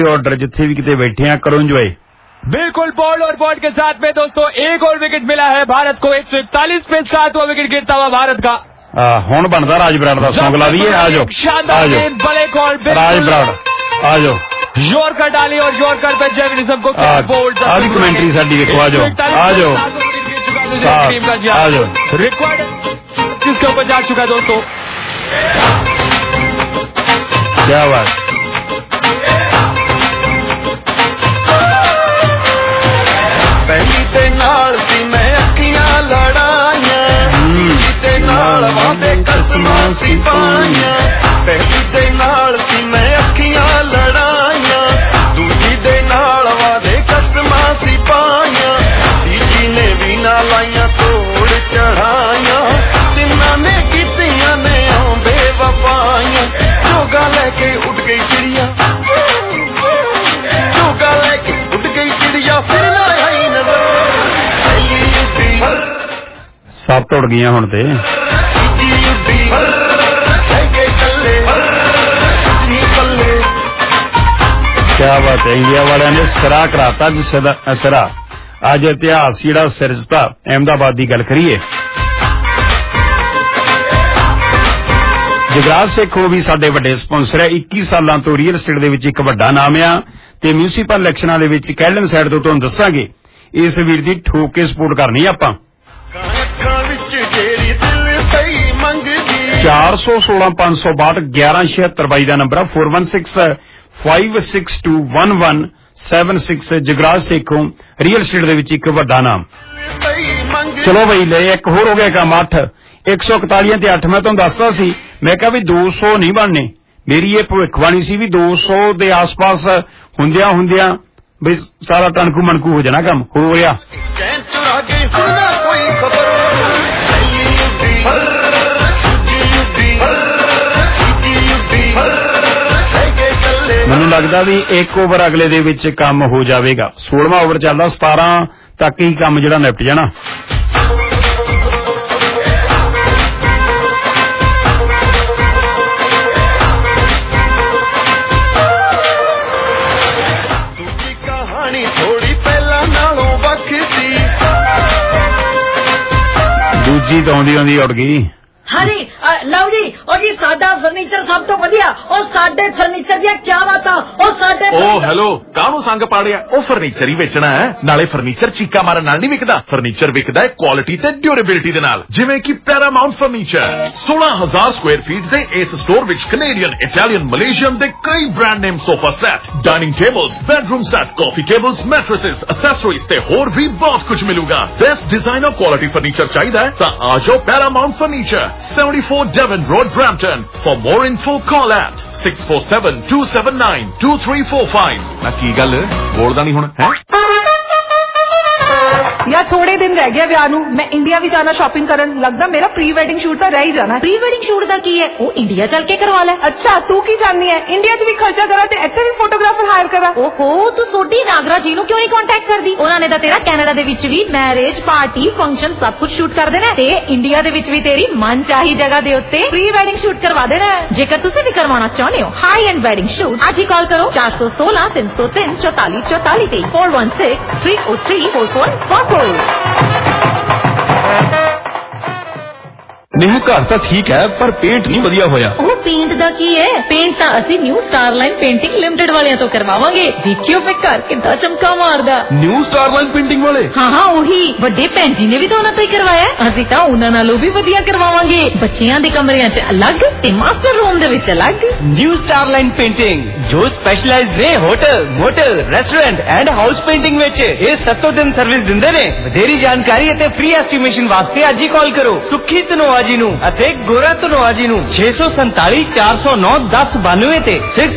Order जिथे भी किते बैठे हैं करो एंजॉय। बिल्कुल बॉल और बॉल के साथ में दोस्तों एक और विकेट मिला है भारत को। 141 पे 7वां विकेट गिरता हुआ भारत का। हुण बनदा राज बराड़ दा सॉन्ग ला दीए। आ जाओ बड़े कॉल राज बराड़ आ जाओ। यॉर्कर डाली और यॉर्कर पे जेविनिज्म को आधी कमेंट्री साडी देखो। आ जाओ आ जाओ। रिकॉर्ड किसके ऊपर जा चुका दोस्तों। क्या बात। पहली ते नाल सी मैं अखियां लड़ाइयां, ते नाल वादे कसमां सी पाइयां। पहली ते नाल सी मैं अखियां लड़ाइयां, दूजी दे नाल वादे कसमां सी पाइयां। तीजी ने भी ना लाइयां तोड़ चढ़ाइयां, तिन्ना ने कीतियां ने बेवफाइयां। चोगा लेके उड़ गई चिड़िया, चोगा लेके उड़ गई चिड़िया, फिर ना आई नजर। सब तोड़ गई हुण ते। क्या बात है। इंडिया वाले ने सिरा कराता सिरा। अज इतिहास जिहड़ा सिरजता अहमदाबाद की गल करिए। जगराज सेखो भी साडे वड्डे स्पॉन्सर है। 21 सालां तो रीयल एस्टेट दे विच एक वड्डा नाम आ ते म्यूनसिपल इलैक्शनां दे विच कैलन साइड तो तुहानूं दस्सांगे। इस वीर दी ठोक के सपोर्ट करनी आपां। 416-562-1176 का नंबर है। 4165621176 जगराज सेखो रियल एस्टेट दे विच एक वड्डा नाम। चलो बई ले एक होर हो गया काम 8 141 ते 8 मैं तुहानूं दसदा सी। मैं कहा भी 200 नहीं बनने। मेरी ये भविष्यवाणी सी भी 200 दे आस पास हुंदियां भी सारा टणकू मनकू हो जाना। काम हो गया। मैनूं लगदा भी एक ओवर अगले दे विच काम हो जाएगा। 16वां ओवर चलदा 17 तक ही काम जिहड़ा निपट जाना। दूजी तो आउंदी उड़ गई। हाँ जी लव जी और जी साडा फर्नीचर सब तो वधिया और साडे फर्नीचर दी क्या बातां और साडे ओ हेलो कानू संग पाड़िया ओ फर्नीचर ही बेचना है नाले फर्नीचर चीका मारन नाल नहीं विकदा फर्नीचर विकदा है क्वालिटी ते ड्यूरेबिलिटी दे नाल जिवें कि पैरामाउंट फर्नीचर 16,000 स्क्वायर फीट दे इस स्टोर विच कैनेडियन इटालियन मलेशियन दे कई brand name sofa set dining tables bedroom set coffee tables mattresses accessories ते होर भी बहुत कुछ मिलूगा। बेस्ट डिजाइन और क्वालिटी फर्नीचर चाहिए है तां आ जाओ Paramount furniture 74 Devon Road, Brampton. For more info, call at 647-279-2345. ना की गल बोलदा नहीं हुण है यार थोड़े दिन रह गया विआह नूं मैं इंडिया भी जाना शॉपिंग करन लगदा मेरा प्री वेडिंग शूट तो रह ही जाना। प्री वेडिंग शूट दा की है वो इंडिया चल के करवा ले। अच्छा तू की जाननी है इंडिया च भी खर्चा करा ते इत्थे भी फोटोग्राफर हायर करा। ओहो तू सोडी नागरा जी नूं क्यों नहीं कांटेक्ट करदी। उन्हां ने तां तेरा कनाडा दे विच भी मैरिज पार्टी फंक्शन सब कुछ शूट कर देना ते इंडिया दे विच भी तेरी मन चाही जगह दे उत्ते प्री वेडिंग शूट करवा देना। जेकर तुसीं भी करवाना चाहते हो हाई एंड वेडिंग शूट आज ही कॉल करो 416-303-4444 416-303-4444। नेहा घर तो ठीक है पर पेंट नहीं वधिया होया। ਉਹ पेंट ਦਾ ਕੀ ਹੈ पेंट ਤਾਂ ਅਸੀਂ ਨਿਊ ਸਟਾਰਲਾਈਨ पेंटिंग लिमिटेड ਵਾਲਿਆਂ ਤੋਂ ਕਰਵਾਵਾਂਗੇ। ਦੇਖਿਓ ਫੇ ਘਰ ਕਿੱਦਾਂ ਚਮਕਾ ਮਾਰਦਾ। न्यू स्टारलाइन पेंटिंग वाले ਹਾਂ ਉਹੀ ਵੱਡੇ ਭੈਣ ਜੀ ਨੇ ਵੀ ਤਾਂ ਉਹਨਾਂ ਤੋਂ ਹੀ ਕਰਵਾਇਆ। ਅਸੀਂ ਤਾਂ ਉਹਨਾਂ ਨਾਲੋਂ ਵੀ ਵਧੀਆ ਕਰਵਾਵਾਂਗੇ। ਬੱਚਿਆਂ ਦੇ ਕਮਰਿਆਂ 'ਚ ਅਲੱਗ ਤੇ ਮਾਸਟਰ ਰੂਮ ਦੇ ਵਿੱਚ ਅਲੱਗ। न्यू स्टारलाइन पेंटिंग जो स्पेशलाइज ने hotel motel restaurant and house painting विच ये 7 दिन सर्विस दिंदे ने। ਵਧੇਰੀ ਜਾਣਕਾਰੀ ਅਤੇ ਫ੍ਰੀ ਐਸਟੀਮੇਸ਼ਨ ਵਾਸਤੇ ਅੱਜ ਹੀ ਕਾਲ ਕਰੋ ਸੁਖੀ ਧਨੋਆ ਜੀ ਨੂੰ ਅਤੇ ਗੋਰਾ ਧਨੋਆ ਜੀ ਨੂੰ 647 409 1092 ਤੇ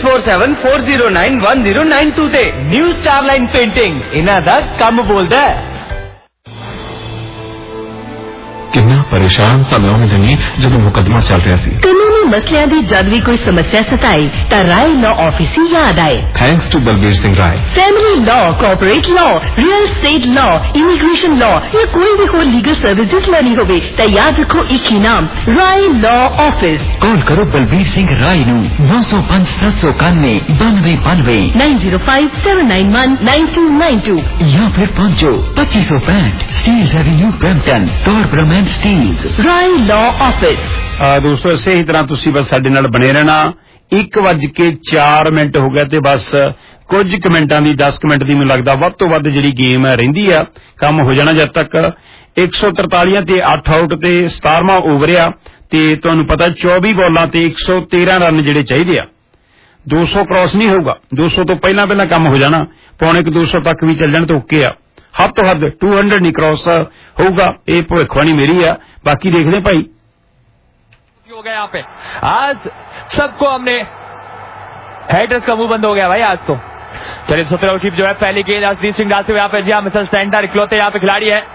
6474091092 ਤੇ ਨਿਊ ਸਟਾਰਲਾਈਨ ਪੇਂਟਿੰਗ ਇਹਨਾਂ ਦਾ ਕੰਮ ਬੋਲਦਾ ਹੈ। कितना परेशान समय उन्हें दिनी जब मुकदमा चल रहा सी। कानूनी मसलियां दी जद भी कोई समस्या सताए ता राय लॉ ऑफिस ही याद आए। Thanks to Balbir Singh Rai. Family law, corporate law, real estate law, immigration law या कोई भी होर लीगल सर्विसेज लेनी होवे ता याद रखो एक ही नाम, राय लॉ ऑफिस। कॉल करो बलबीर सिंह राय नू 905 791 9292 905 791 9292 या फिर पहुंचो 2565 Steeles Avenue Brampton, Torbram and Steeles, Rai law office. दोस्तों इसे ही तरह तुसी बस साडे नाल बने रहना। 1:04 हो गया ते बस कुछ क मिनटां दी 10 मिनट दी मैनूं लगदा वध तो वध जिहड़ी गेम रहिंदी आ काम हो जाना जद तक 143 ते 8 आउट ते 17वां ओवर आ ते तुहानूं पता 24 बॉलां ते 113 रन जिहड़े चाहीदे आ। 200 क्रॉस नहीं होगा, 200 तो पहला काम हो जाना, पौने 200 तक भी चल जाने तो ओके आ। हद तो हद 200 नहीं क्रॉस होगा, ये भविष्यवाणी मेरी आ, बाकी देखते भाई हो गया यहाँ पे। आज सबको हमने हेडर्स का मुंह बंद हो गया भाई आज तो। चलिए 17 ओवर जो है पहली गेंद अर्शदीप सिंह डालते हुए यहाँ पे जी मिसल सेंटर इकलौते यहाँ पे खिलाड़ी है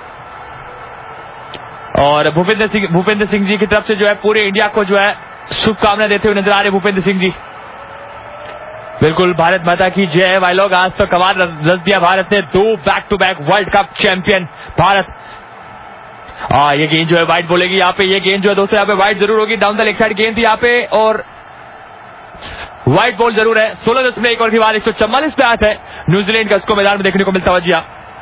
और भूपेंद्र सिंह जी की तरफ से जो है पूरे इंडिया को जो है शुभकामनाएं देते हुए नजर आ रहे भूपेंद्र सिंह जी। बिल्कुल भारत माता की जय है भाई लोग। आज तो कमाल रच दिया भारत ने, 2 back to back world cup champion Bharat. ये गेंद जो है वाइड बोलेगी यहाँ पे, ये गेंद जो है दोस्तों यहाँ पे वाइड जरूर होगी, डाउन द लेग साइड गेंद थी यहाँ पे और वाइड बॉल जरूर है। 16.1 ओवर की बार 144 पे आते है न्यूजीलैंड का, इसको मैदान में देखने को मिलता हुआ।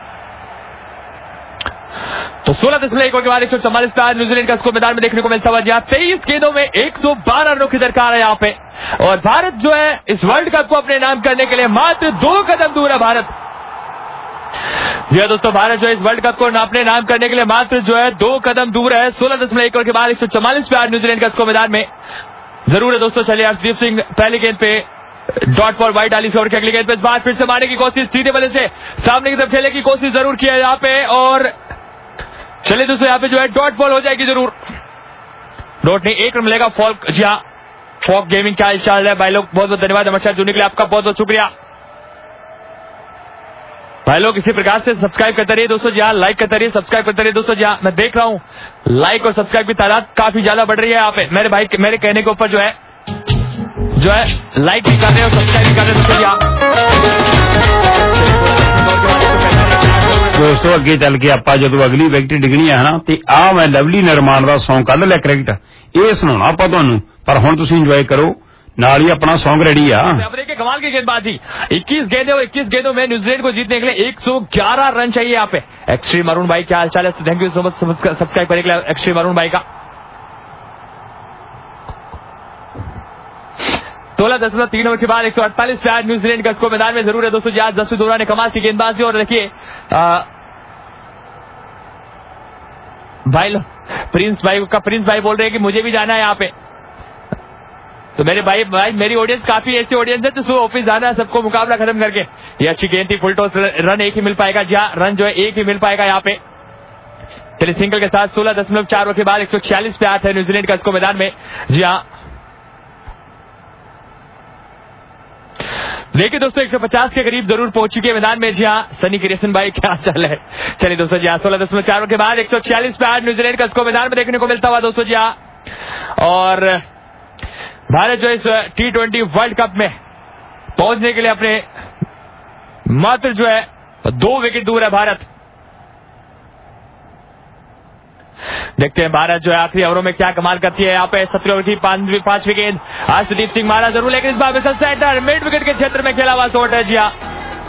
तो 16.1 ओवर के बाद 144 पे आज न्यूजीलैंड का स्कोर मैदान में देखने को मिलता हुआ। 23 गेंदों में 112 रनों की दरकार है यहाँ पे और भारत जो है इस वर्ल्ड कप को अपने नाम करने के लिए मात्र 2 कदम दूर है। भारत जी है दोस्तों, भारत जो है इस वर्ल्ड कप को अपने नाम करने के लिए मात्र जो है 2 कदम दूर है। 16.1 ओवर के बाद 144 पे आज न्यूजीलैंड का स्कोर मैदान में जरूर है दोस्तों। चलिए अर्शदीप सिंह पहली गेंद पे डॉट बॉल वाइड डाली, ओवर की अगली गेंद पे इस बार फिर से मारने की कोशिश, सीधे बल्ले से सामने की तरफ खेलने की कोशिश जरूर की है यहाँ पे और चलिए दोस्तों यहाँ पे जो है डॉट बॉल हो जाएगी जरूर। डॉट नहीं, 1 रन मिलेगा फॉल्क। जी हाँ, फॉक गेमिंग क्या चाल है भाई लोग, बहुत बहुत धन्यवाद हमारे साथ जुड़ने के लिए, आपका बहुत बहुत शुक्रिया भाई लोग। इसी प्रकार से सब्सक्राइब करते रहिए दोस्तों जी हाँ, लाइक करते रहिए, सब्सक्राइब करते रहिए दोस्तों जी हाँ। मैं देख रहा हूँ लाइक और सब्सक्राइब की तादाद काफी ज्यादा बढ़ रही है यहाँ पे मेरे भाई, मेरे कहने के ऊपर जो है लाइक भी कर रहे हो, सब्सक्राइब भी कर रहे हो दोस्तों जी हाँ। दोस्तों अगे चल के आप जो अगली विकेट डिगनी है ना तो आ मैं लवली निर्माण का सॉन्ग कढ़ लिया क्रिकेट, ये सुना आप तुहानू, पर हुण तुसीं इंजॉय करो, नाल ही अपना सॉन्ग रेडी आ। कमाल की गेंदबाजी, 21 गेंदों में न्यूजीलैंड को जीतने के लिए 111 रन चाहिए यहाँ पे। एक्सट्रीम अरुण भाई क्या हाल चाल है, thank you so much subscribe करने के लिए एक्सट्रीम अरुण भाई का। 16.3 ओवर के बाद 148 पे आज न्यूजीलैंड का स्कोर मैदान में जरूर है दोस्तों जी। आज जसप्रीत बुमराह ने कमाल की गेंदबाजी और देखिए भाई प्रिंस भाई बोल रहे हैं कि मुझे भी जाना है यहाँ पे। तो मेरे भाई मेरी ऑडियंस काफी ऐसी ऑडियंस है तो ऑफिस जाना है सबको मुकाबला खत्म करके। ये अच्छी गेंद थी, फुल टॉस, रन एक ही मिल पाएगा। जी हाँ, रन जो है एक ही मिल पाएगा यहाँ पे। चलिए सिंगल के साथ 16.4 ओवर के बाद 146 पे आता है न्यूजीलैंड का स्कोर मैदान में। जी हाँ देखिए दोस्तों 150 के करीब जरूर पहुंच चुके हैं मैदान में। जी हाँ सनी किरेसन भाई क्या चाल है। चलिए दोस्तों जी हाँ 16.4 के बाद 146 पे आज न्यूजीलैंड का स्कोर मैदान में देखने को मिलता हुआ दोस्तों जी हाँ। और भारत जो इस T20 वर्ल्ड कप में पहुंचने के लिए अपने मात्र जो है 2 विकेट दूर है भारत। देखते हैं भारत जो है आखिरी ओवरों में क्या कमाल करती है। यहाँ पे 17 ओवर की 5 विकेट अर्शदीप सिंह मारा जरूर, लेकिन इस बार मिसल सेंटर मिड विकेट के क्षेत्र में खेला हुआ शॉट है। जी हाँ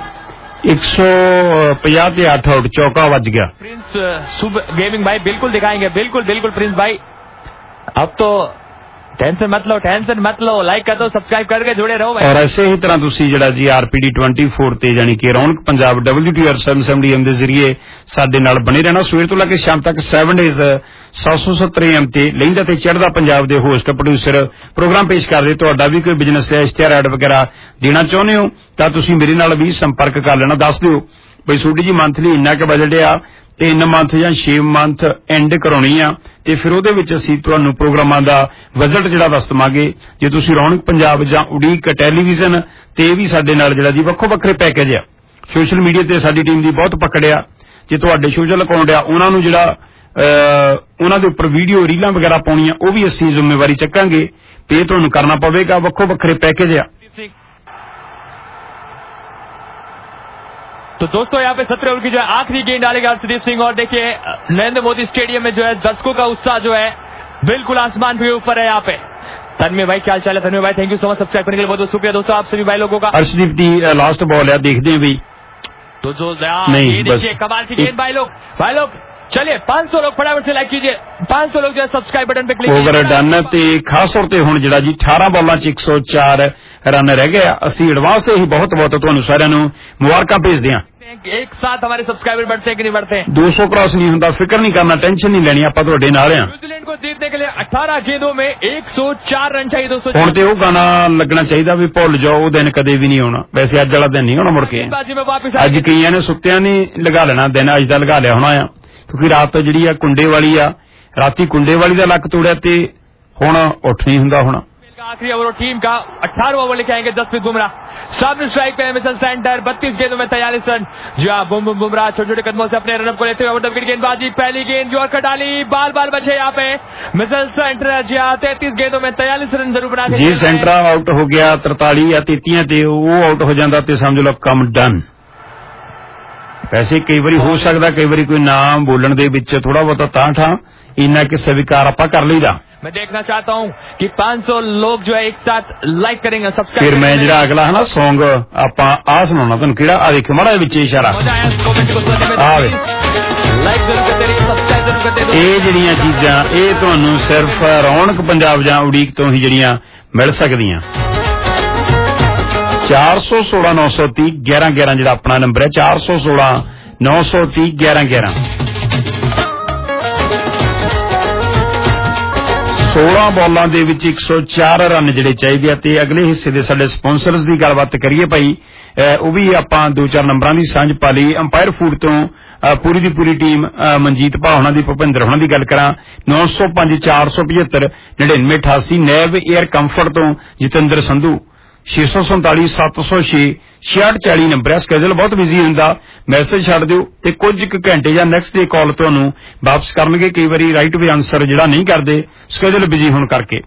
150 8 आउट, चौका बज गया। प्रिंस शुभ गेमिंग भाई बिल्कुल दिखाएंगे, बिल्कुल प्रिंस भाई। अब तो टेंशन मत लो, लाइक कर दो, सब्सक्राइब करके जुड़े रहो भाई। और ऐसे ही तरह तुसी जिहड़ा जी RPD 24 ते यानी कि रौनक पंजाब WTR 770 AM ਦੇ ਜ਼ਰੀਏ ਸਾਡੇ ਨਾਲ ਬਣੇ ਰਹਿਣਾ। ਸਵੇਰ ਤੋਂ ਲੈ ਕੇ ਸ਼ਾਮ ਤੱਕ 7 ਡੇਜ਼ 770 AM ਤੇ ਲਹਿੰਦਾ ਤੇ ਚੜ੍ਹਦਾ ਪੰਜਾਬ ਦੇ ਹੋਸਟ ਪ੍ਰੋਡਿਊਸਰ ਪ੍ਰੋਗਰਾਮ ਪੇਸ਼ ਕਰਦੇ। ਤੁਹਾਡਾ ਵੀ ਕੋਈ ਬਿਜ਼ਨਸ ਹੈ, ਇਸ਼ਤਿਹਾਰ ਐਡ ਵਗੈਰਾ ਦੇਣਾ ਚਾਹੁੰਦੇ ਹੋ ਤਾਂ ਤੁਸੀਂ ਮੇਰੇ ਨਾਲ ਵੀ ਸੰਪਰਕ ਕਰ ਲੈਣਾ। ਦੱਸ ਦਿਓ ਬਈ ਤੁਹਾਡੀ ਜੀ ਮੰਥਲੀ ਇੰਨਾ ਕੁ ਬਜਟ ਆ 3 ਮੰਥ ਜਾਂ 6 ਮੰਥ ਐਂਡ ਕਰਾਉਣੀ ਆ ਤੇ ਫਿਰ ਉਹਦੇ ਵਿੱਚ ਅਸੀਂ ਤੁਹਾਨੂੰ ਪ੍ਰੋਗਰਾਮਾਂ ਦਾ ਬਜਟ ਜਿਹੜਾ ਦੱਸ ਦਵਾਂਗੇ। ਜੇ ਤੁਸੀਂ ਰੌਣਕ ਪੰਜਾਬ ਜਾਂ ਉਡੀਕ ਟੈਲੀਵਿਜ਼ਨ ਤੇ ਵੀ ਸਾਡੇ ਨਾਲ ਜਿਹੜਾ ਜੀ ਵੱਖੋ ਵੱਖਰੇ ਪੈਕੇਜ ਆ। ਸੋਸ਼ਲ ਮੀਡੀਆ ਤੇ ਸਾਡੀ ਟੀਮ ਦੀ ਬਹੁਤ ਪਕੜ ਆ। ਜੇ ਤੁਹਾਡੇ ਸੋਸ਼ਲ ਅਕਾਊਂਟ ਆ ਉਹਨਾਂ ਨੂੰ ਜਿਹੜਾ ਉਹਨਾਂ ਦੇ ਉੱਪਰ ਵੀਡੀਓ ਰੀਲਾਂ ਵਗੈਰਾ ਪਾਉਣੀਆਂ, ਉਹ ਵੀ ਅਸੀਂ ਜ਼ਿੰਮੇਵਾਰੀ ਚੱਕਾਂਗੇ ਤੇ ਇਹ ਤੁਹਾਨੂੰ ਕਰਨਾ ਪਵੇਗਾ। ਵੱਖੋ ਵੱਖਰੇ पैकेज ਆ। तो दोस्तों यहाँ पे 17 ओवर की जो है आखिरी गेंद डालेगा हर्षदीप सिंह और देखिए नरेंद्र मोदी स्टेडियम में जो है दर्शकों का उत्साह जो है बिल्कुल आसमान के ऊपर है। यहाँ पे तन्मय भाई क्या चाल है? तन्मय भाई thank you so much subscribe करने के लिए, बहुत बहुत शुक्रिया दोस्तों आप सभी भाई लोगों का। हर्षदीप की लास्ट बॉल है, देखते हैं भाई। तो जो ये देखिए कमाल की गेंद भाई लोग चलिए 500 लोग फटाफट से लाइक कीजिए, 500 लोग जो है सब्सक्राइब बटन पे क्लिक कीजिए। ओवर डन ते खास तौर ते हुण जिहड़ा जी 18 बॉलां च 104 रन रह गए। ਅਸੀਂ ਐਡਵਾਂਸ ਤੇ ਹੀ ਬਹੁਤ ਤੁਹਾਨੂੰ ਸਾਰਿਆਂ ਨੂੰ ਮੁਬਾਰਕਾਂ ਭੇਜਦੇ ਹਾਂ। एक साथ हमारे सब्सक्राइबर बढ़ते हैं कि नहीं बढ़ते हैं? 200 क्रॉस नहीं ਹੁੰਦਾ, ਫਿਕਰ ਨਹੀਂ ਕਰਨਾ, ਟੈਨਸ਼ਨ नहीं ਲੈਣੀ, ਆਪਾਂ ਤੁਹਾਡੇ ਨਾਲ ਆ। न्यूजीलैंड को जीतने के लिए 18 गेंदों में 104 रन चाहिए दोस्तों। ਹੁਣ ਤੇ ਉਹ ਗਾਣਾ ਲੱਗਣਾ ਚਾਹੀਦਾ ਵੀ ਭੁੱਲ ਜਾਓ ਉਹ ਦਿਨ ਕਦੇ ਵੀ ਨਹੀਂ ਆਉਣਾ। ਵੈਸੇ ਅੱਜ ਵਾਲਾ ਦਿਨ ਨਹੀਂ ਆਉਣਾ ਮੁੜ ਕੇ। ਅੱਜ ਕਈਆਂ ਨੇ ਸੁੱਤਿਆਂ ਨੇ ਲਗਾ ਲੈਣਾ ਦਿਨ, ਅੱਜ ਦਾ ਲਗਾ ਲਿਆ ਹੋਣਾ ਆ, ਕਿਉਂਕਿ ਰਾਤ ਜਿਹੜੀ ਆ ਕੁੰਡੇ ਵਾਲੀ ਆ, ਰਾਤੀ ਕੁੰਡੇ ਵਾਲੀ ਦਾ ਲੱਕ ਤੋੜਿਆ ਤੇ ਹੁਣ ਉੱਠ ਨਹੀਂ ਹੁੰਦਾ। ਹੁਣ आखिरी ओवर टीम का 18वां ओवर लेके आएंगे जसप्रीत बुमराह। सामने स्ट्राइक पे मिचेल सेंटर 32 गेंदों में 43 रन। जी हाँ बुमराह छोटे छोटे कदमों से अपने रन को लेते हुए ओवर द विकेट गेंदबाजी, पहली गेंद यॉर्कर डाली, बाल बचे यहाँ पे मिचेल सेंटर। जी हाँ 33 गेंदों में 43 रन जरूर बना जी सेंटर आउट हो गया 43 या 33 ਤੇ ਉਹ ਆਊਟ ਹੋ ਜਾਂਦਾ ਤੇ ਸਮਝ ਲਓ ਕੰਮ ਡਨ। ਵੈਸੇ ਕਈ ਵਾਰੀ ਹੋ ਸਕਦਾ, ਕਈ ਵਾਰੀ ਕੋਈ ਨਾਮ ਬੋਲਣ ਦੇ ਵਿੱਚ ਥੋੜਾ ਬਹੁਤਾ ਤਾਂ ਠਾਂ ਇੰਨਾ ਕਿ ਸਵੀਕਾਰ ਆਪਾਂ ਕਰ ਲਈਦਾ। मैं देखना चाहता हूं कि 500 लोग जो है एक साथ लाइक करेंगे सब्सक्राइब। फिर मैं ਜਿਹੜਾ ਅਗਲਾ ਹੈ ਨਾ Song ਆਪਾਂ ਆ ਸੁਣਾਉਣਾ ਤੁਹਾਨੂੰ, ਕਿਹੜਾ ਆ ਦੇਖੋ ਮਾੜਾ ਜਿਹਾ ਵਿੱਚ ਇਸ਼ਾਰਾ ਆਵੇ। ਇਹ ਜਿਹੜੀਆਂ ਚੀਜ਼ਾਂ ਇਹ ਤੁਹਾਨੂੰ ਸਿਰਫ ਰੌਣਕ ਪੰਜਾਬ ਜਾਂ ਉਡੀਕ ਤੋਂ ਹੀ ਜਿਹੜੀਆਂ ਮਿਲ ਸਕਦੀਆਂ। 416 930 11 11 ਜਿਹੜਾ ਆਪਣਾ ਨੰਬਰ ਹੈ 416 930 11 11। 16 ਬੋਲਾਂ ਦੇ ਵਿੱਚ 104 ਰਨ ਜਿਹੜੇ ਚਾਹੀਦੇ ਆ। ਤੇ ਅਗਲੇ ਹਿੱਸੇ ਦੇ ਸਾਡੇ ਸਪਾਂਸਰਸ ਦੀ ਗੱਲਬਾਤ ਕਰੀਏ ਭਾਈ, ਉਹ ਵੀ ਆਪਾਂ 2-4 ਨੰਬਰਾਂ ਦੀ ਸਾਂਝ ਪਾ ਲਈ। ਅੰਪਾਇਰ ਫੂਡ ਤੋਂ ਪੂਰੀ ਦੀ ਪੂਰੀ ਟੀਮ, ਮਨਜੀਤ ਭਾ ਹੋਣਾ ਦੀ, ਭੁਪਿੰਦਰ ਹੋਣਾ ਦੀ ਗੱਲ ਕਰਾਂ 905 475 99 88। ਨੈਬ 에ਅਰ ਕੰਫਰਟ ਤੋਂ ਜਤਿੰਦਰ ਸੰਧੂ 647 706 6640 ਨੰਬਰ ਹੈ। ਸਕੇਜੂਲ ਬਹੁਤ ਬਿਜ਼ੀ ਹੁੰਦਾ, ਮੈਸੇਜ ਛੱਡ ਦਿਓ ਤੇ ਕੁਝ ਕੁ ਘੰਟੇ ਜਾਂ ਨੈਕਸਟ ਡੇ ਕਾਲ ਤੁਹਾਨੂੰ ਵਾਪਸ ਕਰਨਗੇ। ਕਈ ਵਾਰੀ ਰਾਈਟ ਵੇ ਆਨਸਰ ਜਿਹੜਾ ਨਹੀਂ ਕਰਦੇ ਸਕੇਜੂਲ ਬਿਜ਼ੀ ਹੋਣ ਕਰਕੇ।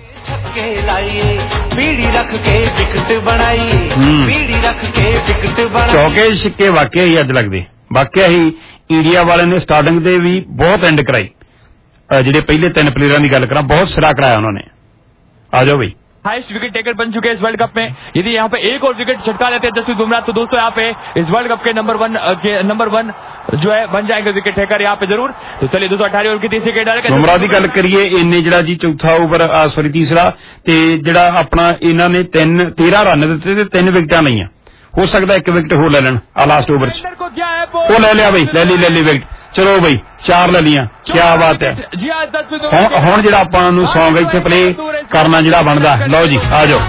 ਚੌਕੇ ਛਿੱਕੇ ਵਾਕਿਆ ਹੀ ਅੱਜ ਲੱਗਦੇ, ਵਾਕਿਆ ਹੀ ਇੰਡੀਆ ਵਾਲਿਆਂ ਨੇ ਸਟਾਰਟਿੰਗ ਦੇ ਵੀ ਬਹੁਤ ਐਂਡ ਕਰਾਈ। ਜਿਹੜੇ ਪਹਿਲੇ 3 ਪਲੇਅਰਾਂ ਦੀ ਗੱਲ ਕਰਾਂ ਬਹੁਤ ਸਿਰਾ ਕਰਾਇਆ ਉਹਨਾਂ ਨੇ। ਆ ਜਾਓ ਬਈ। हाईएस्ट विकेट टेकर बन चुके हैं इस वर्ल्ड कप में। यदि यहाँ पे एक और विकेट छटका लेते हैं जसप्रीत बुमराह तो दोस्तों यहाँ पे इस वर्ल्ड कप के नंबर वन जो है बन जाएंगे विकेट टेकर यहाँ पे जरूर। तो चलिए 218 ओवर की तीसरी विकेट डालेगा। बुमराह की गल करिए इन्ने ਜਿਹੜਾ ਜੀ ਚੌਥਾ ਓਵਰ ਸੌਰੀ ਤੀਸਰਾ ਤੇ ਜਿਹੜਾ ਆਪਣਾ ਇਹਨਾਂ ਨੇ 13 ਰਨ ਦਿੱਤੇ ਤੇ 3 ਵਿਕਟਾਂ ਲਈਆਂ। ਹੋ ਸਕਦਾ ਇੱਕ ਵਿਕਟ ਹੋਰ ਲੈ ਲੈਣ ਆ ਲਾਸਟ ਓਵਰ ਚ। ਉਹ ਲੈ ਲਿਆ ਬਈ, ਲੈ ਲਈ ਵਿਕਟ। ਚਲੋ ਬਈ 4 ਲੈ ਲੀਆਂ, ਕੀ ਬਾਤ ਹੈ। ਹੁਣ ਜਿਹੜਾ ਆਪਾਂ ਨੂੰ ਸੌਂਗ ਇੱਥੇ ਪਲੇ ਕਰਨਾ ਜਿਹੜਾ ਬਣਦਾ, ਲਓ ਜੀ ਆ ਜਾਓ।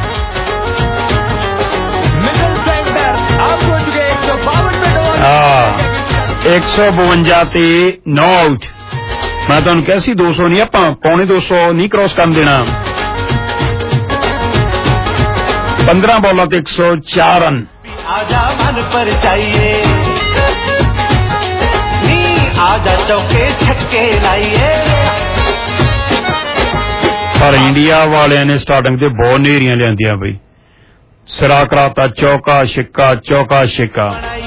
152 ਤੇ 9 ਆਊਟ। ਮੈਂ ਤੁਹਾਨੂੰ ਕਿਹਾ ਸੀ 200 ਨਹੀਂ, ਆਪਾਂ ਪੌਣੇ 200 ਨਹੀਂ ਕ੍ਰੋਸ ਕਰਨ ਦੇਣਾ। 15 ਬੋਲਾਂ ਤੇ 104 ਰਨ। आजा मन पर चाहिए नी, आजा चौके छक्के लाइए। ਪਰ ਇੰਡੀਆ ਵਾਲਿਆਂ ਨੇ ਸਟਾਰਟਿੰਗ ਤੇ ਬਹੁਤ ਨੇਰੀਆਂ ਲਿਆਂਦੀਆਂ ਬਈ, ਸਿਰਾ ਕਰਾਤਾ ਚੌਕਾ ਛਿੱਕਾ ਚੌਕਾ ਛਿੱਕਾ।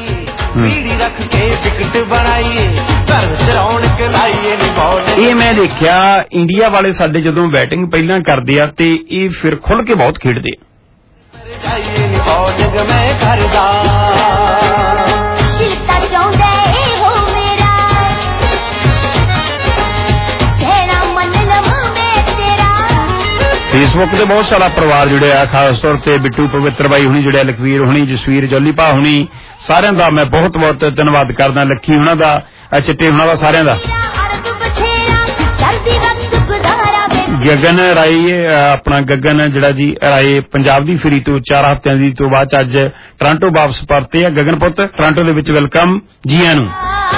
ਇਹ ਮੈਂ ਦੇਖਿਆ ਇੰਡੀਆ ਵਾਲੇ ਸਾਡੇ ਜਦੋਂ ਬੈਟਿੰਗ ਪਹਿਲਾਂ ਕਰਦੇ ਆ ਤੇ ਇਹ ਫਿਰ ਖੁੱਲ ਕੇ ਬਹੁਤ ਖੇਡਦੇ ਆ। फेसबुक से बहुत सारा परिवार जुड़िया, खास तौर पर बिट्टू पवित्र भाई हुणी जुड़िया, लखवीर हुणी, जसवीर जौली भा हुणी, सारिਆਂ ਦਾ मैं बहुत बहुत धन्यवाद करदा। लक्खी हुणा दा, चिट्टे हुणा दा, सारिਆਂ ਦਾ। गगन राय अपना गगन जिहड़ा जी राय पंजाब दी फ्री तो 4 हफ्तियां दी तो बाद अज टोरंटो वापस परते आ। गगन पुत टोरंटो दे विच वेलकम जी आयां नूं।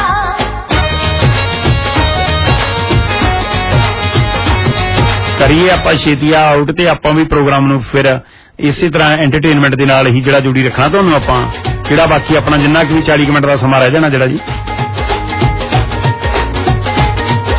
करिए आपां छेतिया आउट ते आपां भी प्रोग्राम नूं फिर इसी तरह एंटरटेनमेंट दे नाल ही जिहड़ा जुड़ी रखना तुहानूं आपां, जिहड़ा बाकी अपना जिन्ना कि 40 मिनट दा समां रह जाना जिहड़ा जी।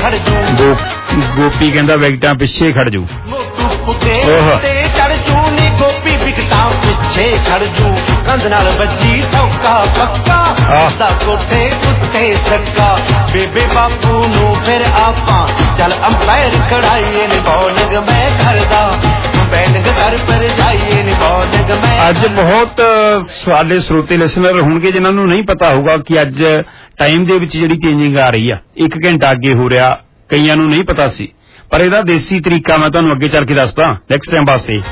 ਖੜ ਜੂ ਗੋਪੀ ਕਹਿੰਦਾ ਵਿਕਟਾਂ ਪਿੱਛੇ ਖੜ ਜੂ ਮੋਟੂ ਪੁੱਤੇ ਤੇ ਚੜ ਜੂ ਨੀ ਗੋਪੀ ਵਿਕਟਾਂ ਪਿੱਛੇ ਖੜ ਜੂ ਕੰਧ ਨਾਲ ਵੱਜੀ ਚੌਕਾ ਪੱਕਾ ਦਾ ਕੋਠੇ ਉੱਤੇ ਛੱਕਾ ਬੇਬੇ ਬਾਪੂ ਨੂੰ ਫਿਰ ਆਪਾਂ ਚੱਲ ਅੰਪਾਇਰ ਖੜਾਈਏ ਨੀ ਬੌਲਿੰਗ ਮੈਂ ਕਰਦਾ ਬੈਟਿੰਗ ਕਰ ਪਰ ਜਾਈਏ ਨੀ ਬੌਲਿੰਗ ਮੈਂ। ਅੱਜ ਬਹੁਤ ਸਾਡੇ ਸਰੋਤੇ ਲਿਸਨਰ ਹੋਣਗੇ ਜਿਨ੍ਹਾਂ ਨੂੰ ਨਹੀਂ ਪਤਾ ਹੋਊਗਾ ਕਿ ਅੱਜ ਟਾਈਮ ਦੇ ਵਿੱਚ ਜਿਹੜੀ ਚੇਂਜਿੰਗ ਆ ਰਹੀ ਆ 1 ਘੰਟਾ ਅੱਗੇ ਹੋ ਰਿਹਾ, ਕਈਆਂ ਨੂੰ ਨਹੀਂ ਪਤਾ ਸੀ, ਪਰ ਇਹਦਾ ਦੇਸੀ ਤਰੀਕਾ ਮੈਂ ਤੁਹਾਨੂੰ ਅੱਗੇ ਚੱਲ ਕੇ ਦੱਸਦਾ ਨੈਕਸਟ ਟਾਈਮ ਵਾਸਤੇ,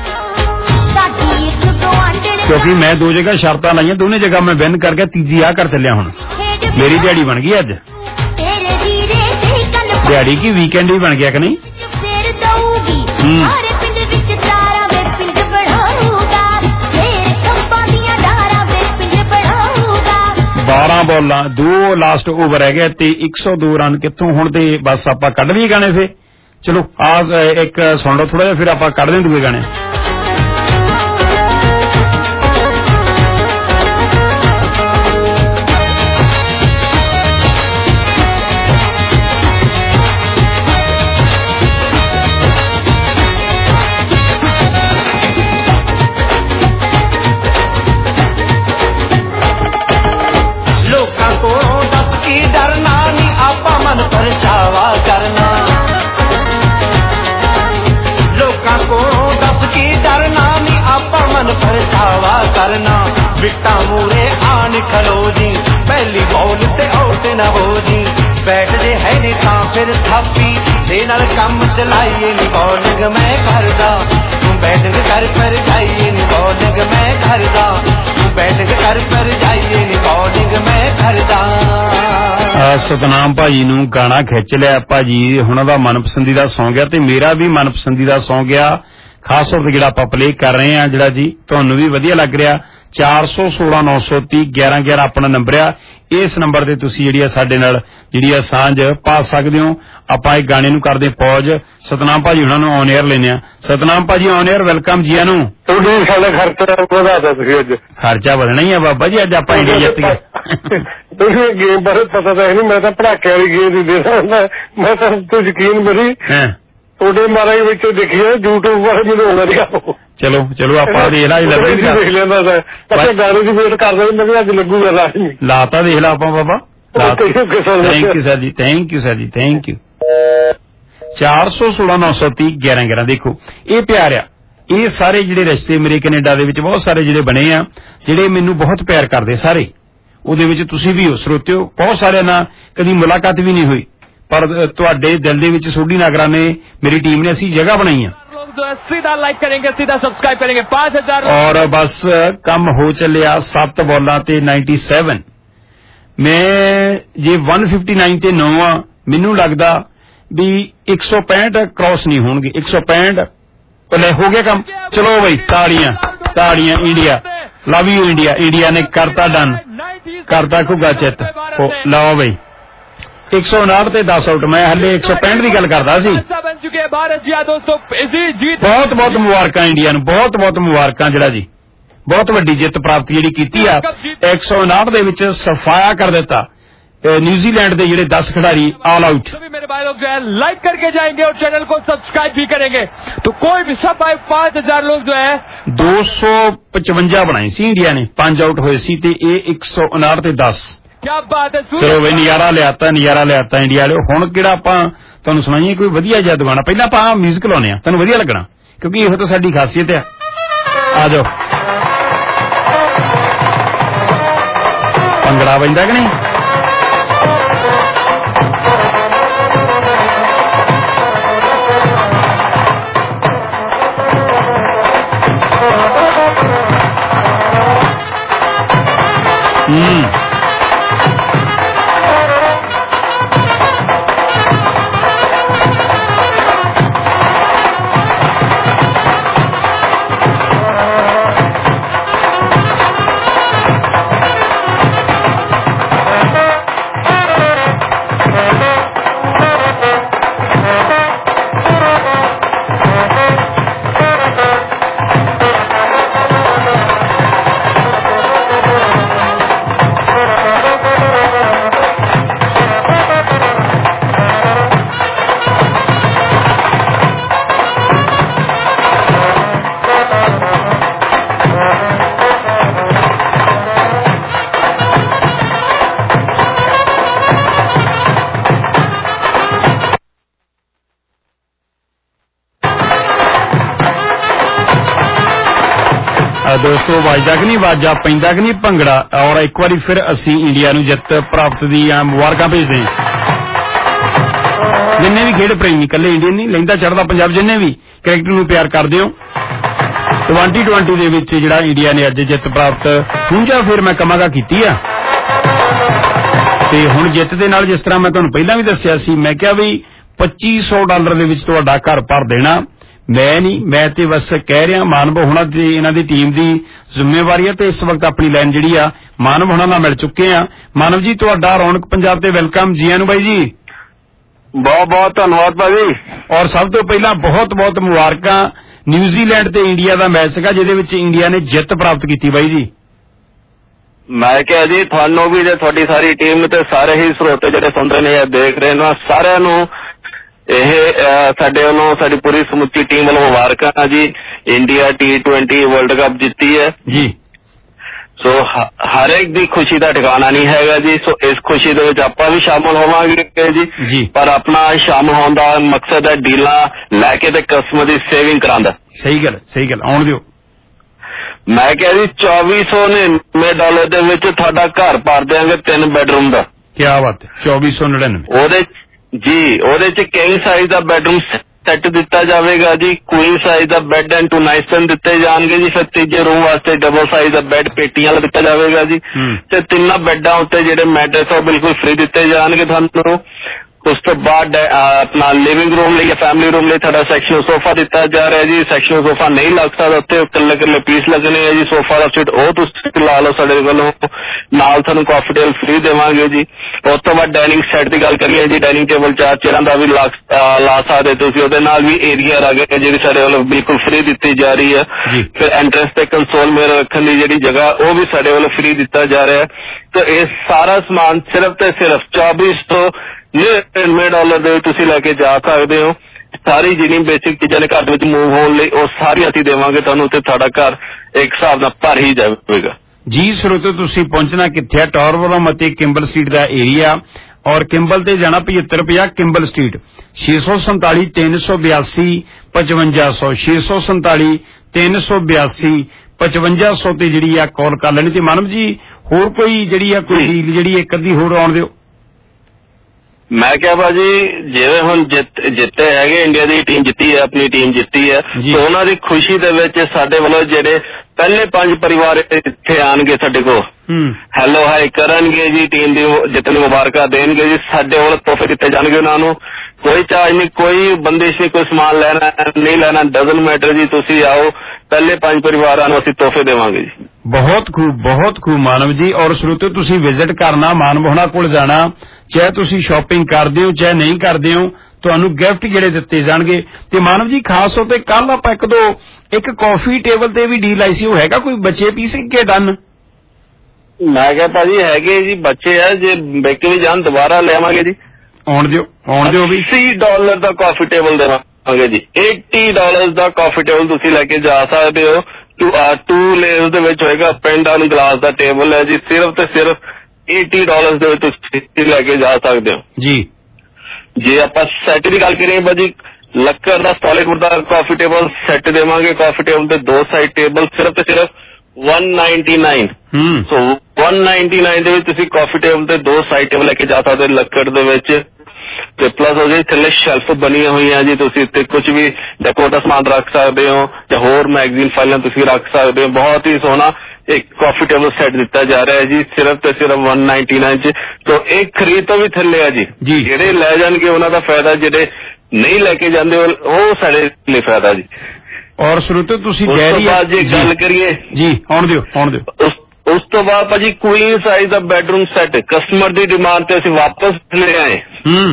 ਕਿਉਂਕਿ ਮੈਂ 2 ਜਗ੍ਹਾ ਸ਼ਰਤਾਂ ਲਾਈਆਂ, ਦੋਨੇ ਜਗ੍ਹਾ ਮੈਂ ਵਿਨ ਕਰਕੇ ਤੀਜੀ ਆ ਕਰ ਚੱਲਿਆ। ਹੁਣ ਮੇਰੀ ਦਿਹਾੜੀ ਬਣ ਗਈ ਅੱਜ, ਦਿਹਾੜੀ ਕੀ ਵੀਕਐਂਡ ਹੀ ਬਣ ਗਿਆ ਕਿ ਨਹੀਂ। 12 ਬਾਲਾਂ 2 ਲਾਸਟ ਓਵਰ ਹੈਗੇ ਤੇ 102 ਰਨ ਕਿੱਥੋਂ ਹੁਣ ਤੇ ਬਸ ਆਪਾਂ ਕੱਢ ਲਈਏ ਗਾਣੇ ਫੇ। ਚਲੋ ਆ ਇੱਕ ਸੁਣ ਲਓ ਥੋੜਾ ਜਿਹਾ, ਫਿਰ ਆਪਾਂ ਕੱਢ ਦੇ ਦੂਏ ਗਾਣੇ। ਵਿਕਟਾਂ ਮੂਰੇ ਆਣ ਖਲੋ ਜੀ, ਪਹਿਲੀ ਬੌਲ ਤੇ ਆਊਟ ਨਾ ਹੋ ਜੀ, ਬੈਟ ਜੇ ਹੈ ਨੀ ਤਾਂ ਫਿਰ ਥਾਪੀ ਦੇ ਨਾਲ ਕੰਮ ਚਲਾਈਏ ਨੀ ਬੌਲਿੰਗ ਮੈਂ ਕਰਦਾ, ਤੂੰ ਬੈਟਿੰਗ ਕਰ ਪਰ ਜਾਈਏ ਨੀ ਬੌਲਿੰਗ ਮੈਂ ਕਰਦਾ, ਤੂੰ ਬੈਟਿੰਗ ਕਰ ਪਰ ਜਾਈਏ ਨੀ ਬੌਲਿੰਗ ਮੈਂ ਕਰਦਾ। ਸਤਨਾਮ ਭਾਜੀ ਨੂੰ ਗਾਣਾ ਖਿੱਚ ਲਿਆ ਭਾਜੀ, ਉਹਨਾਂ ਦਾ ਮਨਪਸੰਦੀਦਾ ਸੌਂਗ ਆ ਤੇ ਮੇਰਾ ਵੀ ਮਨਪਸੰਦੀਦਾ ਸੌਂਗ ਆ, ਖਾਸ ਤੌਰ ਤੇ ਜਿਹੜਾ ਆਪਾਂ ਪਲੇ ਕਰ ਰਹੇ ਆ, ਜਿਹੜਾ ਜੀ ਤੁਹਾਨੂੰ ਵੀ ਵਧੀਆ ਲੱਗ ਰਿਹਾ। 416 930 1111 ਆਪਣਾ ਨੰਬਰ ਆ, ਇਸ ਨੰਬਰ ਤੇ ਤੁਸੀਂ ਜਿਹੜੀ ਆ ਸਾਡੇ ਨਾਲ ਜਿਹੜੀ ਆ ਸਾਂਝ ਪਾ ਸਕਦੇ ਹੋ। ਆਪਾਂ ਇਹ ਗਾਣੇ ਨੂੰ ਕਰਦੇ ਪੌਜ, ਸਤਨਾਮ ਭਾਜੀ ਉਹਨਾਂ ਨੂੰ ਔਨ 에ਅਰ ਲੈਨੇ ਆ। ਸਤਨਾਮ ਭਾਜੀ ਔਨ 에ਅਰ ਵੈਲਕਮ ਜੀ ਨੂੰ। ਤੁਹਾਡੀ ਸਾਡਾ ਖਰਚਾ ਵਧਾ ਦਿੱਤਾ ਤੁਸੀਂ ਅੱਜ। ਖਰਚਾ ਵਧਣਾ ਹੀ ਆ ਬਾਬਾ ਜੀ, ਅੱਜ ਆਪਾਂ ਇੰਡੀਆ ਜਿੱਤ ਗਏ। ਤੁਸੀਂ ਗੇਮ ਬਾਰੇ ਪਤਾ ਤਾਂ ਨਹੀਂ, ਮੈਂ ਤਾਂ ਪੜਾਕੇ ਵਾਲੀ ਗੇਮ ਹੀ ਦੇ ਰਿਹਾ, ਮੈਂ ਤਾਂ ਤੂੰ ਯਕੀਨ ਮੇਰੀ ਤੁਹਾਡੇ ਮਾਰੇ ਵਿੱਚ ਦੇਖਿਆ YouTube ਪਰ ਮੈਨੂੰ ਆਉਂਦਾ ਨਹੀਂ। ਚਲੋ ਚਲੋ ਆਪਾਂ ਦੇਖ ਲਾ, ਦੇਖ ਲੈਂਦਾ ਤਾਂ ਅੱਛਾ ਗਾਣੇ ਦੀ ਵੇਟ ਕਰਦਾ ਮੈਂ ਵੀ ਅੱਜ ਲੱਗੂਗਾ ਲਾਜ਼ਮੀ। ਲਾਤਾ ਦੇਖ ਲਾ ਆਪਾਂ ਬਾਬਾ। ਥੈਂਕ ਯੂ ਸਰ ਜੀ, ਥੈਂਕ ਯੂ ਸਰ ਜੀ, ਥੈਂਕ ਯੂ। 416 930 1111 ਦੇਖੋ ਇਹ ਪਿਆਰ ਆ, ਇਹ ਸਾਰੇ ਜਿਹੜੇ ਰਿਸ਼ਤੇ ਮੇਰੇ ਕੈਨੇਡਾ ਦੇ ਵਿੱਚ ਬਹੁਤ ਸਾਰੇ ਜਿਹੜੇ ਬਣੇ ਆ, ਜਿਹੜੇ ਮੈਨੂੰ ਬਹੁਤ ਪਿਆਰ ਕਰਦੇ ਸਾਰੇ, ਉਹਦੇ ਵਿੱਚ ਤੁਸੀਂ ਵੀ ਹੋ ਸਰੋਤਿਓ। ਬਹੁਤ ਸਾਰਿਆਂ ਨਾਲ ਕਦੀ ਮੁਲਾਕਾਤ ਵੀ ਨਹੀਂ ਹੋਈ, ਪਰ ਤੁਹਾਡੇ ਦਿਲ ਦੇ ਵਿੱਚ ਸੋਢੀ ਨਾਗਰਾ ਨੇ, ਮੇਰੀ ਟੀਮ ਨੇ ਅਸੀਂ ਜਗ੍ਹਾ ਬਣਾਈ ਆ। सीधा लाइक करेंगे, सीधा सब्सक्राइब करेंगे। 5000 और बस कम हो चलिया 7 बॉलां ते 97। मैं जे 159 ते 9 मैनू लगदा भी 165 क्रॉस नहीं होणगे। 165 पहले हो गया काम। चलो भाई ताड़ियां ताड़ियां India, love you India. India ने करता डन, करता घुग्गा चित। लो भाई 159 ਤੇ 10 ਆਊਟ। ਮੈਂ ਹਲੇ 165 ਦੀ ਗੱਲ ਕਰਦਾ ਸੀ। ਬਹੁਤ ਬਹੁਤ ਮੁਬਾਰਕਾਂ ਇੰਡੀਆ ਨੂੰ, ਬਹੁਤ ਬਹੁਤ ਮੁਬਾਰਕਾਂ। ਜਿਹੜਾ ਜੀ ਬਹੁਤ ਵੱਡੀ ਜਿੱਤ ਪ੍ਰਾਪਤੀ ਜਿਹੜੀ ਕੀਤੀ ਆ 159 ਦੇ ਵਿੱਚ ਸਫਾਇਆ ਕਰ ਦਿੱਤਾ न्यूजीलैंड ਦੇ ਜਿਹੜੇ 10 खिलाड़ी ऑल आउट। मेरे भाई लोग जो है लाइक करके जाएंगे और चैनल को सब्सक्राइब भी करेंगे, तो कोई भी सब 5000 लोग जो है 255 ਬਣਾਏ ਸੀ ਇੰਡੀਆ ਨੇ, 5 ਆਊਟ ਹੋਏ ਸੀ ਤੇ ਇਹ 159 ਤੇ 10। क्या बात है। ਚਲੋ ਬਈ ਨਜ਼ਾਰਾ ਲਿਆਤਾ ਇੰਡੀਆ ਵਾਲੇ। ਹੁਣ ਕਿਹੜਾ ਆਪਾਂ ਤੁਹਾਨੂੰ ਸੁਣਾਈਏ ਕੋਈ ਵਧੀਆ ਜਿਹਾ ਗਾਣਾ। ਪਹਿਲਾਂ ਆਪਾਂ ਮਿਊਜ਼ਿਕ ਲਾਉਨੇ ਆ, ਤੁਹਾਨੂੰ ਵਧੀਆ ਲੱਗਣਾ ਕਿਉਂਕਿ ਇਹੋ ਤਾਂ ਸਾਡੀ ਖਾਸੀਅਤ ਆ। ਆ ਜਾਓ ਭੰਗੜਾ ਪੈਂਦਾ ਕਿ ਨਹੀਂ। ਦੋਸਤੋ ਵੱਜਦਾ ਕਿ ਨਹੀਂ ਆਵਾਜ਼ਾਂ ਪੈਂਦਾ ਕਿ ਨਹੀਂ ਭੰਗੜਾ ਔਰ ਇੱਕ ਵਾਰੀ ਫਿਰ ਅਸੀਂ ਇੰਡੀਆ ਨੂੰ ਜਿੱਤ ਪ੍ਰਾਪਤ ਦੀਆਂ ਮੁਬਾਰਕਾਂ ਭੇਜਦੇ ਹਾਂ। ਜਿੰਨੇ ਵੀ ਖੇਡ ਪ੍ਰੇਮੀ ਇਕੱਲੇ ਇੰਡੀਅਨ ਨਹੀਂ ਲੈਂਦਾ ਚੜ੍ਹਦਾ ਪੰਜਾਬ ਜਿੰਨੇ ਵੀ ਕ੍ਰਿਕਟ ਨੂੰ ਪਿਆਰ ਕਰਦੇ ਹੋ 2020 ਦੇ ਵਿੱਚ ਜਿਹੜਾ ਇੰਡੀਆ ਨੇ ਅੱਜ ਜਿੱਤ ਪ੍ਰਾਪਤ ਹੁਣ ਜਾਂ ਫਿਰ ਮੈਂ ਕਹਾਂਗਾ ਕੀਤੀ ਆ ਤੇ ਹੁਣ ਜਿੱਤ ਦੇ ਨਾਲ ਜਿਸ ਤਰ੍ਹਾਂ ਮੈਂ ਤੁਹਾਨੂੰ ਪਹਿਲਾਂ ਵੀ ਦੱਸਿਆ ਸੀ ਮੈਂ ਕਿਹਾ ਵੀ $2500 ਦੇ ਵਿੱਚ ਤੁਹਾਡਾ ਘਰ ਭਰ ਦੇਣਾ ਮੈਂ ਨਹੀਂ ਮੈਂ ਤੇ ਬਸ ਕਹਿ ਰਿਹਾ ਮਾਨਵ ਹੋਣਾ ਤੇ ਇਹਨਾਂ ਦੀ ਟੀਮ ਦੀ ਜ਼ਿੰਮੇਵਾਰੀ ਹੈ ਤੇ ਇਸ ਵਕਤ ਆਪਣੀ ਲਾਈਨ ਜਿਹੜੀ ਆ ਮਾਨਵ ਹੋਣਾ ਨਾਲ ਮਿਲ ਚੁੱਕੇ ਆ। ਮਾਨਵ ਜੀ ਤੁਹਾਡਾ ਰੌਣਕ ਪੰਜਾਬ ਤੇ ਵੈਲਕਮ ਜੀ ਆਇਆਂ ਨੂੰ ਬਾਈ ਜੀ। ਬਹੁਤ ਬਹੁਤ ਧੰਨਵਾਦ ਭਾਜੀ। ਔਰ ਸਭ ਤੋਂ ਪਹਿਲਾਂ ਬਹੁਤ ਬਹੁਤ ਮੁਬਾਰਕਾਂ ਨਿਊਜ਼ੀਲੈਂਡ ਤੇ ਇੰਡੀਆ ਦਾ ਮੈਚ ਸੀਗਾ ਜਿਹਦੇ ਵਿੱਚ ਇੰਡੀਆ ਨੇ ਜਿੱਤ ਪ੍ਰਾਪਤ ਕੀਤੀ ਬਾਈ ਜੀ। ਮੈਂ ਕਿਹਾ ਜੀ ਤੁਹਾਨੂੰ ਵੀ ਤੇ ਤੁਹਾਡੀ ਸਾਰੀ ਟੀਮ ਤੇ ਸਾਰੇ ਹੀ ਸਰੋਤੇ ਜਿਹੜੇ ਸੁਣ ਰਹੇ ਨੇ ਦੇਖ ਰਹੇ ਨੇ ਸਾਰਿਆਂ ਨੂੰ ਇਹ ਸਾਡੇ ਵੱਲੋਂ ਸਾਡੀ ਪੂਰੀ ਸਮੁੱਚੀ ਟੀਮ ਵੱਲੋਂ ਮੁਬਾਰਕਾਂ ਜੀ। ਇੰਡੀਆ T20 ਵਰਲਡ ਕੱਪ ਜਿੱਤੀ ਹੈ ਜੀ। ਸੋ ਹਰ ਇੱਕ ਦੀ ਖੁਸ਼ੀ ਦਾ ਠਿਕਾਣਾ ਨਹੀਂ ਹੈਗਾ ਜੀ। ਸੋ ਇਸ ਖੁਸ਼ੀ ਦੇ ਵਿੱਚ ਆਪਾਂ ਵੀ ਸ਼ਾਮਲ ਹੋਵਾਂਗੇ ਜੀ ਪਰ ਆਪਣਾ ਸ਼ਾਮਲ ਹੋਣ ਦਾ ਮਕਸਦ ਹੈ ਡੀਲਾਂ ਲੈ ਕੇ ਤੇ ਕਸਟਮਰ ਦੀ ਸੇਵਿੰਗ ਕਰਾਉਣ ਦਾ। ਸਹੀ ਗੱਲ ਆਉਣ ਦਿਓ। ਮੈਂ ਕਿਹਾ ਜੀ $2499 ਦੇ ਵਿੱਚ ਤੁਹਾਡਾ ਘਰ ਭਰ ਦਿਆਂਗੇ 3 ਬੈਡਰੂਮ ਦਾ। ਕੀ ਬਾਤ ਹੈ 2499 ਉਹਦੇ ਚ ਕਿੰਗ ਸਾਈਜ਼ ਦਾ ਬੈਡਰੂਮ ਸੈੱਟ ਦਿੱਤਾ ਜਾਵੇਗਾ ਜੀ। ਕੁਈਨ ਸਾਈਜ਼ ਦਾ ਬੈੱਡ ਐਂਡ 2 ਨਾਈਟਸ ਦਿੱਤੇ ਜਾਣਗੇ ਜੀ। ਫਿਰ ਤੀਜੇ ਰੂਮ ਵਾਸਤੇ ਡਬਲ ਸਾਈਜ਼ ਦਾ ਬੈੱਡ ਪੇਟੀਆਂ ਵਾਲਾ ਦਿੱਤਾ ਜਾਵੇਗਾ ਜੀ ਤੇ 3 ਬੈੱਡਾਂ ਉੱਤੇ ਜਿਹੜੇ ਮੈਟਰਸ ਉਹ ਬਿਲਕੁਲ ਫ੍ਰੀ ਦਿੱਤੇ ਜਾਣਗੇ ਤੁਹਾਨੂੰ। ਉਸ ਤੋਂ ਬਾਅਦ ਆਪਣਾ ਲਿਵਿੰਗ ਰੂਮ ਲਈ ਜਾਂ ਫੈਮਿਲੀ ਰੂਮ ਲਈ ਤੁਹਾਡਾ ਸੈਕਸ਼ਨ ਸੋਫਾ ਦਿੱਤਾ ਜਾ ਰਿਹਾ ਜੀ। ਸੈਕਸ਼ਨ ਸੋਫਾ ਨਹੀਂ ਲੱਗ ਸਕਦਾ ਉੱਤੇ ਇਕੱਲੇ ਪੀਸ ਲੱਗਣੇ ਹੈ ਜੀ। ਸੋਫਾ ਦਾ ਸੀਟ ਉਹ ਤੁਸੀਂ ਲਾ ਲਓ ਸਾਡੇ ਵੱਲੋਂ ਨਾਲ ਤੁਹਾਨੂੰ ਕਾਫੀ ਟੇਬਲ ਫ੍ਰੀ ਦੇਵਾਂਗੇ ਜੀ। ਉਸ ਤੋਂ ਬਾਅਦ ਡਾਈਨਿੰਗ ਸੈੱਟ ਦੀ ਗੱਲ ਕਰੀਏ ਜੀ ਡਾਈਨਿੰਗ ਟੇਬਲ 4 ਚੇਅਰਾਂ ਦਾ ਵੀ ਲਾ ਸਕਦੇ ਤੁਸੀਂ। ਉਹਦੇ ਨਾਲ ਵੀ ਏਰੀਆ ਆ ਗਿਆ ਜਿਹੜੀ ਸਾਡੇ ਵੱਲੋਂ ਬਿਲਕੁਲ ਫ੍ਰੀ ਦਿੱਤੀ ਜਾ ਰਹੀ ਹੈ। ਫਿਰ ਐਂਟਰੈਂਸ ਤੇ ਕੰਸੋਲ ਮਿਰਰ ਰੱਖਣ ਦੀ ਜਿਹੜੀ ਜਗ੍ਹਾ ਉਹ ਵੀ ਸਾਡੇ ਵੱਲੋਂ ਫ੍ਰੀ ਦਿੱਤਾ ਜਾ ਰਿਹਾ ਹੈ। ਤੇ ਇਹ ਸਾਰਾ ਸਮਾਨ ਸਿਰਫ ਤੇ ਸਿਰਫ $2499 ਦੇ ਵਿੱਚ ਤੁਸੀਂ ਲੈ ਕੇ ਜਾ ਸਕਦੇ ਹੋ। ਸਾਰੀ ਜਿੰਨੀ ਬੇਸਿਕ ਚੀਜ਼ਾਂ ਨੇ ਘਰ ਦੇ ਵਿੱਚ ਮੂਵ ਹੋਣ ਲਈ ਉਹ ਸਾਰੀ ਅਸੀਂ ਦੇਵਾਂਗੇ ਤੁਹਾਨੂੰ ਤੇ ਤੁਹਾਡਾ ਘਰ ਇੱਕ ਹਿਸਾਬ ਨਾਲ ਭਰ ਹੀ ਜਾਵੇਗਾ ਜੀ। ਸਰੋਤੋ ਤੁਸੀਂ ਪਹੁੰਚਣਾ ਕਿੱਥੇ ਆ ਟੌਰਵਰਮ ਅਤੇ ਕਿੰਬਲ ਸਟਰੀਟ ਦਾ ਏਰੀਆ ਔਰ ਕਿੰਬਲ ਤੇ ਜਾਣਾ 7550 ਕਿੰਬਲ ਸਟਰੀਟ 647 382 5500 647 382 5500 ਤੇ ਜਿਹੜੀ ਆ ਕਾਲ ਕਰ ਲੈਣੀ। ਤੇ ਮਾਨਵ ਜੀ ਹੋਰ ਕੋਈ ਜਿਹੜੀ ਆ ਕੋਈ ਡੀਲ ਜਿਹੜੀ ਇੱਕ ਅੱਧੀ ਹੋਰ ਆਉਣ ਦਿਓ। ਮੈਂ ਕਿਹਾ ਭਾਜੀ ਜਿਵੇਂ ਹੁਣ ਜਿੱਤੇ ਹੈਗੇ ਇੰਡੀਆ ਦੀ ਟੀਮ ਜਿੱਤੀ ਹੈ ਆਪਣੀ ਟੀਮ ਜਿੱਤੀ ਹੈ ਤੇ ਉਹਨਾਂ ਦੀ ਖੁਸ਼ੀ ਦੇ ਵਿੱਚ ਸਾਡੇ ਵੱਲੋਂ ਜਿਹੜੇ ਪਹਿਲੇ 5 ਪਰਿਵਾਰ ਇੱਥੇ ਆਣਗੇ ਸਾਡੇ ਕੋਲ ਹੈਲੋ ਹਾਈ ਕਰਨਗੇ ਜੀ ਟੀਮ ਦੀ ਜਿੱਤਣ ਦੀ ਮੁਬਾਰਕਾਂ ਦੇਣਗੇ ਜੀ। ਸਾਡੇ ਵੱਲੋਂ ਤੋਹਫੇ ਦਿੱਤੇ ਜਾਣਗੇ ਉਹਨਾਂ ਨੂੰ। ਕੋਈ ਚਾਰਜ ਨਹੀਂ ਕੋਈ ਬੰਦਿਸ਼ ਨਹੀਂ ਕੋਈ ਸਮਾਨ ਲੈਣਾ ਨਹੀਂ ਲੈਣਾ ਡਜ਼ਨਟ ਮੈਟਰ ਜੀ। ਤੁਸੀਂ ਆਓ ਪਹਿਲੇ 5 ਪਰਿਵਾਰਾਂ ਨੂੰ ਅਸੀਂ ਤੋਹਫੇ ਦੇਵਾਂਗੇ ਜੀ। ਬਹੁਤ ਖੂਬ ਮਾਨਵ ਜੀ। ਔਰ ਸਰੋਤੋ ਤੁਸੀਂ ਵਿਜ਼ਿਟ ਕਰਨਾ ਮਾਨਵ ਹੋਣਾ ਕੋਲ ਜਾਣਾ ਚਾਹੇ ਤੁਸੀਂ ਸ਼ਾਪਿੰਗ ਕਰਦੇ ਹੋ ਚਾਹੇ ਨਹੀਂ ਕਰਦੇ ਹੋ ਤੁਹਾਨੂੰ ਗਿਫਟ ਜਿਹੜੇ ਦਿੱਤੇ ਜਾਣਗੇ। ਤੇ ਮਾਨਵ ਜੀ ਖਾਸ ਤੌਰ ਤੇ ਕੱਲ ਆਪਾਂ ਇੱਕ ਕਾਫੀ ਟੇਬਲ ਤੇ ਵੀ ਡੀਲ ਆਈ ਸੀ ਉਹ ਹੈਗਾ ਕੋਈ ਬੱਚੇ ਪੀਸ ਕੇ ਡਨ। ਮੈਂ ਕਿਹਾ ਭਾਜੀ ਹੈਗੇ ਜੀ ਬੱਚੇ ਆ ਜੇ ਵਿਕ ਵੀ ਜਾਣ ਦੁਬਾਰਾ ਲਿਆਵਾਂਗੇ ਜੀ। ਆਉਣ ਦਿਓ ਵੀ $80 ਦਾ ਕਾਫੀ ਟੇਬਲ ਦੇਵਾਂਗੇ ਜੀ। $80 ਦਾ ਕਾਫੀ ਟੇਬਲ ਤੁਸੀਂ ਲੈ ਕੇ ਜਾ ਸਕਦੇ ਹੋ। 2 ਲੇਅਰਸ ਦੇ ਵਿੱਚ ਹੋਏਗਾ ਅਪ ਐਂਡ ਡਾਊਨ ਗਲਾਸ ਦਾ ਟੇਬਲ ਹੈ ਜੀ। ਸਿਰਫ ਤੇ ਸਿਰਫ $80 ਦੇ ਵਿੱਚ ਤੁਸੀਂ ਲੈ ਕੇ ਜਾ ਸਕਦੇ ਹੋ ਜੀ। ਜੇ ਆਪਾਂ ਸੈੱਟ ਦੀ ਗੱਲ ਕਰੀਏ ਭਾਜੀ ਲੱਕੜ ਦਾ ਸਟਾਲਿਕ ਦਾ ਕਾਫੀ ਟੇਬਲ ਸੈੱਟ ਦੇਵਾਂਗੇ। ਕਾਫੀ ਟੇਬਲ ਦੇ 2 ਸਾਈਡ ਟੇਬਲ ਸਿਰਫ ਤੇ ਸਿਰਫ $199 ਸੋ $199 ਦੇ ਵਿੱਚ ਤੁਸੀਂ ਕਾਫੀ ਟੇਬਲ ਤੇ 2 ਸਾਈਡ ਟੇਬਲ ਲੈ ਕੇ ਜਾ ਸਕਦੇ ਲੱਕੜ ਦੇ ਵਿੱਚ। ਤੇ ਪਲੱਸ ਉਹਦੇ ਥੱਲੇ ਸ਼ੈਲਫ ਬਣੀਆਂ ਹੋਈਆਂ ਜੀ ਤੁਸੀਂ ਇੱਥੇ ਕੁਝ ਵੀ ਡੈਕੋਰ ਦਾ ਸਮਾਨ ਰੱਖ ਸਕਦੇ ਹੋ ਜਾਂ ਹੋਰ ਮੈਗਜ਼ੀਨ ਫਾਈਲਾਂ ਤੁਸੀਂ ਰੱਖ ਸਕਦੇ ਹੋ। ਬਹੁਤ ਹੀ ਸੋਹਣਾ ਇੱਕ ਕਾਫੀ ਟੇਬਲ ਸੈੱਟ ਦਿੱਤਾ ਜਾ ਰਿਹਾ ਹੈ ਜੀ ਸਿਰਫ ਤੇ ਸਿਰਫ $199 ਚ। ਤੋਂ ਇਹ ਖਰੀਦ ਤੋਂ ਵੀ ਥੱਲੇ ਆ ਜੀ। ਜਿਹੜੇ ਲੈ ਜਾਣਗੇ ਉਹਨਾਂ ਦਾ ਫਾਇਦਾ ਜਿਹੜੇ ਨਹੀਂ ਲੈ ਕੇ ਜਾਂਦੇ ਉਹ ਸਾਡੇ ਲਈ ਫਾਇਦਾ ਜੀ। ਔਰ ਸਰੋਤੋ ਤੁਸੀਂ ਡੈਰੀ ਜੇ ਗੱਲ ਕਰੀਏ ਜੀ ਆਉਣ ਦਿਓ ਉਸ ਤੋਂ ਬਾਅਦ ਭਾਜੀ ਕੁਈਨ ਸਾਈਜ਼ ਦਾ ਬੈਡਰੂਮ ਸੈੱਟ ਕਸਟਮਰ ਦੀ ਡਿਮਾਂਡ ਤੇ ਅਸੀਂ ਵਾਪਸ ਲੈ ਆਏ।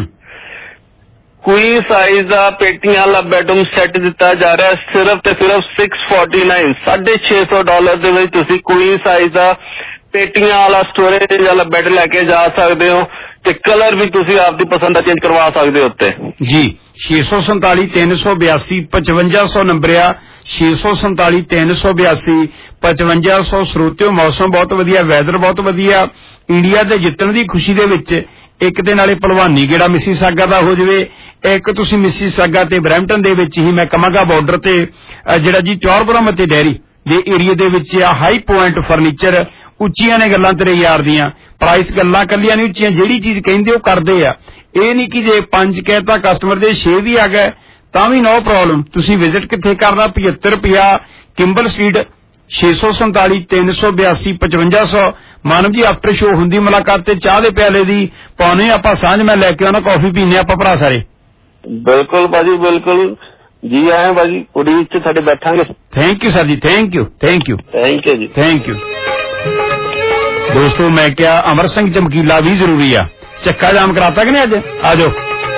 ਕੁਈਨ ਸਾਈਜ਼ ਦਾ ਪੇਟੀਆਂ ਵਾਲਾ ਬੈਡਰੂਮ ਸੈੱਟ ਦਿੱਤਾ ਜਾ ਰਿਹਾ ਸਿਰਫ ਤੇ ਸਿਰਫ $649 $650 ਦੇ ਵਿੱਚ ਤੁਸੀਂ ਕੁਈਨ ਸਾਈਜ਼ ਦਾ ਪੇਟੀਆਂ ਵਾਲਾ ਸਟੋਰੇਜ ਵਾਲਾ ਬੈੱਡ ਲੈ ਕੇ ਜਾ ਸਕਦੇ ਹੋ ਤੇ ਕਲਰ ਵੀ ਤੁਸੀਂ ਆਪਦੀ ਪਸੰਦ ਦਾ ਚੇਂਜ ਕਰਵਾ ਸਕਦੇ ਹੋ ਉੱਤੇ ਜੀ। 647 382 5500 ਨੰਬਰ ਆ 647 382 5500। ਸਰੋਤਿਓ ਮੌਸਮ ਬਹੁਤ ਵਧੀਆ ਵੈਦਰ ਬਹੁਤ ਵਧੀਆ ਇੰਡੀਆ ਦੇ ਜਿੱਤਣ ਦੀ ਖੁਸ਼ੀ ਦੇ ਵਿੱਚ ਇੱਕ ਦੇ ਨਾਲੇ ਭਲਵਾਨੀ ਗੇੜਾ ਮਿਸੀਸਾਗਾ ਦਾ ਹੋ ਜਾਵੇ ਇੱਕ ਤੁਸੀਂ ਮਿਸੀਸਾਗਾ ਤੇ ਬਰੈਂਪਟਨ ਦੇ ਵਿੱਚ ਹੀ ਮੈਂ ਕਹਾਂਗਾ ਬਾਰਡਰ ਤੇ ਜਿਹੜਾ ਜੀ ਟੌਰਬਰਮ ਅਤੇ ਡੈਰੀ ਦੇ ਏਰੀਏ ਦੇ ਵਿੱਚ ਆ। ਹਾਈ ਪੁਆਇੰਟ ਫਰਨੀਚਰ, ਉੱਚੀਆਂ ਨੇ ਗੱਲਾਂ ਤੇਰੇ ਯਾਰ ਦੀਆਂ, ਪ੍ਰਾਈਸ ਗੱਲਾਂ ਕੱਲੀਆਂ ਨਹੀਂ ਉੱਚੀਆਂ, ਜਿਹੜੀ ਚੀਜ਼ ਕਹਿੰਦੇ ਉਹ ਕਰਦੇ ਆ। ਇਹ ਨਹੀਂ ਕਿ ਜੇ 5 ਕਹਿਤਾ ਕਸਟਮਰ ਦੇ 6 ਵੀ ਆ ਗਏ ਤਾਂ ਵੀ ਨੋ ਪ੍ਰੋਬਲਮ। ਤੁਸੀਂ ਵਿਜ਼ਿਟ ਕਿੱਥੇ ਕਰਨਾ? 7550 ਕਿੰਬਲ ਸਟਰੀਟ, 647 382 5500। ਮਾਨਵ ਜੀ ਆਫਟਰ ਸ਼ੋ ਹੁੰਦੀ ਮੁਲਾਕਾਤ ਤੇ ਚਾਹ ਦੇ ਪਿਆਲੇ ਦੀ ਪਾਉਣੇ ਆਪਾਂ ਸਾਂਝ, ਮੈਂ ਲੈ ਕੇ ਆਉਣਾ, ਕਾਫੀ ਪੀਨੇ ਆਪਾਂ ਭਰਾ ਸਾਰੇ। ਬਿਲਕੁਲ ਭਾਜੀ ਬਿਲकुल ਜੀ, ਆਏ ਭਾਜੀ ਉਡੀਕ ਚ ਸਾਡੇ ਬੈਠਾਂਗੇ। ਥੈਂਕ ਯੂ ਸਰ ਜੀ, thank you thank you thank you ਜੀ, ਥੈਂਕ ਯੂ। ਦੋਸਤੋ ਮੈਂ ਕਿਹਾ ਅਮਰ ਸਿੰਘ ਚਮਕੀਲਾ ਵੀ ਜ਼ਰੂਰੀ ਆ। ਚੱਕਾ ਜਾਮ ਕਰਾਤਾ ਕਿ ਨਹੀਂ ਅੱਜ? ਆ ਜਾਓ।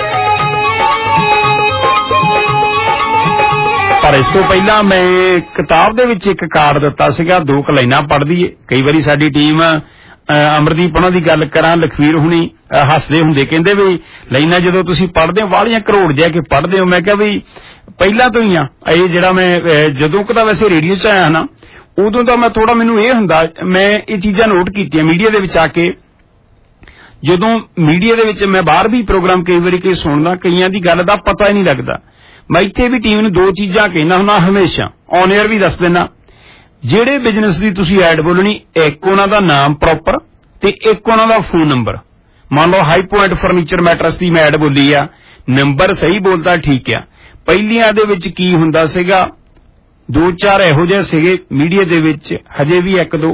ਪਰ ਇਸ ਤੋਂ ਪਹਿਲਾਂ ਮੈਂ ਕਿਤਾਬ ਦੇ ਵਿੱਚ ਇੱਕ ਕਾਰਡ ਦਿੱਤਾ ਸੀਗਾ, 2 ਲਾਈਨਾਂ ਪੜ੍ਹ ਦਈਏ। ਕਈ ਵਾਰੀ ਸਾਡੀ ਟੀਮ ਅਮਰਦੀਪ ਉਹਨਾਂ ਦੀ ਗੱਲ ਕਰਾਂ, ਲਖਵੀਰ ਹੁਣੀ ਹੱਸਦੇ ਹੁੰਦੇ, ਕਹਿੰਦੇ ਵੀ ਲਾਈਨਾਂ ਜਦੋਂ ਤੁਸੀਂ ਪੜ੍ਹਦੇ ਹੋ ਵਾਲੀਆਂ ਕਰੋੜ ਜਾ ਕੇ ਪੜ੍ਹਦੇ ਹੋ। ਮੈਂ ਕਿਹਾ ਵੀ ਪਹਿਲਾਂ ਤੋਂ ਹੀ ਆ ਇਹ ਜਿਹੜਾ ਮੈਂ ਜਦੋਂ ਕਦਾ ਵੈਸੇ ਰੇਡੀਓ 'ਚ ਆਇਆ ਨਾ ਉਦੋਂ ਤਾਂ ਮੈਂ ਥੋੜਾ, ਮੈਨੂੰ ਇਹ ਹੁੰਦਾ, ਮੈਂ ਇਹ ਚੀਜ਼ਾਂ ਨੋਟ ਕੀਤੀਆਂ ਮੀਡੀਆ ਦੇ ਵਿੱਚ ਆ ਕੇ। ਜਦੋਂ ਮੀਡੀਆ ਦੇ ਵਿੱਚ ਮੈਂ ਬਾਹਰ ਵੀ ਪ੍ਰੋਗਰਾਮ ਕਈ ਵਾਰੀ ਕਈ ਸੁਣਦਾ, ਕਈਆਂ ਦੀ ਗੱਲ ਦਾ ਪਤਾ ਹੀ ਨਹੀਂ ਲੱਗਦਾ। ਮੈਂ ਇੱਥੇ ਵੀ ਟੀਮ ਨੂੰ 2 ਚੀਜ਼ਾਂ ਕਹਿਣਾ ਹੁੰਦਾ ਹਮੇਸ਼ਾ, ਔਨ 에ਅਰ ਵੀ ਦੱਸ ਦੇਣਾ। ਜਿਹੜੇ ਬਿਜ਼ਨਸ ਦੀ ਤੁਸੀਂ ਐਡ ਬੋਲਣੀ, ਇੱਕ ਉਹਨਾਂ ਦਾ ਨਾਮ ਪ੍ਰੋਪਰ ਤੇ ਇੱਕ ਉਹਨਾਂ ਦਾ ਫੋਨ ਨੰਬਰ। ਮੰਨ ਲਓ ਹਾਈ ਪੁਆਇੰਟ ਫਰਨੀਚਰ ਮੈਟਰਸ ਦੀ ਮੈਂ ਐਡ ਬੋਲੀ ਆ, ਨੰਬਰ ਸਹੀ ਬੋਲਦਾ ਠੀਕ ਆ। ਪਹਿਲੀਆਂ ਦੇ ਵਿੱਚ ਕੀ ਹੁੰਦਾ ਸੀਗਾ, 2-4 ਇਹੋ ਜਿਹੇ ਸੀਗੇ ਮੀਡੀਆ ਦੇ ਵਿੱਚ, ਹਜੇ ਵੀ 1-2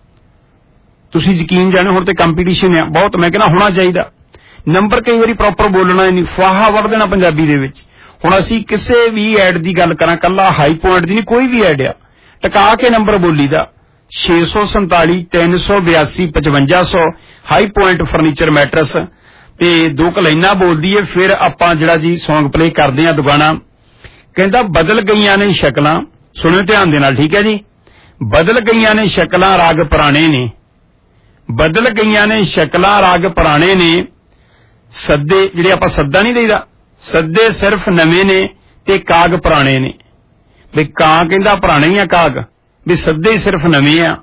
ਤੁਸੀਂ ਯਕੀਨ ਜਾਣੋ, ਹੁਣ ਤੇ ਕੰਪੀਟੀਸ਼ਨ ਆ ਬਹੁਤ। ਮੈਂ ਕਹਿੰਦਾ ਹੋਣਾ ਚਾਹੀਦਾ ਨੰਬਰ, ਕਈ ਵਾਰੀ ਪ੍ਰੋਪਰ ਬੋਲਣਾ ਨਹੀਂ, ਫਾਹਾ ਵੜ ਦੇਣਾ ਪੰਜਾਬੀ ਦੇ ਵਿੱਚ। ਹੁਣ ਅਸੀਂ ਕਿਸੇ ਵੀ ਐਡ ਦੀ ਗੱਲ ਕਰਾਂ, ਕੱਲਾ ਹਾਈ ਪੁਆਇੰਟ ਦੀ ਨਹੀਂ, ਕੋਈ ਵੀ ਐਡ ਆ, ਟਕਾ ਕੇ ਨੰਬਰ ਬੋਲੀ ਦਾ 647 382 5500 ਹਾਈ ਪੁਆਇੰਟ ਫਰਨੀਚਰ ਮੈਟਰਸ, ਤੇ 2 ਲਾਈਨਾਂ ਬੋਲਦੀ ਏ। ਫਿਰ ਆਪਾਂ ਜਿਹੜਾ ਜੀ ਸੌਂਗ ਪਲੇ ਕਰਦੇ ਆ ਦੁਗਾਣਾ। ਕਹਿੰਦਾ ਬਦਲ ਗਈਆਂ ਨੇ ਸ਼ਕਲਾਂ, ਸੁਣਿਓ ਧਿਆਨ ਦੇ ਨਾਲ, ਠੀਕ ਹੈ ਜੀ। ਬਦਲ ਗਈਆਂ ਨੇ ਸ਼ਕਲਾਂ ਰਾਗ ਪੁਰਾਣੇ ਨੇ, ਬਦਲ ਗਈਆਂ ਨੇ ਸ਼ਕਲਾਂ ਰਾਗ ਪੁਰਾਣੇ ਨੇ, ਸੱਦੇ ਜਿਹੜੇ ਆਪਾਂ ਸੱਦਾ ਨਹੀਂ ਦੇਈਦਾ, ਸੱਦੇ ਸਿਰਫ ਨਵੇਂ ਨੇ ਤੇ ਕਾਗ ਪੁਰਾਣੇ ਨੇ। ਵੀ ਕਾਂ ਕਹਿੰਦਾ ਪੁਰਾਣੇ ਹੀ ਆ ਕਾਗ, ਵੀ ਸੱਦੇ ਸਿਰਫ ਨਵੇਂ ਆ।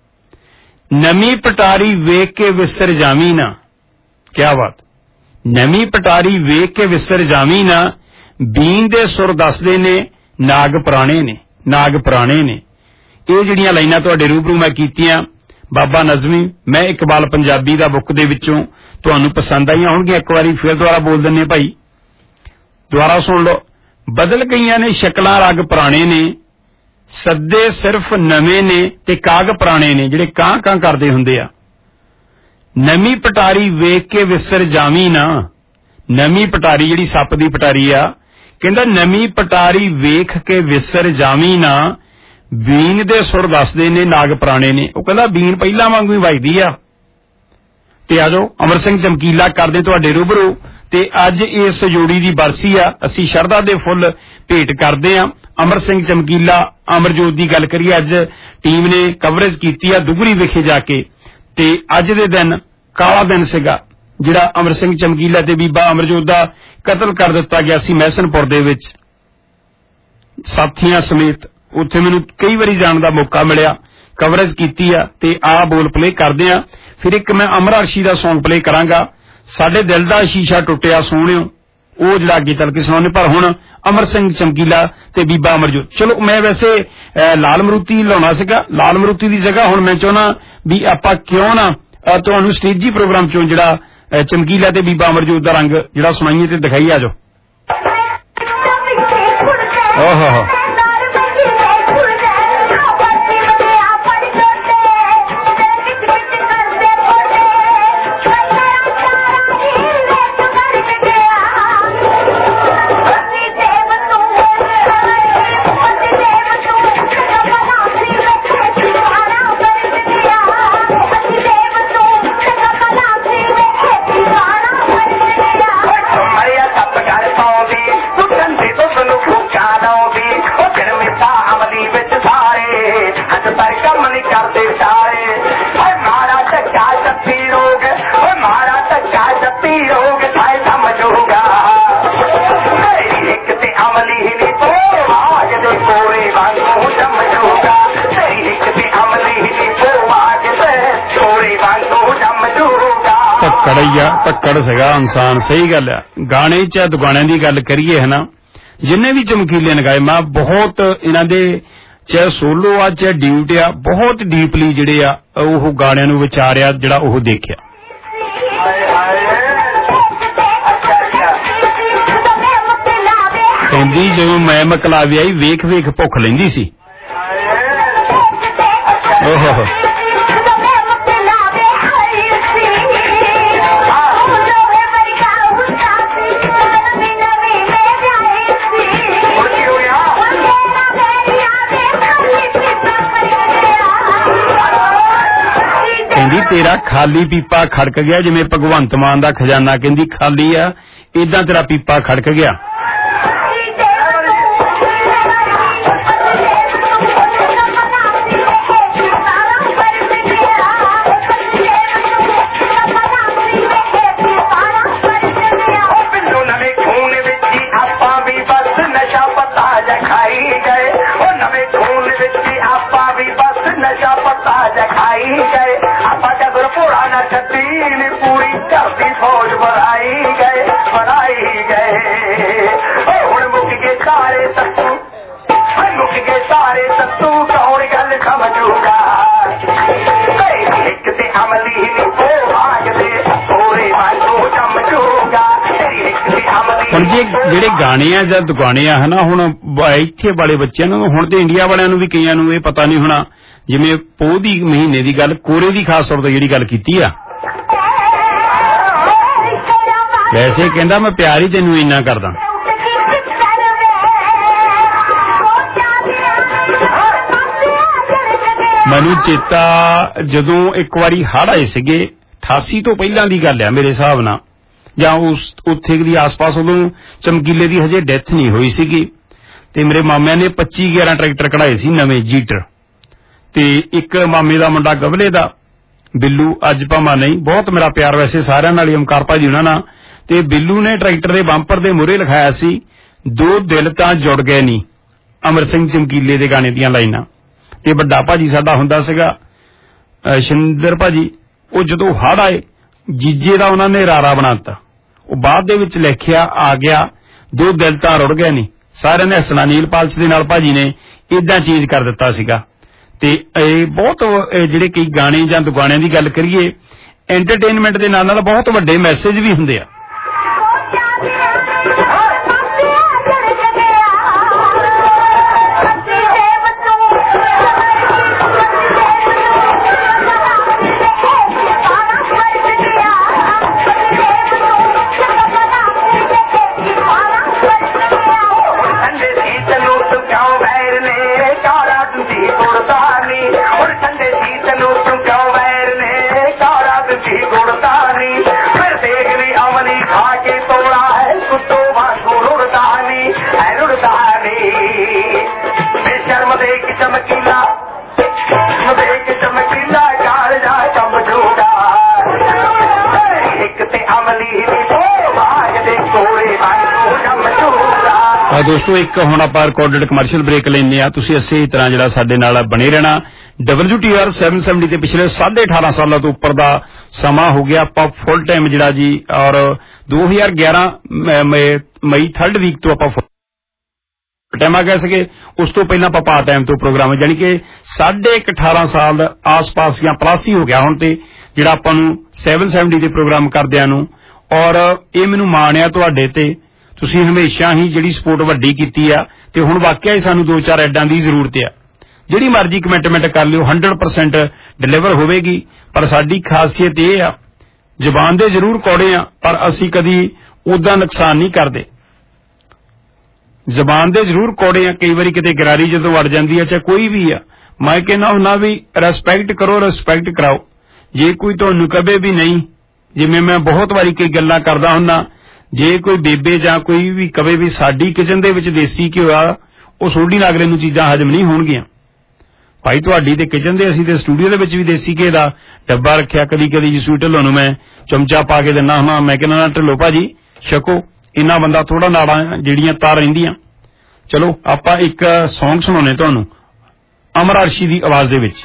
ਨਵੀਂ ਪਟਾਰੀ ਵੇਖ ਕੇ ਵਿਸਰ ਜਾਵੀਂ ਨਾ, ਕਿਆ ਬਾਤ, ਨਵੀਂ ਪਟਾਰੀ ਵੇਖ ਕੇ ਵਿਸਰ ਜਾਵੀਂ ਨਾ, ਬੀਨ ਦੇ ਸੁਰ ਦੱਸਦੇ ਨੇ ਨਾਗ ਪੁਰਾਣੇ ਨੇ, ਨਾਗ ਪੁਰਾਣੇ ਨੇ। ਇਹ ਜਿਹੜੀਆਂ ਲਾਈਨਾਂ ਤੁਹਾਡੇ ਰੂਬਰੂ ਮੈਂ ਕੀਤੀਆਂ, ਬਾਬਾ ਨਜ਼ਮੀ, ਮੈਂ ਇਕਬਾਲ ਪੰਜਾਬੀ ਦਾ ਬੁੱਕ ਦੇ ਵਿੱਚੋਂ, ਤੁਹਾਨੂੰ ਪਸੰਦ ਆਈਆਂ ਹੋਣਗੀਆਂ। ਇੱਕ ਵਾਰੀ ਫਿਰ ਦੁਬਾਰਾ ਬੋਲ ਦਿੰਨੇ ਭਾਈ, ਦੁਬਾਰਾ ਸੁਣ ਲਓ। ਬਦਲ ਗਈਆਂ ਨੇ ਸ਼ਕਲਾਂ ਰੰਗ ਪੁਰਾਣੇ ਨੇ, ਸੱਦੇ ਸਿਰਫ ਨਵੇਂ ਨੇ ਤੇ ਕਾਗ ਪੁਰਾਣੇ ਨੇ, ਜਿਹੜੇ ਕਾਂ ਕਾਂ ਕਰਦੇ ਹੁੰਦੇ ਆ। ਨਵੀਂ ਪਟਾਰੀ ਵੇਖ ਕੇ ਵਿਸਰ ਜਾਵੀਂ ਨਾ, ਨਵੀਂ ਪਟਾਰੀ ਜਿਹੜੀ ਸੱਪ ਦੀ ਪਟਾਰੀ ਆ, ਕਹਿੰਦਾ ਨਵੀਂ ਪਟਾਰੀ ਵੇਖ ਕੇ ਵਿਸਰ ਜਾਵੀਂ ਨਾ, ਬੀਨ ਦੇ ਸੁਰ ਦੱਸਦੇ ਨੇ ਨਾਗ ਪੁਰਾਣੇ ਨੇ। ਉਹ ਕਹਿੰਦਾ ਬੀਨ ਪਹਿਲਾਂ ਵਾਂਗੂ ਹੀ ਵੱਜਦੀ ਆ। ਤੇ ਆਜੋ ਅਮਰ ਸਿੰਘ ਚਮਕੀਲਾ ਕਰਦੇ ਤੁਹਾਡੇ ਰੂਬਰੂ। ਤੇ ਅੱਜ ਇਸ ਜੋੜੀ ਦੀ ਬਰਸੀ ਆ, ਅਸੀਂ ਸ਼ਰਧਾ ਦੇ ਫੁੱਲ ਭੇਟ ਕਰਦੇ ਆ। ਅਮਰ ਸਿੰਘ ਚਮਕੀਲਾ ਅਮਰਜੋਤ ਦੀ ਗੱਲ ਕਰੀਏ, ਅੱਜ ਟੀਮ ਨੇ ਕਵਰੇਜ ਕੀਤੀ ਆ ਦੁਗਰੀ ਵਿਖੇ ਜਾ ਕੇ। ਤੇ ਅੱਜ ਦੇ ਦਿਨ ਕਾਲਾ ਦਿਨ ਸੀਗਾ, ਜਿਹੜਾ ਅਮਰ ਸਿੰਘ ਚਮਕੀਲਾ ਤੇ ਬੀਬਾ ਅਮਰਜੋਤ ਦਾ ਕਤਲ ਕਰ ਦਿੱਤਾ ਗਿਆ ਸੀ ਮਹਿਸਨਪੁਰ ਦੇ ਵਿੱਚ ਸਾਥੀਆਂ ਸਮੇਤ। ਉੱਥੇ ਮੈਨੂੰ ਕਈ ਵਾਰੀ ਜਾਣ ਦਾ ਮੌਕਾ ਮਿਲਿਆ, ਕਵਰੇਜ ਕੀਤੀ ਆ। ਤੇ ਆਹ ਬੋਲ ਪਲੇ ਕਰਦੇ ਆ। ਫਿਰ ਇੱਕ ਮੈਂ ਅਮਰ ਅਰਸ਼ੀ ਦਾ ਸੌਂਗ ਪਲੇ ਕਰਾਂਗਾ, ਸਾਡੇ ਦਿਲ ਦਾ ਸ਼ੀਸ਼ਾ ਟੁੱਟਿਆ ਸੋਹਣਿਓ, ਉਹ ਜਿਹੜਾ ਅੱਗੇ ਚੱਲ ਕੇ ਸੁਣਾਉਣੇ। ਪਰ ਹੁਣ ਅਮਰ ਸਿੰਘ ਚਮਕੀਲਾ ਤੇ ਬੀਬਾ ਅਮਰਜੋਤ। ਚਲੋ ਮੈਂ ਵੈਸੇ ਲਾਲ ਮਰੂਤੀ ਲਾਉਣਾ ਸੀਗਾ, ਲਾਲ ਮਰੂਤੀ ਦੀ ਜਗ੍ਹਾ ਹੁਣ ਮੈਂ ਚਾਹੁੰਦਾ ਵੀ ਆਪਾਂ ਕਿਉਂ ਨਾ ਤੁਹਾਨੂੰ ਸਟੇਜੀ ਪ੍ਰੋਗਰਾਮ ਚੋਂ ਜਿਹੜਾ ਚਮਕੀਲਾ ਤੇ ਬੀਬਾ ਅਮਰਜੋਤ ਦਾ ਰੰਗ ਜਿਹੜਾ ਸੁਣਾਈਏ ਤੇ ਦਿਖਾਈ। ਆ ਜਾਓ। ਓਹੋ ਧੱਕੜ ਸੀਗਾ ਇਨਸਾਨ। ਸਹੀ ਗੱਲ ਆ। ਗਾਣੇ ਚ ਦੁਗਾਣਿਆਂ ਦੀ ਗੱਲ ਕਰੀਏ ਹਨਾ, ਜਿੰਨੇ ਵੀ ਚਮਕੀਲੇ ਨੇ ਗਾਏ, ਮੈਂ ਬਹੁਤ ਇਹਨਾਂ ਦੇ ਚਾਹੇ ਸੋਲੋ ਆ ਚਾਹੇ ਡਿਊਟ ਆ, ਬਹੁਤ ਡੀਪਲੀ ਜਿਹੜੇ ਆ ਉਹ ਗਾਣਿਆਂ ਨੂੰ ਵਿਚਾਰਿਆ ਜਿਹੜਾ ਉਹ ਦੇਖਿਆ। ਕਹਿੰਦੀ ਜਦੋਂ ਮੈਂ ਮਕਲਾਵੇ ਆਈ ਵੇਖ ਵੇਖ ਭੁੱਖ ਲੈਂਦੀ ਸੀ। ਓਹੋ ਕਹਿੰਦੀ ਤੇਰਾ ਖਾਲੀ ਪੀਪਾ ਖੜਕ ਗਿਆ ਜਿਵੇਂ ਭਗਵੰਤ ਮਾਨ ਦਾ ਖਜ਼ਾਨਾ ਕਹਿੰਦੀ ਖਾਲੀ ਆ, ਏਦਾਂ ਤੇਰਾ ਪੀਪਾ ਖੜਕ ਗਿਆ। ਹੁਣ ਜੇ ਜਿਹੜੇ ਗਾਣੇ ਆ ਜਾਂ ਦੁਕਾਨੇ ਆ ਹਨਾ, ਹੁਣ ਇੱਥੇ ਵਾਲੇ ਬੱਚਿਆਂ ਨੂੰ, ਹੁਣ ਤੇ ਇੰਡੀਆ ਵਾਲਿਆਂ ਨੂੰ ਵੀ ਕਈਆਂ ਨੂੰ ਇਹ ਪਤਾ ਨਹੀਂ ਹੋਣਾ, ਜਿਵੇਂ ਪੋਹ ਦੀ ਮਹੀਨੇ ਦੀ ਗੱਲ, ਕੋਰੇ ਦੀ ਖਾਸ ਤੌਰ ਤੇ ਜਿਹੜੀ ਗੱਲ ਕੀਤੀ ਆ, ਵੈਸੇ ਕਹਿੰਦਾ ਮੈਂ ਪਿਆਰ ਹੀ ਤੈਨੂੰ ਇੰਨਾ ਕਰਦਾ। ਮੈਨੂੰ ਚੇਤਾ ਜਦੋਂ ਇੱਕ ਵਾਰੀ ਹੜ੍ਹ ਆਏ ਸੀਗੇ 88 ਤੋਂ ਪਹਿਲਾਂ ਦੀ ਗੱਲ ਆ ਮੇਰੇ ਹਿਸਾਬ ਨਾਲ, ਜਾਂ ਉੱਥੇ ਦੀ ਆਸ-ਪਾਸ, ਉਦੋਂ ਚਮਕੀਲੇ ਦੀ ਹਜੇ ਡੈਥ ਨਹੀਂ ਹੋਈ ਸੀਗੀ, ਤੇ ਮੇਰੇ ਮਾਮਿਆਂ ਨੇ 25-11 ਟਰੈਕਟਰ ਕਢਾਏ ਸੀ ਨਵੇਂ ਜੀਟਰ, ਤੇ ਇੱਕ ਮਾਮੇ ਦਾ ਮੁੰਡਾ ਗਵਲੇ ਦਾ ਬਿੱਲੂ, ਅੱਜ ਭਾਵੇਂ ਨਹੀਂ, ਬਹੁਤ ਮੇਰਾ ਪਿਆਰ ਵੈਸੇ ਸਾਰਿਆਂ ਨਾਲ ਹੀ, ਓਮਕਾਰ ਭਾਜੀ ਉਹਨਾਂ ਨਾਲ, ਤੇ ਬਿੱਲੂ ਨੇ ਟਰੈਕਟਰ ਦੇ ਬੰਪਰ ਦੇ ਮੂਹਰੇ ਲਿਖਾਇਆ ਸੀ 2 ਦਿਲ ਤਾਂ ਜੁੜ ਗਏ ਨਹੀਂ, ਅਮਰ ਸਿੰਘ ਚਮਕੀਲੇ ਦੇ ਗਾਣੇ ਦੀਆਂ ਲਾਈਨਾਂ। ਤੇ ਵੱਡਾ ਭਾਜੀ ਸਾਡਾ ਹੁੰਦਾ ਸੀਗਾ ਸ਼ਿੰਦਰ ਭਾਜੀ, ਉਹ ਜਦੋਂ ਹੜ੍ਹ ਆਏ ਜੀਜੇ ਦਾ ਉਹਨਾਂ ਨੇ ਰਾਰਾ ਬਣਾਤਾ, ਉਹ ਬਾਅਦ ਦੇ ਵਿੱਚ ਲਿਖਿਆ ਆ ਗਿਆ 2 ਦਿਲ ਤਾਂ ਰੁੜ ਗਏ ਨਹੀਂ, ਸਾਰਿਆਂ ਨੇ ਹੱਸਣਾ। ਨੀਲ ਪਾਲਸ ਦੇ ਨਾਲ ਭਾਜੀ ਨੇ ਏਦਾਂ ਚੇਂਜ ਕਰ ਦਿੱਤਾ ਸੀਗਾ। ਤੇ ਇਹ ਬਹੁਤ ਜਿਹੜੇ ਕਈ ਗਾਣੇ ਜਾਂ ਦੁਗਾਣਿਆਂ ਦੀ ਗੱਲ ਕਰੀਏ, ਐਂਟਰਟੇਨਮੈਂਟ ਦੇ ਨਾਲ ਨਾਲ ਬਹੁਤ ਵੱਡੇ ਮੈਸੇਜ ਵੀ ਹੁੰਦੇ ਆ। ਦੋਸਤੋ ਇੱਕ ਹੁਣ ਆਪਾਂ ਰਿਕਾਰਡਡ ਕਮਰਸ਼ੀਅਲ ਬ੍ਰੇਕ ਲੈਂਦੇ ਆ, ਤੁਸੀਂ ਇਸੇ ਤਰ੍ਹਾਂ ਜਿਹੜਾ ਸਾਡੇ ਨਾਲ ਬਣੇ ਰਹਿਣਾ। WTR 770 ਤੇ ਪਿਛਲੇ 18.5 ਸਾਲਾਂ ਤੋਂ ਉੱਪਰ ਦਾ ਸਮਾਂ ਹੋ ਗਿਆ ਆਪਾਂ ਫੁੱਲ ਟਾਈਮ ਜਿਹੜਾ ਜੀ, ਔਰ 2011 ਮਈ 3rd ਵੀਕ ਤੋਂ ਆਪਾਂ ਟਾਈਮ ਆ ਗਏ ਸੀਗੇ, ਉਸ ਤੋਂ ਪਹਿਲਾਂ ਆਪਾਂ ਪਾਰਟ ਟਾਈਮ ਤੋਂ ਪ੍ਰੋਗਰਾਮ, ਜਾਣੀ ਕਿ 18.5 ਸਾਲ ਆਸ-ਪਾਸ ਜਾਂ ਪਲੱਸ ਹੀ ਹੋ ਗਿਆ ਹੁਣ ਤੇ ਜਿਹੜਾ ਆਪਾਂ ਨੂੰ 770 ਦੇ ਪ੍ਰੋਗਰਾਮ ਕਰਦਿਆਂ ਨੂੰ। ਔਰ ਇਹ ਮੈਨੂੰ ਮਾਣ ਆ ਤੁਹਾਡੇ ਤੇ, ਤੁਸੀਂ ਹਮੇਸ਼ਾ ਹੀ ਜਿਹੜੀ ਸਪੋਰਟ ਵੱਡੀ ਕੀਤੀ ਆ, ਤੇ ਹੁਣ ਵਾਕਿਆ ਹੀ ਸਾਨੂੰ 2-4 ਐਡਾਂ ਦੀ ਜ਼ਰੂਰਤ ਆ। ਜਿਹੜੀ ਮਰਜ਼ੀ ਕਮਿਟਮੈਂਟ ਕਰ ਲਿਓ, 100% ਡਿਲੀਵਰ ਹੋਵੇਗੀ। ਪਰ ਸਾਡੀ ਖਾਸੀਅਤ ਇਹ ਆ, ਜ਼ਬਾਨ ਦੇ ਜ਼ਰੂਰ ਕੌੜੇ ਆ, ਪਰ ਅਸੀਂ ਕਦੀ ਉਦਾਂ ਨੁਕਸਾਨ ਨਹੀਂ ਕਰਦੇ। ਜ਼ਬਾਨ ਦੇ ਜ਼ਰੂਰ ਕੌੜੇ ਆ, ਕਈ ਵਾਰੀ ਕਿਤੇ ਗਰਾਰੀ ਜਦੋਂ ਵੜ ਜਾਂਦੀ ਆ, ਚਾਹੇ ਕੋਈ ਵੀ ਆ, ਮੈਂ ਕਹਿੰਦਾ ਹੁੰਦਾ ਵੀ ਰਿਸਪੈਕਟ ਕਰੋ, ਰਿਸਪੈਕਟ ਕਰਾਓ। ਜੇ ਕੋਈ ਤੁਹਾਨੂੰ ਕਵੇ ਵੀ ਨਹੀਂ, ਜਿਵੇਂ ਮੈਂ ਬਹੁਤ ਵਾਰੀ ਕਈ ਗੱਲਾਂ ਕਰਦਾ ਹੁੰਦਾ, ਜੇ ਕੋਈ ਬੇਬੇ ਜਾਂ ਕੋਈ ਵੀ ਕਵੇ ਵੀ ਸਾਡੀ ਕਿਚਨ ਦੇ ਵਿੱਚ ਦੇਸੀ ਘਿਓ ਆ, ਉਹ ਸੋਢੀ ਨਾਲ ਅਗਲੇ ਨੂੰ ਚੀਜ਼ਾਂ ਹਜਮ ਨਹੀਂ ਹੋਣਗੀਆਂ। ਭਾਈ ਤੁਹਾਡੀ ਤੇ ਕਿਚਨ ਦੇ, ਅਸੀਂ ਤੇ ਸਟੂਡੀਓ ਦੇ ਵਿੱਚ ਵੀ ਦੇਸੀ ਘੇ ਦਾ ਡੱਬਾ ਰੱਖਿਆ, ਕਦੀ ਕਦੀ ਜੀ ਸੂਈ ਢਿੱਲੋਂ ਨੂੰ ਮੈਂ ਚਮਚਾ ਪਾ ਕੇ ਦਿੰਦਾ ਹੁੰਦਾ, ਮੈਂ ਕਹਿੰਦਾ ਢਿੱਲੋਂ ਭਾਜੀ ਛਕੋ, ਇੰਨਾ ਬੰਦਾ ਥੋੜਾ ਨਾੜਾਂ ਜਿਹੜੀਆਂ ਤਾਰ ਰਹਿੰਦੀਆਂ। ਚਲੋ ਆਪਾਂ ਇੱਕ ਸੌਂਗ ਸੁਣਾਉਣੇ ਤੁਹਾਨੂੰ ਅਮਰ ਅਰਸ਼ੀ ਦੀ ਆਵਾਜ਼ ਦੇ ਵਿੱਚ।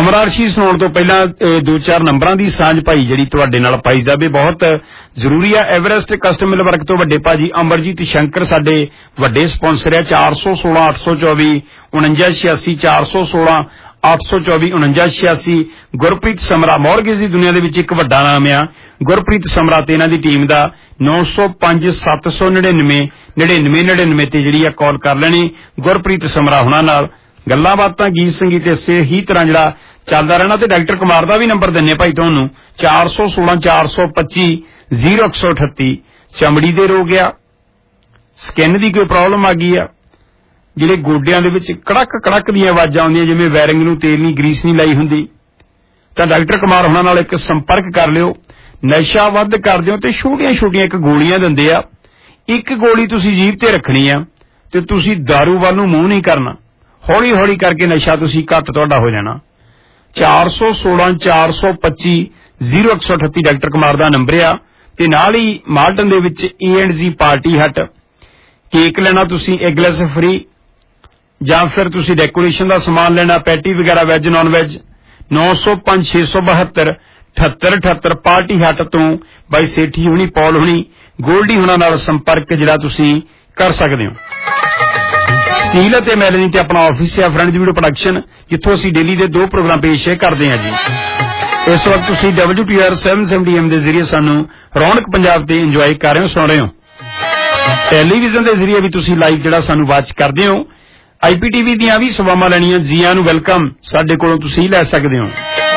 ਅਮਰਾਰਸ਼ੀ ਸੁਣਾਉਣ ਤੋਂ ਪਹਿਲਾਂ 2-4 ਨੰਬਰਾਂ ਦੀ ਸਾਂਝ ਭਾਈ ਜਿਹੜੀ ਤੁਹਾਡੇ ਨਾਲ ਪਾਈ ਜਾਵੇ ਬਹੁਤ ਜ਼ਰੂਰੀ ਹੈ। ਐਵਰੈਸਟ ਕਸਟਮ ਮਿਲ ਵਰਕ ਤੋਂ ਵੱਡੇ ਭਾਜੀ ਅਮਰਜੀਤ ਸ਼ੰਕਰ ਸਾਡੇ ਵੱਡੇ ਸਪਾਂਸਰ ਹੈ। 416 824 4986 416 824 4986। ਗੁਰਪ੍ਰੀਤ ਸਮਰਾ ਮੌਰਗੇਜ ਦੀ ਦੁਨੀਆ ਦੇ ਵਿੱਚ ਇੱਕ ਵੱਡਾ ਨਾਮ ਆ ਗੁਰਪ੍ਰੀਤ ਸਮਰਾ ਤੇ ਇਹਨਾਂ ਦੀ ਟੀਮ ਦਾ 905 799 9999 ਤੇ ਜਿਹੜੀ ਆ ਕਾਲ ਕਰ ਲੈਣੀ ਗੁਰਪ੍ਰੀਤ ਸਮਰਾ ਹੁਣਾਂ ਨਾਲ ਗੱਲਾਂ ਬਾਤਾਂ ਗੀਤ ਸੰਗੀਤ ਇਸੇ ਹੀ ਤਰ੍ਹਾਂ ਜਿਹੜਾ ਚੱਲਦਾ ਰਹਿਣਾ। ਤੇ ਡਾਕਟਰ ਕੁਮਾਰ ਦਾ ਵੀ ਨੰਬਰ ਦਿੰਨੇ ਭਾਈ ਤੁਹਾਨੂੰ 416 425 0138। ਚਮੜੀ ਦੇ ਰੋਗ ਆ, ਸਕਿਨ ਦੀ ਕੋਈ ਪ੍ਰੋਬਲਮ ਆ ਗਈ ਆ, ਜਿਹੜੇ ਗੋਡਿਆਂ ਦੇ ਵਿੱਚ ਕੜਕ ਕੜਕ ਦੀਆਂ ਆਵਾਜ਼ਾਂ ਆਉਂਦੀਆਂ ਜਿਵੇਂ ਵਾਇਰਿੰਗ ਨੂੰ ਤੇਲ ਨਹੀਂ ਗਰੀਸ ਨਹੀਂ ਲਾਈ ਹੁੰਦੀ, ਤਾਂ ਡਾਕਟਰ ਕੁਮਾਰ ਹੁਣਾਂ ਨਾਲ ਇੱਕ ਸੰਪਰਕ ਕਰ ਲਿਓ। ਨਸ਼ਾ ਵੱਧ ਕਰਦੇ ਹੋ ਤੇ ਛੋਟੀਆਂ ਛੋਟੀਆਂ ਇੱਕ ਗੋਲੀਆਂ ਦਿੰਦੇ ਆ, ਇੱਕ ਗੋਲੀ ਤੁਸੀਂ ਜੀਭ ਤੇ ਰੱਖਣੀ ਆ ਤੇ ਤੁਸੀਂ ਦਾਰੂ ਵੱਲ ਨੂੰ ਮੂੰਹ ਨਹੀਂ ਕਰਨਾ, ਹੌਲੀ ਹੌਲੀ ਕਰਕੇ ਨਸ਼ਾ ਤੁਸੀਂ ਘੱਟ ਤੁਹਾਡਾ ਹੋ ਜਾਣਾ। 416 425 0138 ਡਾਕਟਰ ਕੁਮਾਰ ਦਾ ਨੰਬਰ ਆ। ਤੇ ਨਾਲ ਹੀ ਮਾਲਟਨ ਦੇ ਵਿੱਚ E&G ਪਾਰਟੀ ਹਟ ਕੇਕ ਲੈਣਾ ਤੁਸੀਂ ਐਗਲੈਸ ਫ੍ਰੀ, ਜਾਂ ਫਿਰ ਤੁਸੀਂ ਡੈਕੋਰੇਸ਼ਨ ਦਾ ਸਮਾਨ ਲੈਣਾ ਪੈਟੀ ਵਗੈਰਾ ਵੈਜ ਨਾਨ ਵੈਜ 905 672 7878 ਪਾਰਟੀ ਹਟ ਤੋਂ ਬਾਈ ਸੇਠੀ ਹੁਣੀ ਪੌਲ ਹੁਣੀ ਗੋਲਡੀ ਹੁਣਾਂ ਨਾਲ ਸੰਪਰਕ ਜਿਹੜਾ ਤੁਸੀਂ ਕਰ ਸਕਦੇ ਹੋ। ਸਟੀਲ ਅਤੇ ਮੈਲਨੀ ਤੇ ਆਪਣਾ ਆਫਿਸ ਹੈ ਫਰੈਂਡ ਵੀਡੀਓ ਪ੍ਰੋਡਕਸ਼ਨ, ਜਿੱਥੋਂ ਅਸੀਂ ਡੇਲੀ ਦੇ 2 ਪ੍ਰੋਗਰਾਮ ਪੇਸ਼ ਕਰਦੇ ਹਾਂ ਜੀ। ਇਸ ਵਕਤ ਤੁਸੀਂ WTR 770M ਦੇ ਜ਼ਰੀਏ ਸਾਨੂੰ ਰੌਣਕ ਪੰਜਾਬ ਤੇ ਇੰਜੋਏ ਕਰ ਰਹੇ ਹੋ, ਸੁਣ ਰਹੇ ਹੋ। ਟੈਲੀਵਿਜ਼ਨ ਦੇ ਜ਼ਰੀਏ ਵੀ ਤੁਸੀਂ ਲਾਈਵ ਜਿਹੜਾ ਸਾਨੂੰ ਵਾਚ ਕਰਦੇ ਹੋ। IPTV ਦੀਆਂ ਵੀ ਸੇਵਾਵਾਂ ਲੈਣੀਆਂ ਜੀਆਂ ਨੂੰ ਵੈਲਕਮ, ਸਾਡੇ ਕੋਲੋਂ ਤੁਸੀਂ ਲੈ ਸਕਦੇ ਹੋ।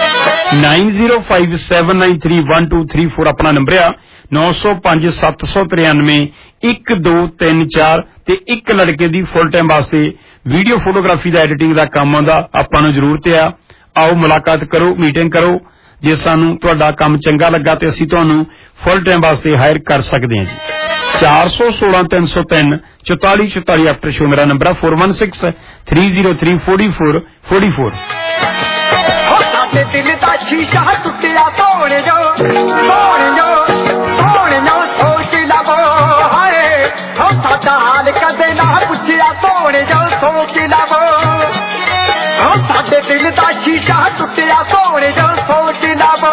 9057931234 ਆਪਣਾ ਨੰਬਰ ਆ। 905 793 1234 ਤੇ ਇੱਕ ਲੜਕੇ ਦੀ ਫੁੱਲ ਟਾਈਮ ਵਾਸਤੇ ਵੀਡੀਓ ਫੋਟੋਗ੍ਰਾਫੀ ਦਾ ਐਡੀਟਿੰਗ ਦਾ ਕੰਮ ਆਉਂਦਾ, ਆਪਾਂ ਨੂੰ ਜ਼ਰੂਰਤ ਆ। ਆਓ ਮੁਲਾਕਾਤ ਕਰੋ, ਮੀਟਿੰਗ ਕਰੋ। ਜੇ ਸਾਨੂੰ ਤੁਹਾਡਾ ਕੰਮ ਚੰਗਾ ਲੱਗਾ ਤੇ ਅਸੀਂ ਤੁਹਾਨੂੰ ਫੁੱਲ ਟਾਈਮ ਵਾਸਤੇ ਹਾਇਰ ਕਰ ਸਕਦੇ ਹਾਂ ਜੀ। 416 303 44 44 ਆਫਟਰ ਸ਼ੋ ਮੇਰਾ ਨੰਬਰ 416 303 44 44। ਸਾਡੇ ਦਿਲ ਦਾ ਸ਼ੀਸ਼ਾ ਟੁੱਟਿਆ ਤੋੜ ਜੋ ਸੋਚ ਲਵੋ ਹਾਏ ਹੋ ਸਾਡਾ ਹਾਲ ਕਦੇ ਨਾ ਪੁੱਛਿਆ ਤੋੜ ਜੋ ਸੋਚ ਲਵੋ ਹੋ ਸਾਡੇ ਦਿਲ ਦਾ ਸ਼ੀਸ਼ਾ ਟੁੱਟਿਆ ਤੋੜ ਜੋ ਸੋਚ ਲਵੋ।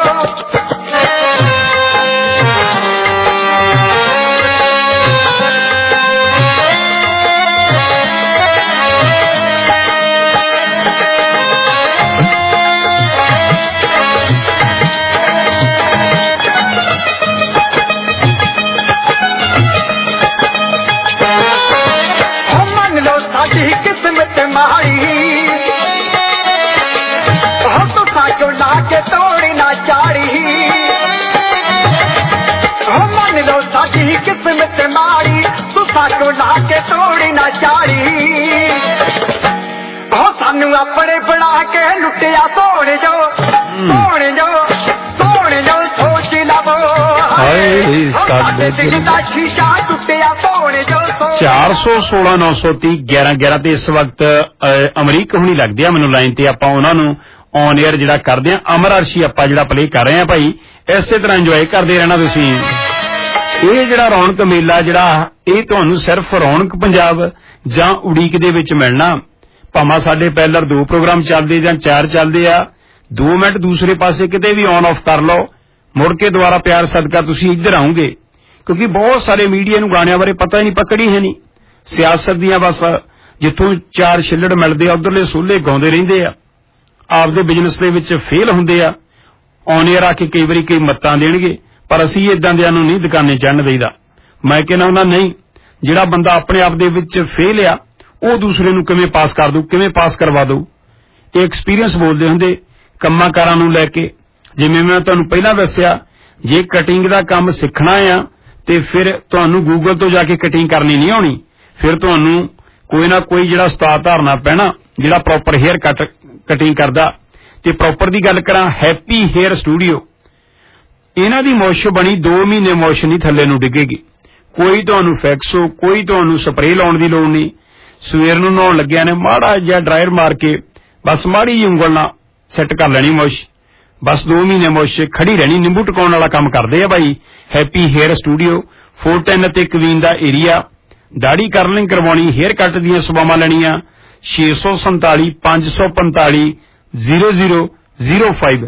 ਸਾਡੀ ਕਿਸਮਤ ਮਾੜੀ ਹੋ ਤੂੰ ਸਾਜੋ ਲਾ ਕੇ ਤੋੜੀ ਨਾ ਚਾੜੀ ਹੋ ਮੰਨ ਲੋ ਸਾਡੀ ਕਿਸਮਤ ਮਾੜੀ ਤੂੰ ਸਾਜੋ ਲਾ ਕੇ ਤੋੜੀ ਨਾ ਚਾੜੀ ਹੋ ਸਾਨੂੰ ਆਪਣੇ ਬਣਾ ਕੇ ਲੁੱਟਿਆ ਤੋੜ ਜੋ ਸੋਚ ਲਵੋ ਸਾਡੇ ਦਿਲ ਦਾ ਸ਼ੀਸ਼ਾ ਟੁੱਟਿਆ ਤੋੜ ਜੋ। 416 930 1111 ਤੇ ਇਸ ਵਕਤ ਅਮਰੀਕ ਹੁਣੀ ਲੱਗਦੇ ਆ ਮੈਨੂੰ ਲਾਈਨ ਤੇ, ਆਪਾਂ ਉਹਨਾਂ ਨੂੰ ਔਨ 에ਅਰ ਜਿਹੜਾ ਕਰਦੇ ਆ। ਅਮਰ ਅਰਸ਼ੀ ਆਪਾਂ ਜਿਹੜਾ ਪਲੇ ਕਰ ਰਹੇ ਆ ਭਾਈ, ਇਸੇ ਤਰ੍ਹਾਂ ਇੰਜੋਏ ਕਰਦੇ ਰਹਿਣਾ ਤੁਸੀਂ। ਇਹ ਜਿਹੜਾ ਰੌਣਕ ਮੇਲਾ ਜਿਹੜਾ ਇਹ ਤੁਹਾਨੂੰ ਸਿਰਫ ਰੌਣਕ ਪੰਜਾਬ ਜਾਂ ਉਡੀਕ ਦੇ ਵਿੱਚ ਮਿਲਣਾ, ਭਾਵੇਂ ਸਾਡੇ ਪਹਿਲਾਂ 2 ਪ੍ਰੋਗਰਾਮ ਚੱਲਦੇ ਜਾਂ 4 ਚੱਲਦੇ ਆ, 2 ਮਿੰਟ ਦੂਸਰੇ ਪਾਸੇ ਕਿਤੇ ਵੀ ਔਨ ਆਫ ਕਰ ਲਓ, ਮੁੜ ਕੇ ਦੁਬਾਰਾ ਪਿਆਰ ਸਦਕਾ ਤੁਸੀਂ ਇੱਧਰ ਆਉਂਗੇ। ਕਿਉਂਕਿ ਬਹੁਤ ਸਾਰੇ ਮੀਡੀਆ ਨੂੰ ਗਾਣਿਆਂ ਬਾਰੇ ਪਤਾ ਹੀ ਨਹੀਂ, ਪਕੜੀ ਹੈ ਨਹੀਂ। ਸਿਆਸਤ ਦੀਆਂ ਬਸ ਜਿੱਥੋਂ 4 ਛਿੱਲੜ ਮਿਲਦੇ ਆ ਉਧਰਲੇ ਸੋਲੇ ਗਾਉਂਦੇ ਰਹਿੰਦੇ ਆ, ਆਪਦੇ ਬਿਜ਼ਨਸ ਦੇ ਵਿੱਚ ਫੇਲ ਹੁੰਦੇ ਆ, ਔਨ 에ਅਰ ਆ ਕੇ ਕਈ ਵਾਰੀ ਕਈ ਮੱਤਾਂ ਦੇਣਗੇ, ਪਰ ਅਸੀਂ ਇਦਾਂ ਦਿਆਂ ਨੂੰ ਨਹੀਂ ਦੁਕਾਨੇ ਚੜ੍ਹਨ ਦੇਈਦਾ। ਮੈਂ ਕਹਿੰਦਾ ਹੁੰਦਾ ਨਹੀਂ, ਜਿਹੜਾ ਬੰਦਾ ਆਪਣੇ ਆਪ ਦੇ ਵਿੱਚ ਫੇਲ ਆ ਉਹ ਦੂਸਰੇ ਨੂੰ ਕਿਵੇਂ ਪਾਸ ਕਰ ਦੂ, ਕਿਵੇਂ ਪਾਸ ਕਰਵਾ ਦੂ। ਇਹ ਐਕਸਪੀਰੀਅੰਸ ਬੋਲਦੇ ਹੁੰਦੇ ਕੰਮਾਂ ਕਾਰਾਂ ਨੂੰ ਲੈ ਕੇ। ਜਿਵੇਂ ਮੈਂ ਤੁਹਾਨੂੰ ਪਹਿਲਾਂ ਦੱਸਿਆ, ਜੇ ਕਟਿੰਗ ਦਾ ਕੰਮ ਸਿੱਖਣਾ ਆ ਤੇ ਫਿਰ ਤੁਹਾਨੂੰ ਗੂਗਲ ਤੋਂ ਜਾ ਕੇ ਕਟਿੰਗ ਕਰਨੀ ਨਹੀਂ ਆਉਣੀ, ਫਿਰ ਤੁਹਾਨੂੰ ਕੋਈ ਨਾ ਕੋਈ ਜਿਹੜਾ ਉਸਤਾਦ ਧਾਰਨਾ ਪੈਣਾ ਜਿਹੜਾ ਪ੍ਰੋਪਰ ਹੇਅਰ ਕਟਿੰਗ ਕਰਦਾ। ਤੇ ਪ੍ਰੋਪਰ ਦੀ ਗੱਲ ਕਰਾਂ, ਹੈਪੀ ਹੇਅਰ ਸਟੂਡੀਓ, ਇਹਨਾਂ ਦੀ ਮੁੱਛ ਬਣੀ 2 ਮਹੀਨੇ ਮੁੱਛ ਨਹੀਂ ਥੱਲੇ ਨੂੰ ਡਿੱਗੇਗੀ। ਕੋਈ ਤੁਹਾਨੂੰ ਫੈਕਸੋ, ਕੋਈ ਤੁਹਾਨੂੰ ਸਪਰੇਅ ਲਾਉਣ ਦੀ ਲੋੜ ਨਹੀਂ। ਸਵੇਰ ਨੂੰ ਨਹਾਉਣ ਲੱਗਿਆ ਨੇ ਮਾੜਾ ਜਿਹਾ ਡਰਾਇਰ ਮਾਰ ਕੇ ਬਸ ਮਾੜੀ ਜਿਹੀ ਉਂਗਲ ਨਾਲ ਸੈੱਟ ਕਰ ਲੈਣੀ ਮੁੱਛ, ਬਸ 2 ਮਹੀਨੇ ਮੁੱਛ ਖੜੀ ਰਹਿਣੀ। ਨਿੰਬੂ ਟਿਕਾਉਣ ਵਾਲਾ ਕੰਮ ਕਰਦੇ ਆ ਭਾਈ ਹੈਪੀ ਹੇਅਰ ਸਟੂਡੀਓ। 410 ਅਤੇ ਕਵੀਨ ਦਾ ਏਰੀਆ। ਦਾੜੀ ਕਰਲਿੰਗ ਕਰਵਾਉਣੀ, ਹੇਅਰ ਕੱਟ ਦੀਆਂ ਸੇਵਾਵਾਂ ਲੈਣੀਆਂ 647 545 0005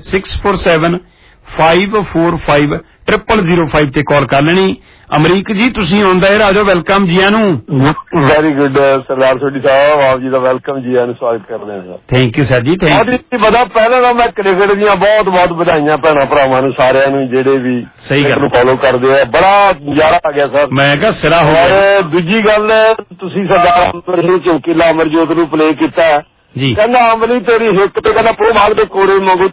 647-545-0005 ਤੇ ਕਾਲ ਕਰ ਲੈਣੀ। ਅਮਰੀਕ ਜੀ ਤੁਸੀਂ ਆਉਂਦਾ ਹੈ ਰਾਜੋ, ਵੈਲਕਮ ਜੀ ਨੂੰ। ਵੈਰੀ ਗੁੱਡ ਸਰਦਾਰ ਸੋਢੀ ਸਾਹਿਬ, ਆਪ ਜੀ ਦਾ ਵੈਲਕਮ ਜੀ ਨੂੰ ਸਵਾਗਤ ਕਰਦੇ ਹਾਂ। ਥੈਂਕ ਯੂ ਸਰ ਜੀ, ਥੈਂਕ ਯੂ। ਪਤਾ ਪਹਿਲਾਂ ਤਾਂ ਮੈਂ ਕ੍ਰਿਕਟ ਦੀਆਂ ਬਹੁਤ ਬਹੁਤ ਵਧਾਈਆਂ ਭੈਣਾਂ ਭਰਾਵਾਂ ਨੂੰ, ਸਾਰਿਆਂ ਨੂੰ ਜਿਹੜੇ ਵੀ ਸਹੀ ਗੱਲ ਫੋਲੋ ਕਰਦੇ ਆ। ਬੜਾ ਨਜ਼ਾਰਾ ਆ ਗਿਆ ਸਰ, ਮੈਂ ਕਿਹਾ ਸਿਰਾ ਹੋ ਗਿਆ। ਦੂਜੀ ਗੱਲ ਤੁਸੀਂ ਸਰਦਾਰ ਚੌਕੀਲਾ ਅਮਰਜੋਤ ਨੂੰ ਪਲੇ ਕੀਤਾ ਜੀ, ਕਹਿੰਦਾ ਅਮਲੀ ਤੇਰੀ ਹਿੱਕ ਤੇ ਕਹਿੰਦਾ ਪੋ ਮਾਗ ਦੇ ਕੋੜੇ ਮੰਗੋ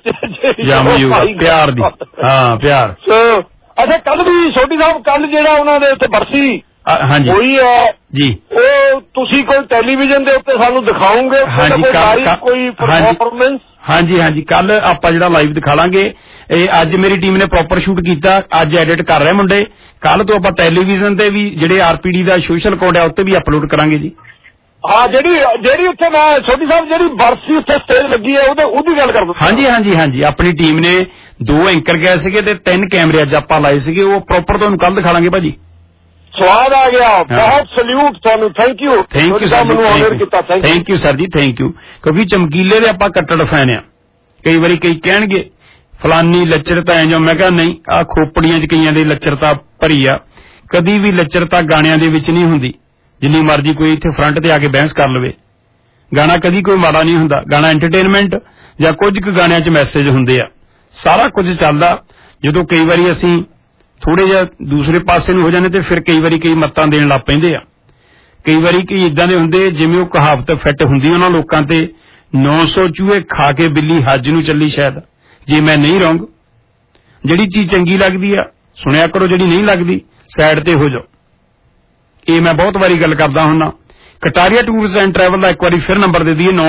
ਪਿਆਰ ਦੀ। ਹਾਂ ਪਿਆਰ। ਅੱਛਾ ਕੱਲ ਵੀ ਸੋਢੀ ਸਾਹਿਬ, ਕੱਲ ਜਿਹੜਾ ਉਹਨਾਂ ਦੇ ਉੱਥੇ ਬਰਸੀ ਹਾਂਜੀ ਹੋਈ ਹੈ ਜੀ, ਉਹ ਤੁਸੀਂ ਕੋਈ ਟੈਲੀਵਿਜ਼ਨ ਦੇ ਉੱਤੇ ਸਾਨੂੰ ਦਿਖਾਓਗੇ ਕੋਈ ਪਰਫਾਰਮੈਂਸ? ਹਾਂਜੀ ਕੱਲ ਆਪਾਂ ਜਿਹੜਾ ਲਾਈਵ ਦਿਖਾ ਲਾਂਗੇ। ਇਹ ਅੱਜ ਮੇਰੀ ਟੀਮ ਨੇ ਪ੍ਰੋਪਰ ਸ਼ੂਟ ਕੀਤਾ, ਅੱਜ ਐਡਿਟ ਕਰ ਰਹੇ ਮੁੰਡੇ। ਕੱਲ ਤੋਂ ਆਪਾਂ ਟੈਲੀਵਿਜ਼ਨ ਤੇ ਵੀ ਜਿਹੜੇ RPD ਦਾ ਸੋਸ਼ਲ ਕੋਡ ਹੈ ਉੱਤੇ ਵੀ ਅਪਲੋਡ ਕਰਾਂਗੇ ਜੀ। ਹਾਂ ਜਿਹੜੀ ਉੱਥੇ ਮੈਂ ਸੋਢੀ ਸਾਹਿਬ ਜਿਹੜੀ ਬਰਸੀ ਉੱਥੇ ਸਟੇਜ ਲੱਗੀ ਹੈ ਉਹਦੀ ਗੱਲ ਕਰਦਾ। ਹਾਂਜੀ ਆਪਣੀ ਟੀਮ ਨੇ 2 ਐਂਕਰ ਗਏ ਸੀਗੇ ਤੇ 3 ਕੈਮਰੇ ਅੱਜ ਆਪਾਂ ਲਾਏ ਸੀਗੇ, ਉਹ ਪ੍ਰੋਪਰ ਤੁਹਾਨੂੰ ਕੱਲ ਦਿਖਾ ਲਾਂਗੇ ਭਾਜੀ। ਸਵਾਦ ਆ ਗਿਆ, ਬਹੁਤ ਸਲੂਟ ਤੁਹਾਨੂੰ, ਥੈਂਕ ਯੂ ਸਰ ਜੀ, ਥੈਂਕ ਯੂ ਸਰ ਜੀ, ਥੈਂਕ ਯੂ। ਕਿਉਂਕਿ ਚਮਕੀਲੇ ਦੇ ਆਪਾਂ ਕੱਟੜ ਫੈਨ ਆ। ਕਈ ਵਾਰੀ ਕਈ ਕਹਿਣਗੇ ਫਲਾਨੀ ਲੱਚਰਤਾ ਐ ਜੋ, ਮੈਂ ਕਿਹਾ ਨਹੀਂ, ਆਹ ਖੋਪੜੀਆਂ 'ਚ ਕਈਆਂ ਦੀ ਲੱਚਰਤਾ ਭਰੀ ਆ। ਕਦੀ ਵੀ ਲੱਚਰਤਾ ਗਾਣਿਆਂ ਦੇ ਵਿੱਚ ਨਹੀਂ ਹੁੰਦੀ, ਜਿੰਨੀ ਮਰਜ਼ੀ ਕੋਈ ਇੱਥੇ ਫਰੰਟ ਤੇ ਆ ਕੇ ਬਹਿਸ ਕਰ ਲਵੇ। ਗਾਣਾ ਕਦੀ ਕੋਈ ਮਾੜਾ ਨਹੀਂ ਹੁੰਦਾ, ਗਾਣਾ ਐਂਟਰਟੇਨਮੈਂਟ ਜਾਂ ਕੁਝ ਕੁ ਗਾਣਿਆਂ 'ਚ ਮੈਸੇਜ ਹੁੰਦੇ ਆ, ਸਾਰਾ ਕੁਝ ਚੱਲਦਾ। ਜਦੋਂ ਕਈ ਵਾਰੀ ਅਸੀਂ ਥੋੜੇ ਜਿਹਾ ਦੂਸਰੇ ਪਾਸੇ ਨੂੰ ਹੋ ਜਾਂਦੇ ਤੇ ਫਿਰ ਕਈ ਵਾਰੀ ਕਈ ਮੱਤਾਂ ਦੇਣ ਲੱਗ ਪੈਂਦੇ ਆ। ਕਈ ਵਾਰੀ ਕਈ ਇਦਾਂ ਦੇ ਹੁੰਦੇ ਜਿਵੇਂ ਉਹ ਕਹਾਵਤ ਫਿੱਟ ਹੁੰਦੀ ਉਹਨਾਂ ਲੋਕਾਂ ਤੇ, 900 ਚੂਹੇ ਖਾ ਕੇ ਬਿੱਲੀ ਹੱਜ ਨੂੰ ਚੱਲੀ ਸ਼ਾਇਦ, ਜੇ ਮੈਂ ਨਹੀਂ ਰੋਂਗ। ਜਿਹੜੀ ਚੀਜ਼ ਚੰਗੀ ਲੱਗਦੀ ਆ ਸੁਣਿਆ ਕਰੋ, ਜਿਹੜੀ ਨਹੀਂ ਲੱਗਦੀ ਸਾਈਡ ਤੇ ਹੋ ਜਾਓ। ਇਹ ਮੈਂ ਬਹੁਤ ਵਾਰੀ ਗੱਲ ਕਰਦਾ ਹੁੰਨਾ। ਕਟਾਰੀਆ ਟੂਰਸ ਐਂਡ ਟਰੈਵਲ ਦਾ ਇੱਕ ਵਾਰੀ ਫਿਰ ਨੰਬਰ ਦੇ ਦਈਏ,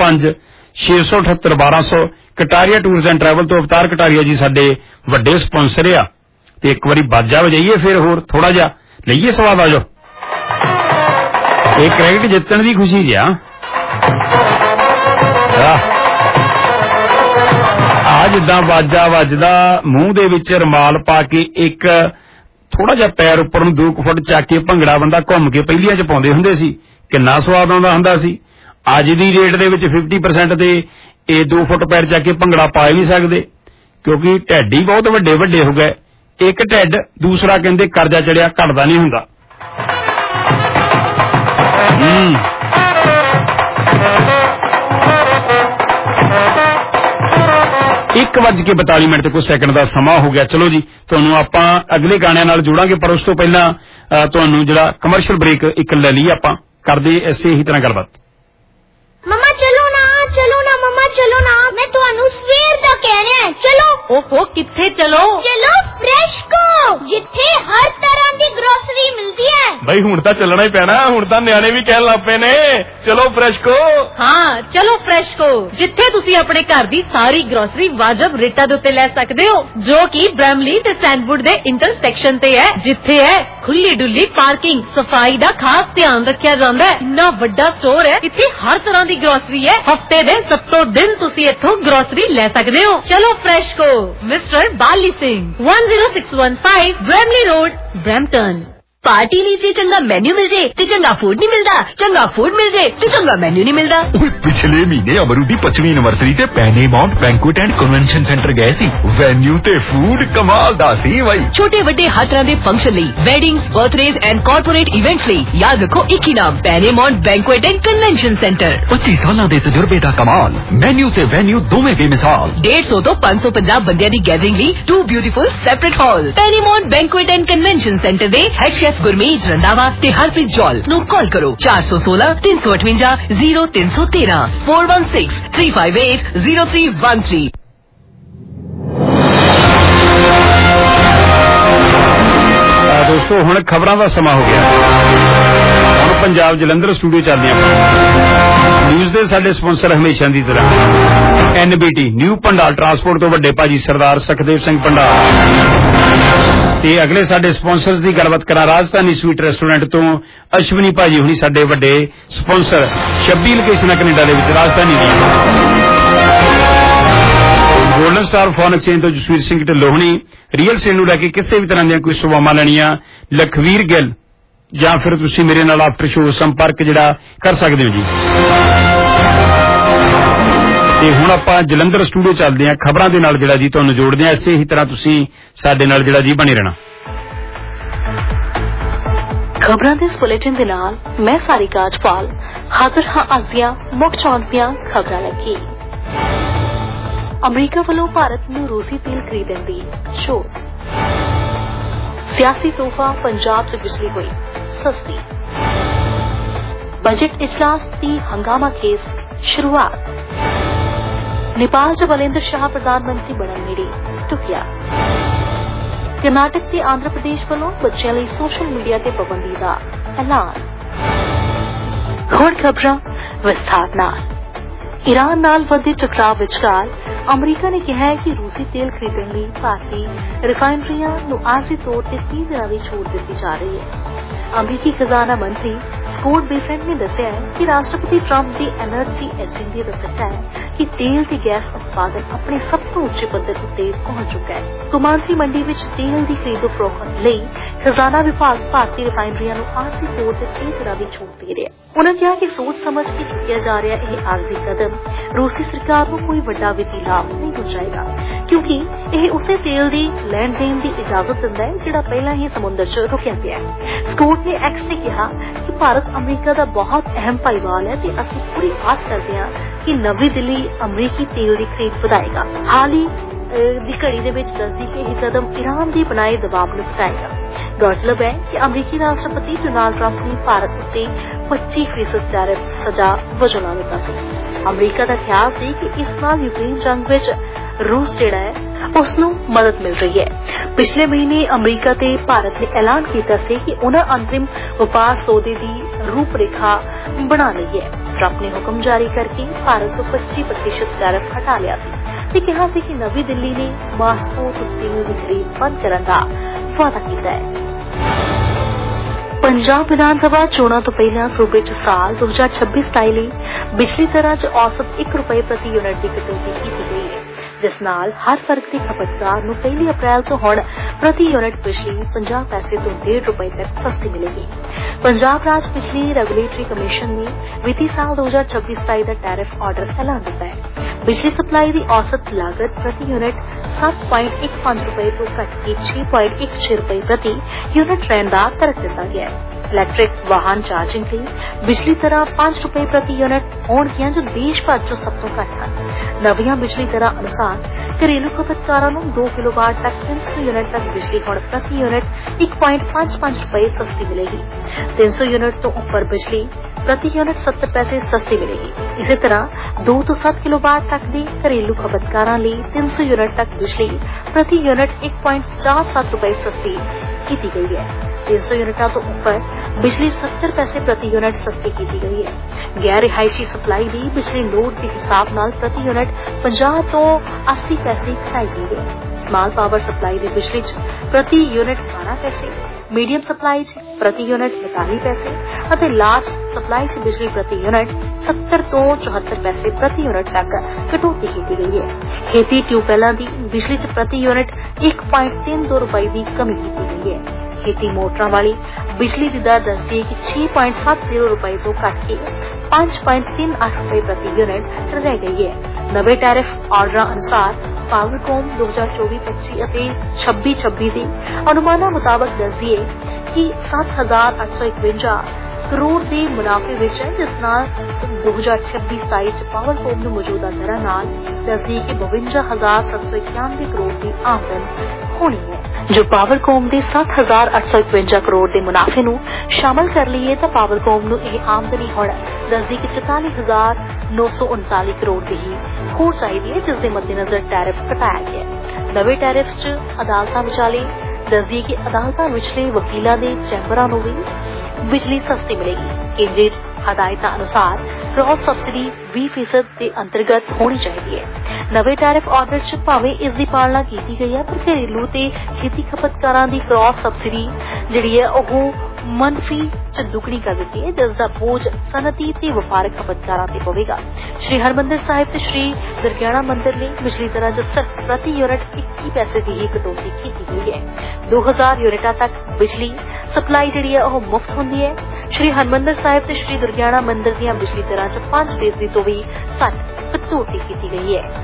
905-678-1200। ਕਟਾਰੀਆ ਟੂਰਸ ਐਂਡ ਟਰੈਵਲ ਤੋਂ ਅਵਤਾਰ ਕਟਾਰੀਆ ਜੀ ਸਾਡੇ ਵੱਡੇ ਸਪਾਂਸਰ ਆ। ਤੇ ਇੱਕ ਵਾਰੀ ਬਾਜਾ ਵਜਾਈਏ, ਫਿਰ ਹੋਰ ਥੋੜਾ ਜਿਹਾ ਲਈਏ ਸਵਾਦ। ਆ ਜਾਓ, ਇਹ ਕ੍ਰਿਕਟ ਜਿੱਤਣ ਦੀ ਖੁਸ਼ੀ ਜਿਆ। ਆ ਜਿੱਦਾਂ ਬਾਜਾ ਵੱਜਦਾ, ਮੂੰਹ ਦੇ ਵਿੱਚ ਰੁਮਾਲ ਪਾ ਕੇ ਇੱਕ ਥੋੜਾ ਜਿਹਾ ਪੈਰ ਉੱਪਰ ਨੂੰ 2 ਫੁੱਟ ਚੱਕ ਕੇ ਭੰਗੜਾ ਬੰਦਾ ਘੁੰਮ ਕੇ ਪਹਿਲੀਆਂ 'ਚ ਪਾਉਂਦੇ ਹੁੰਦੇ ਸੀ, ਕਿੰਨਾ ਸਵਾਦ ਆਉਂਦਾ ਹੁੰਦਾ ਸੀ। ਅੱਜ ਦੀ ਰੇਟ ਦੇ ਵਿੱਚ 50% ਤੇ ਇਹ 2 ਫੁੱਟ ਪੈਰ ਚੱਕ ਕੇ ਭੰਗੜਾ ਪਾ ਹੀ ਨਹੀਂ ਸਕਦੇ, ਕਿਉਂਕਿ ਢਿੱਡ ਹੀ ਬਹੁਤ ਵੱਡੇ ਵੱਡੇ ਹੋ ਗਏ। ਇੱਕ ਢਿੱਡ, ਦੂਸਰਾ ਕਹਿੰਦੇ ਕਰਜ਼ਾ ਚੜਿਆ ਘਟਦਾ ਨਹੀਂ ਹੁੰਦਾ। 1:42 ਤੇ ਕੁਝ ਸੈਕਿੰਡ ਦਾ ਸਮਾਂ ਹੋ ਗਿਆ। ਚਲੋ ਜੀ, ਤੁਹਾਨੂੰ ਆਪਾਂ ਅਗਲੇ ਗਾਣਿਆਂ ਨਾਲ ਜੋੜਾਂਗੇ, ਪਰ ਉਸ ਤੋਂ ਪਹਿਲਾਂ ਤੁਹਾਨੂੰ ਜਿਹੜਾ ਕਮਰਸ਼ੀਅਲ ਬ੍ਰੇਕ ਇੱਕ ਲੈ ਲਈ ਆਪਾਂ, ਕਰਦੇ ਐਸੇ ਹੀ ਤਰ੍ਹਾਂ ਗੱਲਬਾਤ। ਮਮਾ ਚਲੋ ਨਾ ਮਮਾ ਚਲੋ ਨਾ, ਮੈਂ ਤੁਹਾਨੂੰ ਸਵੇਰ ਦਾ ਕਹਿ ਰਿਹਾ, ਚਲੋ। ਓਹੋ, ਕਿੱਥੇ ਚਲੋ? ਚਲੋ ਫਰੈਸ਼ਕੋ, ਜਿੱਥੇ ਹਰ ਤਰ੍ਹਾਂ ਦੀ ਗਰੋਸਰੀ ਮਿਲਦੀ ਹੈ। ਬਈ ਹੁਣ ਤਾਂ ਚੱਲਣਾ ਹੀ ਪੈਣਾ, ਹੁਣ ਤਾਂ ਨਿਆਣੇ ਵੀ ਕਹਿਣ ਲੱਗ ਪਏ ਨੇ ਚਲੋ ਫਰੈਸ਼ਕੋ। ਹਾਂ ਚਲੋ ਫਰੈਸ਼ਕੋ, ਜਿੱਥੇ ਤੁਸੀਂ ਆਪਣੇ ਘਰ ਦੀ ਸਾਰੀ ਗਰੋਸਰੀ ਵਾਜਬ ਰੇਟਾਂ ਦੇ ਉੱਤੇ ਲੈ ਸਕਦੇ ਹੋ, ਜੋ ਕਿ ਬ੍ਰੈਮਲੀ ਤੇ ਸੈਂਡਵੁੱਡ ਦੇ ਇੰਟਰਸੈਕਸ਼ਨ ਤੇ ਹੈ, ਜਿੱਥੇ ਹੈ ਖੁੱਲੀ ਡੁੱਲੀ ਪਾਰਕਿੰਗ, ਸਫਾਈ ਦਾ ਖਾਸ ਧਿਆਨ ਰੱਖਿਆ ਜਾਂਦਾ ਹੈ। ਇੰਨਾ ਵੱਡਾ ਸਟੋਰ ਹੈ, ਇੱਥੇ ਹਰ ਤਰ੍ਹਾਂ ਦੀ ਗਰੋਸਰੀ ਹੈ। ਹਫਤੇ ਦੇ 7 ਦਿਨ ਤੁਸੀਂ ਇੱਥੋਂ ਗਰੋਸਰੀ ਲੈ ਸਕਦੇ ਹੋ। ਚਲੋ Freshco, mister Bali Singh, 10615 Bramalea Road, Brampton. Party ਲਈ ਜੇ ਚੰਗਾ ਮੈਨੂ ਮਿਲ ਜੇ ਤੇ ਚੰਗਾ ਫੂਡ ਨਹੀਂ ਮਿਲਦਾ, ਚੰਗਾ ਫੂਡ ਮਿਲ ਜੇ ਤੇ ਚੰਗਾ ਮੈਨੂ ਨਹੀਂ ਮਿਲਦਾ। ਪਿਛਲੇ ਮਹੀਨੇ ਅਮਰੂ ਦੀ 25ਵੀਂ ਐਨਵਰਸਰੀ ਤੇ Paramount banquet and convention centre ਗਏ ਸੀ। ਵੈਨਿਊ ਤੇ ਫੂਡ ਕਮਾਲ ਦਾ ਸੀ ਬਾਈ। ਛੋਟੇ ਵੱਡੇ ਹਰ ਤਰ੍ਹਾਂ ਦੇ ਫੰਕਸ਼ਨ ਲਈ, weddings, birthdays and corporate events ਲਈ ਯਾਦ ਰੱਖੋ ਇੱਕ ਹੀ ਨਾਮ, Paramount banquet and convention centre. 25 ਸਾਲਾਂ ਦੇ ਤਜਰਬੇ ਦਾ ਕਮਾਲ, ਮੈਨਿਊ ਤੇ ਵੈਨਿਊ ਦੋਵੇਂ ਬੇਮਿਸਾਲ। 150 ਤੋਂ 550 ਬੰਦਿਆਂ ਦੀ ਗੈਦਰਿੰਗ ਲਈ 2 beautiful separate hall. Paramount banquet and convention centre ਦੇ ਹੈਡ ਸ਼ੈਫ ਗੁਰਮੀਤ ਰੰਧਾਵਾ ਤੇ ਹਰਪ੍ਰੀਤ ਜੌਲ ਨੂੰ ਕਾਲ ਕਰੋ 416-358-0313 416-358-0313। ਦੋਸਤੋ ਹੁਣ ਖਬਰਾਂ ਦਾ ਸਮਾਂ ਹੋ ਗਿਆ। ਹੁਣ ਪੰਜਾਬ ਜਲੰਧਰ ਸਟੂਡੀਓ ਚੱਲਦੇ ਆਪਾਂ। ਨਿਊਜ਼ ਦੇ ਸਾਡੇ ਸਪਾਂਸਰ ਹਮੇਸ਼ਾ ਦੀ ਤਰ੍ਹਾਂ NBT ਨਿਊ ਪੰਡਾਲ ਟਰਾਂਸਪੋਰਟ ਤੋਂ ਵੱਡੇ ਭਾਜੀ ਸਰਦਾਰ ਸੁਖਦੇਵ ਸਿੰਘ ਪੰਡਾਲ ਤੇ ਅਗਲੇ ਸਾਡੇ ਸਪਾਂਸਰਸ ਦੀ ਗੱਲਬਾਤ ਕਰਾਂ। ਰਾਜਧਾਨੀ ਸਵੀਟ ਰੈਸਟੋਰੈਂਟ ਤੋਂ ਅਸ਼ਵਨੀ ਭਾਜੀ ਹੁਣੀ ਸਾਡੇ ਵੱਡੇ ਸਪਾਂਸਰ 26 ਲੋਕੇਸ਼ਨਾਂ ਕੈਨੇਡਾ ਦੇ ਵਿੱਚ ਰਾਜਧਾਨੀ ਦੀਆਂ। ਗੋਲਡਨ ਸਟਾਰ ਫੋਨ ਐਕਸਚੇਂਜ ਤੋਂ ਜਸਵੀਰ ਸਿੰਘ ਢਿੱਲੋਂ ਹੁਣੀ ਰੀਅਲ ਸਟੇਟ ਨੂੰ ਲੈ ਕੇ ਕਿਸੇ ਵੀ ਤਰ੍ਹਾਂ ਦੀਆਂ ਕੋਈ ਸੇਵਾਵਾਂ ਲੈਣੀਆਂ, ਲਖਵੀਰ ਗਿੱਲ ਜਾਂ ਫਿਰ ਤੁਸੀਂ ਮੇਰੇ ਨਾਲ ਆਫਟਰ ਸ਼ੋਅ ਸੰਪਰਕ ਜਿਹੜਾ ਕਰ ਸਕਦੇ ਹੋ ਜੀ। ਤੇ ਹੁਣ ਆਪਾਂ ਜਲੰਧਰ ਸਟੂਡੀਓ ਚੱਲਦੇ ਹਾਂ, ਖਬਰਾਂ ਦੇ ਨਾਲ ਜਿਹੜਾ ਜੀ ਤੁਹਾਨੂੰ ਜੋੜਦੇ ਹਾਂ। ਇਸੇ ਹੀ ਤਰ੍ਹਾਂ ਤੁਸੀਂ ਸਾਡੇ ਨਾਲ ਜਿਹੜਾ ਜੀ ਬਣੇ ਰਹਿਣਾ। ਖਬਰਾਂ ਦੇ ਇਸ ਬੁਲੇਟਿਨ ਦੇ ਨਾਲ ਮੈਂ ਸਾਰਿਕਾ ਅਜਪਾਲ ਹਾਜ਼ਰ ਹਾਂ। ਅੱਜ ਦੀਆਂ ਮੁੱਖ ਚੌਂਕੀਆਂ ਖਬਰਾਂ ਲੱਗੀ। ਅਮਰੀਕਾ ਵੱਲੋਂ ਭਾਰਤ ਨੂੰ ਰੂਸੀ ਤੇਲ ਖਰੀਦਣ ਦੀ ਛੋਟ। ਸਿਆਸੀ ਤੋਹਫਾ, ਪੰਜਾਬ 'ਚ ਬਿਜਲੀ ਹੋਈ ਸਸਤੀ। ਬਜਟ ਇਜਲਾਸ ਦੀ ਹੰਗਾਮਾ ਖੇਸ ਸ਼ੁਰੂਆਤ। नेपाल 'ਚ ਬਲੇਂਦਰ ਸ਼ਾਹ ਪ੍ਰਧਾਨ ਮੰਤਰੀ ਬਣਨ ਨੇੜੇ ਟੁਕਿਆ। ਕਰਨਾਟਕ ਤੇ ਆਂਧਰਾ ਪ੍ਰਦੇਸ਼ ਵੱਲੋਂ ਬੱਚਿਆਂ ਲਈ ਸੋਸ਼ਲ ਮੀਡੀਆ ਤੇ ਪਾਬੰਦੀ ਦਾ ਐਲਾਨ। ਹੁਣ ਖਬਰਾਂ ਵਿਸਥਾਰ ਨਾਲ। ਈਰਾਨ ਨਾਲ ਵਧਦੇ ਟਕਰਾਅ ਵਿਚਕਾਰ ਅਮਰੀਕਾ ਨੇ ਕਿਹਾ ਹੈ ਕਿ ਰੂਸੀ ਤੇਲ ਖਰੀਦਣ ਲਈ ਭਾਰਤੀ ਰਿਫਾਇਨਰੀਆਂ ਨੂੰ ਆਰਜ਼ੀ ਤੌਰ ਤੇ 30 ਦਿਨਾਂ ਦੀ ਛੂਟ ਦਿੱਤੀ ਜਾ ਰਹੀ ਹੈ। ਅਮਰੀਕੀ ਖਜ਼ਾਨਾ ਮੰਤਰੀ ਸਕੋਟ ਬੇਸੈਂਟ ਨੇ ਦੱਸਿਆ ਹੈ ਕਿ ਰਾਸ਼ਟਰਪਤੀ ਟਰੰਪ ਦੀ ਐਨਰਜੀ ਏਜੰਸੀ ਦਾ ਦੱਸਿਆ ਹੈ ਕਿ ਤੇਲ ਤੇ ਗੈਸ ਉਤਪਾਦਨ ਆਪਣੇ ਸਭ ਤੋਂ ਉੱਚੇ ਪੱਧਰ ਉੱਤੇ ਪਹੁੰਚ ਚੁੱਕਾ ਹੈ। ਕੁਮਾਂਸੀ ਮੰਡੀ ਵਿੱਚ ਤੇਲ ਦੀ ਖਰੀਦੋ ਫਰੋਖਤ ਲਈ ਖਜ਼ਾਨਾ ਵਿਭਾਗ ਭਾਰਤੀ ਰਿਫਾਇਨਰੀਆਂ ਨੂੰ ਆਰਜ਼ੀ ਤੌਰ ਤੇ 30 ਦਿਨਾਂ ਦੀ ਛੂਟ ਦੇ ਰਿਹਾ ਹੈ। ਉਨ੍ਹਾਂ ਕਿਹਾ ਕਿ ਸੋਚ ਸਮਝ ਕੇ ਚੁੱਕਿਆ ਜਾ ਰਿਹਾ ਇਹ ਆਰਜ਼ੀ ਕਦਮ ਰੂਸੀ ਸਰਕਾਰ ਨੂੰ ਕੋਈ ਵੱਡਾ ਵਿੱਤੀ ਲਾਭ ਨਹੀਂ ਪਹੁੰਚਾਏਗਾ, ਕਿਉਂਕਿ ਇਹ ਉਸੇ ਤੇਲ ਦੀ ਲੈਣ ਦੇਣ ਦੀ ਇਜਾਜ਼ਤ ਦਿੰਦਾ ਹੈ ਜਿਹੜਾ ਪਹਿਲਾਂ ਹੀ ਸਮੁੰਦਰ 'ਚ ਰੁਕਿਆ ਪਿਆ ਹੈ। ਸਕੋਟ ਨੇ ਐਕਸ ਤੇ ਕਿਹਾ ਕਿ ਭਾਰਤ ਅਮਰੀਕਾ ਦਾ ਬਹੁਤ ਅਹਿਮ ਭਾਈਵਾਲ ਹੈ ਤੇ ਅਸੀਂ ਪੂਰੀ ਆਸ ਕਰਦੇ ਹਾਂ ਕਿ ਨਵੀਂ ਦਿੱਲੀ ਅਮਰੀਕੀ ਤੇਲ ਦੀ ਖਰੀਦ ਵਧਾਏਗਾ। ਹਾਲ ਹੀ ਦੀ ਘੜੀ ਦੇ ਵਿੱਚ ਦੱਸਦੀ ਕਿ ਇਹ ਕਦਮ ਈਰਾਨ ਦੇ ਬਣਾਏ ਦਬਾਅ ਨੂੰ ਘਟਾਏਗਾ। ਗੌਰਤਲਬ ਹੈ ਕਿ ਅਮਰੀਕੀ ਰਾਸ਼ਟਰਪਤੀ ਡੋਨਾਲਡ ਟਰੰਪ ਨੇ ਭਾਰਤ ਉੱਤੇ 25% ਟੈਰਿਫ ਸਜ਼ਾ ਵਜੋਂ ਲਾ ਦਿੱਤਾ ਸੀ। ਅਮਰੀਕਾ ਦਾ ਖਿਆਲ ਸੀ ਕਿ ਇਸ ਨਾਲ ਯੂਕਰੇਨ ਜੰਗ ਵਿੱਚ ਰੂਸ ਜਿਹੜਾ ਹੈ ਉਸ ਨੂੰ ਮਦਦ ਮਿਲ ਰਹੀ ਹੈ। ਪਿਛਲੇ ਮਹੀਨੇ ਅਮਰੀਕਾ ਤੇ ਭਾਰਤ ਨੇ ਐਲਾਨ ਕੀਤਾ ਸੀ ਕਿ ਉਨ੍ਹਾਂ ਅੰਤਰਿਮ ਵਪਾਰ ਸੌਦੇ ਦੀ ਰੂਪਰੇਖਾ ਬਣਾ ਲਈ ਹੈ। ਟਰੰਪ ਨੇ ਹੁਕਮ ਜਾਰੀ ਕਰਕੇ ਭਾਰਤ ਤੋਂ 25% ਟੈਰਿਫ ਹਟਾ ਲਿਆ ਸੀ ਤੇ ਕਿਹਾ ਸੀ ਕਿ ਨਵੀਂ ਦਿੱਲੀ ਨੇ ਮਾਸਕੋ ਤੋਂ ਤੇਲ ਦੀ ਖਰੀਦ ਬੰਦ ਕਰਨ ਦਾ ਵਾਅਦਾ ਕੀਤਾ ਹੈ। ਪੰਜਾਬ ਵਿਧਾਨ ਸਭਾ ਚੋਣਾਂ ਤੋਂ ਪਹਿਲਾਂ ਸੂਬੇ 'ਚ ਸਾਲ 2026-27 ਲਈ ਬਿਜਲੀ ਦਰਾਂ 'ਚ ਔਸਤ ₹1 ਪ੍ਰਤੀ ਯੂਨਿਟ ਦੀ ਕਟੌਤੀ ਕੀਤੀ ਗਈ ਹੈ, ਜਿਸ ਨਾਲ ਹਰ ਫਰਕ ਦੀ ਖਪਤਕਾਰ ਨੂੰ 1 ਅਪ੍ਰੈਲ ਤੋਂ ਹੁਣ ਪ੍ਰਤੀ ਯੂਨਿਟ ਬਿਜਲੀ 50 ਪੈਸੇ ਤੋਂ ₹1.5 ਤੱਕ ਸਸਤੀ ਮਿਲੇਗੀ। ਪੰਜਾਬ ਰਾਜ ਬਿਜਲੀ ਰੈਗੂਲੇਟਰੀ ਕਮਿਸ਼ਨ ਨੇ ਵਿੱਤੀ ਸਾਲ 2026-27 ਦਾ ਟੈਰਿਫ ਆਰਡਰ ਐਲਾਨ ਦਿੱਤਾ ਹੈ। ਬਿਜਲੀ ਸਪਲਾਈ ਦੀ ਔਸਤ ਲਾਗਤ ਪ੍ਰਤੀ ਯੂਨਿਟ ₹7.15 ਤੋਂ ਘੱਟ ਕੇ ₹6.16 ਪ੍ਰਤੀ ਯੂਨਿਟ ਰਹਿਣ ਦਾ ਤਰਕ ਦਿੱਤਾ ਗਿਆ ਹੈ। ਇਲੈਕਟ੍ਰਿਕ ਵਾਹਨ ਚਾਰਜਿੰਗ ਲਈ ਬਿਜਲੀ ਦਰਾਂ ₹5 ਪ੍ਰਤੀ ਯੂਨਿਟ ਹੋਣਗੀਆਂ, ਜੋ ਦੇਸ਼ ਭਰ 'ਚੋਂ ਸਭ ਤੋਂ ਘੱਟ ਹਨ। ਨਵੀਆਂ ਬਿਜਲੀ ਦਰਾਂ ਅਨੁਸਾਰ ਘਰੇਲੂ ਖਪਤਕਾਰਾਂ ਨੂੰ 2 ਕਿਲੋਵਾਟ ਤੱਕ 300 ਯੂਨਿਟ ਤੱਕ ਬਿਜਲੀ ਹੁਣ ਪ੍ਰਤੀ ਯੂਨਿਟ ₹1.55 ਸਸਤੀ ਮਿਲੇਗੀ। 300 ਯੂਨਿਟ ਤੋਂ ਉੱਪਰ ਬਿਜਲੀ ਪ੍ਰਤੀ ਯੂਨਿਟ 70 ਪੈਸੇ ਸਸਤੀ ਮਿਲੇਗੀ। ਇਸੇ ਤਰ੍ਹਾਂ 2 ਤੋਂ 7 ਕਿਲੋਵਾਟ ਤੱਕ ਦੇ ਘਰੇਲੂ ਖਪਤਕਾਰਾਂ ਲਈ 300 ਯੂਨਿਟ ਤੱਕ ਬਿਜਲੀ ਪ੍ਰਤੀ ਯੂਨਿਟ ₹1.47 ਸਸਤੀ ਕੀਤੀ ਗਈ ਹੈ। 300 ਯੂਨਿਟਾਂ ਤੋਂ ਉੱਪਰ ਬਿਜਲੀ 70 ਪੈਸੇ ਪ੍ਰਤੀ ਯੂਨਿਟ ਸਸਤੀ ਕੀਤੀ ਗਈ ਹੈ। ਗੈਰ ਰਿਹਾਇਸ਼ੀ ਸਪਲਾਈ ਦੀ ਬਿਜਲੀ ਲੋਡ ਦੇ ਹਿਸਾਬ ਨਾਲ ਪ੍ਰਤੀ ਯੂਨਿਟ 50 ਤੋਂ 80 ਪੈਸੇ ਘਟਾਈ ਗਈ ਹੈ। ਸਮਾਲ ਪਾਵਰ ਸਪਲਾਈ ਦੀ ਬਿਜਲੀ 'ਚ ਪ੍ਰਤੀ ਯੂਨਿਟ 12 ਪੈਸੇ, ਮੀਡੀਅਮ ਸਪਲਾਈ 'ਚ ਪ੍ਰਤੀ ਯੂਨਿਟ 42 ਪੈਸੇ ਅਤੇ ਲਾਰਜ ਸਪਲਾਈ 'ਚ ਬਿਜਲੀ ਪ੍ਰਤੀ ਯੂਨਿਟ 70 ਤੋਂ 74 ਪੈਸੇ ਪ੍ਰਤੀ ਯੂਨਿਟ ਤੱਕ ਕਟੌਤੀ ਕੀਤੀ ਗਈ ਹੈ। ਖੇਤੀ ਟਿਊਬਵੈੱਲਾਂ ਦੀ ਬਿਜਲੀ 'ਚ ਪ੍ਰਤੀ ਯੂਨਿਟ ₹1.32 ਦੀ ਕਮੀ ਕੀਤੀ ਗਈ ਹੈ। ਖੇਤੀ ਮੋਟਰਾਂ ਵਾਲੀ ਬਿਜਲੀ ਦੀ ਦਰ ਦੱਸਦੀ ਹੈ ਕਿ ₹6.70 ਤੋਂ ਘੱਟ ਕੇ ₹5.38 ਪ੍ਰਤੀ ਯੂਨਿਟ ਰਹਿ ਗਈ ਹੈ। ਨਵੇਂ ਟੈਰਿਫ ਆਰਡਰਾਂ ਅਨੁਸਾਰ ਪਾਵਰਕੌਮ 2024-25 ਅਤੇ 26-26 ਦੇ ਅਨੁਮਾਨਾਂ ਮੁਤਾਬਕ ਦੱਸਦੀ ਹੈ ਕਿ 7,851 ਕਰੋੜ ਦੇ ਮੁਨਾਫੇ ਵਿੱਚ ਹੈ, ਜਿਸ ਨਾਲ 2026-27 ਚ ਪਾਵਰਕੌਮ ਨੂੰ ਮੌਜੂਦਾ ਦਰਾਂ ਨਾਲ ਦੱਸਦੀ ਹੈ ਕਿ 52,791 ਕਰੋੜ ਦੀ ਆਮਦਨ ਹੋਣੀ ਹੈ। ਜੋ ਪਾਵਰਕੌਮ ਦੇ 7,851 ਕਰੋੜ ਦੇ ਮੁਨਾਫੇ ਨੂੰ ਸ਼ਾਮਲ ਕਰ ਲਈਏ ਤਾਂ ਪਾਵਰਕੌਮ ਨੂੰ ਇਹ ਆਮਦਨੀ ਹੁਣ ਦੱਸਦੀ ਕਿ 44,939 ਕਰੋੜ ਦੀ ਹੀ ਹੋ ਚਾਹੀਦੀ ਹੈ, ਜਿਸ ਦੇ ਮੱਦੇਨਜ਼ਰ ਟੈਰਿਫ ਘਟਾਇਆ ਗਿਆ। ਨਵੇਂ ਟੈਰਿਫ 'ਚ ਅਦਾਲਤਾਂ ਵਿਚਾਲੇ ਦੱਸਦੀ ਕਿ ਅਦਾਲਤਾਂ ਵਿਚਲੇ ਵਕੀਲਾਂ ਦੇ ਚੈਂਬਰਾਂ ਨੂੰ ਵੀ ਬਿਜਲੀ ਸਸਤੀ ਮਿਲੇਗੀ। ਕੇਂਦਰੀ ਹਦਾਇਤਾਂ ਅਨੁਸਾਰ ਕ੍ਰਾਸ ਸਬਸਿਡੀ 20% ਦੇ ਅੰਤਰਗਤ ਹੋਣੀ ਚਾਹੀਦੀ ਹੈ। ਨਵੇਂ ਟੈਰਿਫ ਆਰਡਰ 'ਚ ਭਾਵੇਂ ਇਸ ਦੀ ਪਾਲਣਾ ਕੀਤੀ ਗਈ ਹੈ, ਪਰ ਘਰੇਲੂ ਤੇ ਖੇਤੀ ਖਪਤਕਾਰਾਂ ਦੀ ਕ੍ਰਾਸ ਸਬਸਿਡੀ ਜਿਹੜੀ ਹੈ ਉਹ ਮੰਨਫੀ 'ਚ ਦੁੱਗਣੀ ਕਰ ਦਿੱਤੀ ਹੈ, ਜਿਸ ਦਾ ਬੋਝ ਸਨਅਤੀ ਤੇ ਵਪਾਰਕ ਖਪਤਕਾਰਾਂ ਤੇ ਪਵੇਗਾ। ਸ਼੍ਰੀ ਹਰਿਮੰਦਰ ਸਾਹਿਬ ਤੇ ਸ਼੍ਰੀ ਦੁਰਗਿਆਣਾ ਮੰਦਿਰ ਲਈ ਬਿਜਲੀ ਦਰਾਂ 'ਚ ਸਿਰਫ ਪ੍ਰਤੀ ਯੂਨਿਟ 21 ਪੈਸੇ ਦੀ ਹੀ ਕਟੌਤੀ ਕੀਤੀ ਗਈ ਹੈ। 2000 ਯੂਨਿਟਾਂ ਤੱਕ ਬਿਜਲੀ ਸਪਲਾਈ ਜਿਹੜੀ ਹੈ ਉਹ ਮੁਫਤ ਹੁੰਦੀ ਹੈ। ਸ਼੍ਰੀ ਹਰਿਮੰਦਰ ਸਾਹਿਬ ਤੇ ਸ਼੍ਰੀ ਦੁਰਗਿਆਣਾ ਮੰਦਿਰ ਦੀਆਂ ਬਿਜਲੀ ਦਰਾਂ 'ਚ 5% ਤੋਂ ਵੀ ਘੱਟ ਧੋਤੀ ਕੀਤੀ ਗਈ ਹੈ।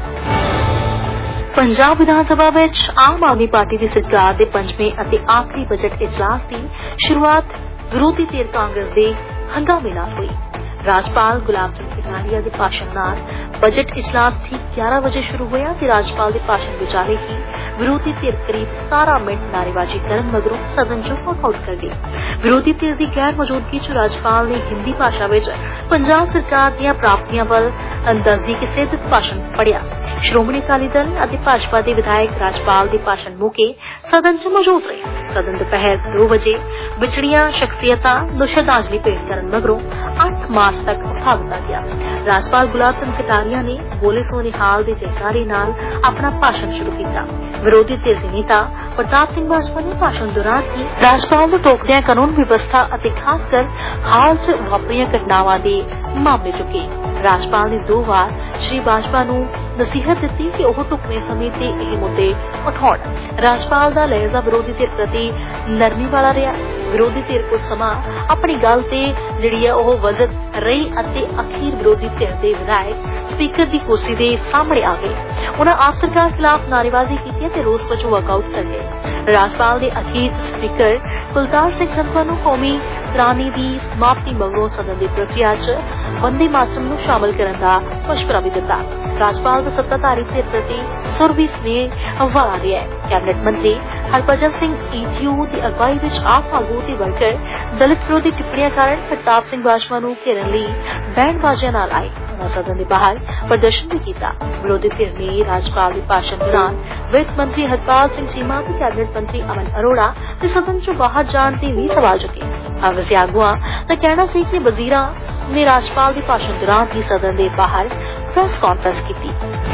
ਪੰਜਾਬ ਵਿਧਾਨ ਸਭਾ ਵਿੱਚ ਆਮ ਆਦਮੀ ਪਾਰਟੀ ਦੀ ਸਰਕਾਰ ਦੇ 5ਵੇਂ ਅਤੇ ਆਖਰੀ ਬਜਟ ਇਜਲਾਸ ਦੀ ਸ਼ੁਰੂਆਤ ਵਿਰੋਧੀ ਧਿਰ ਕਾਂਗਰਸ ਦੇ ਹੰਗਾਮੇ ਨਾਲ ਹੋਈ। ਰਾਜਪਾਲ ਗੁਲਾਬ ਚੰਦ ਕਟਾਰੀਆ ਦੇ ਭਾਸ਼ਣ ਨਾਲ ਬਜਟ ਇਜਲਾਸ ਠੀਕ 11 ਵਜੇ ਸ਼ੁਰੂ ਹੋਇਆ ਤੇ ਰਾਜਪਾਲ ਦੇ ਭਾਸ਼ਣ ਵਿਚਾਲੇ ਹੀ ਵਿਰੋਧੀ ਧਿਰ ਕਰੀਬ 17 ਮਿੰਟ ਨਾਅਰੇਬਾਜ਼ੀ ਕਰਨ ਮਗਰੋਂ ਸਦਨ ਚੋਂ ਵਾਕਆਊਟ ਕਰ ਗਈ। ਵਿਰੋਧੀ ਧਿਰ ਦੀ ਗੈਰ ਮੌਜੂਦਗੀ ਚ ਰਾਜਪਾਲ ਨੇ ਹਿੰਦੀ ਭਾਸ਼ਾ ਵਿੱਚ ਪੰਜਾਬ ਸਰਕਾਰ ਦੀਆਂ ਪ੍ਰਾਪਤੀਆਂ ਵੱਲ ਅੰਦਾਜ਼ੀ ਕੇ ਸਿੱਧਕ ਭਾਸ਼ਣ ਪੜ੍ਹਿਆ। ਸ਼੍ਰੋਮਣੀ ਅਕਾਲੀ ਦਲ ਅਤੇ ਭਾਜਪਾ ਦੇ ਵਿਧਾਇਕ ਰਾਜਪਾਲ ਦੇ ਭਾਸ਼ਣ ਮੌਕੇ ਸਦਨ ਚ ਮੌਜੂਦ ਰਹੇ। ਸਦਨ ਦੁਪਹਿਰ 2 ਵਜੇ ਵਿਛੜੀਆਂ ਸ਼ਖਸੀਅਤਾਂ ਨੂੰ ਸ਼ਰਧਾਂਜਲੀ ਭੇਟ ਕਰਨ ਮਗਰੋਂ 8 ਮਾਰਚ ਤੱਕ ਉਠਾ ਦਿੱਤਾ ਗਿਆ। ਰਾਜਪਾਲ ਗੁਲਾਬ ਚੰਦ ਕਟਾਰੀਆ ਨੇ ਬੋਲੇ ਸੋ ਨਿਹਾਲ ਦੇ ਜੈਕਾਰੇ ਨਾਲ ਆਪਣਾ ਭਾਸ਼ਣ ਸ਼ੁਰੂ ਕੀਤਾ। ਵਿਰੋਧੀ ਧਿਰ ਦੇ ਨੇਤਾ ਪ੍ਰਤਾਪ ਸਿੰਘ ਬਾਜਵਾ ਨੇ ਭਾਸ਼ਣ ਦੌਰਾਨ ਹੀ ਰਾਜਪਾਲ ਨੂੰ ਟੋਕਦਿਆਂ ਕਾਨੂੰਨ ਵਿਵਸਥਾ ਅਤੇ ਖਾਸ ਕਰ ਹਾਲ ਚ ਵਾਪਰੀਆਂ ਘਟਨਾਵਾਂ ਦੇ ਮਾਮਲੇ ਚੁੱਕੇ। ਰਾਜਪਾਲ ਨੇ 2 ਵਾਰ ਸ਼੍ਰੀ ਬਾਜਵਾ ਨੂੰ ਨਸੀਹਤ ਦਿੱਤੀ ਕਿ ਉਹ ਢੁਕਵੇਂ ਸਮੇਂ ਤੇ ਇਹ ਮੁੱਦੇ ਉਠਾਉਣ। ਰਾਜਪਾਲ ਦਾ ਲਹਿਜ਼ਾ ਵਿਰੋਧੀ ਧਿਰ ਪ੍ਰਤੀ ਨਰਮੀ ਵਾਲਾ ਰਿਹਾ। ਵਿਰੋਧੀ ਧਿਰ ਕੁਝ ਸਮਾਂ ਆਪਣੀ ਗੱਲ ਤੇ ਜਿਹੜੀ ਹੈ ਉਹ ਵਜ਼ਨ ਰਹੀ ਅਤੇ ਅਖੀਰ ਵਿਰੋਧੀ ਧਿਰ ਦੇ ਵਿਧਾਇਕ ਸਪੀਕਰ ਦੀ ਕੁਰਸੀ ਦੇ ਸਾਹਮਣੇ ਆ ਗਏ। ਉਹਨਾਂ ਆਪ ਸਰਕਾਰ ਖਿਲਾਫ ਨਾਅਰੇਬਾਜ਼ੀ ਕੀਤੀ ਤੇ ਰੋਸ ਵਜੋਂ ਵਾਕਆਊਟ ਕਰ ਗਏ। ਰਾਜਪਾਲ ਦੇ ਅਖੀਰ ਸਪੀਕਰ ਕੁਲਤਾਰ ਸਿੰਘ ਸੰਧਵਾ ਨੂੰ ਕੌਮੀ ਤਰਾਨੇ ਦੀ ਸਮਾਪਤੀ ਮਗਰੋਂ ਸਦਨ ਦੀ ਪ੍ਰਕਿਰਿਆ 'ਚ ਵੰਦੇ ਮਾਤਰਮ ਨੂੰ ਸ਼ਾਮਲ ਕਰਨ ਦਾ ਮਸ਼ਵਰਾ ਵੀ ਦਿੱਤਾ। ਰਾਜਪਾਲ ਦਾ ਸੱਤਾਧਾਰੀ ਧਿਰ ਪ੍ਰਤੀ ਸੁਰ ਵੀ ਸਨੇਹ ਵਾਲਾ ਰਿਹਾ ਹੈ। ਕੈਬਨਿਟ ਮੰਤਰੀ ਹਰਭਜਨ ਸਿੰਘ ਈਟੀਯੂ ਦੀ ਅਗਵਾਈ ਵਿੱਚ ਆਪ ਆਗੂ ਤੇ ਵਰਕਰ ਦਲਿਤ ਵਿਰੋਧੀ ਟਿੱਪਣੀਆਂ ਕਾਰਨ ਪ੍ਰਤਾਪ ਸਿੰਘ ਬਾਜਵਾ ਨੂੰ ਘੇਰਨ ਲਈ ਬੈਂਡ ਬਾਜਿਆਂ ਨਾਲ ਆਏ। ਉਹਨਾਂ ਸਦਨ ਦੇ ਬਾਹਰ ਪ੍ਰਦਰਸ਼ਨ ਵੀ ਕੀਤਾ। ਵਿਰੋਧੀ ਧਿਰ ਨੇ ਰਾਜਪਾਲ ਦੇ ਭਾਸ਼ਣ ਦੌਰਾਨ ਵਿੱਤ ਮੰਤਰੀ ਹਰਪਾਲ ਸਿੰਘ ਚੀਮਾ ਤੇ ਕੈਬਨਿਟ ਮੰਤਰੀ ਅਮਨ ਅਰੋੜਾ ਤੇ ਸਦਨ ਚੋਂ ਬਾਹਰ ਜਾਣ ਤੇ ਵੀ ਸਵਾਲ ਚੁੱਕੇ। ਕਾਂਗਰਸੀ ਆਗੂਆਂ ਦਾ ਕਹਿਣਾ ਸੀ ਕਿ ਵਜ਼ੀਰਾਂ ਨੇ ਰਾਜਪਾਲ ਦੇ ਭਾਸ਼ਣ ਦੌਰਾਨ ਹੀ ਸਦਨ ਦੇ ਬਾਹਰ ਪ੍ਰੈਸ ਕਾਨਫਰੰਸ ਕੀਤੀ।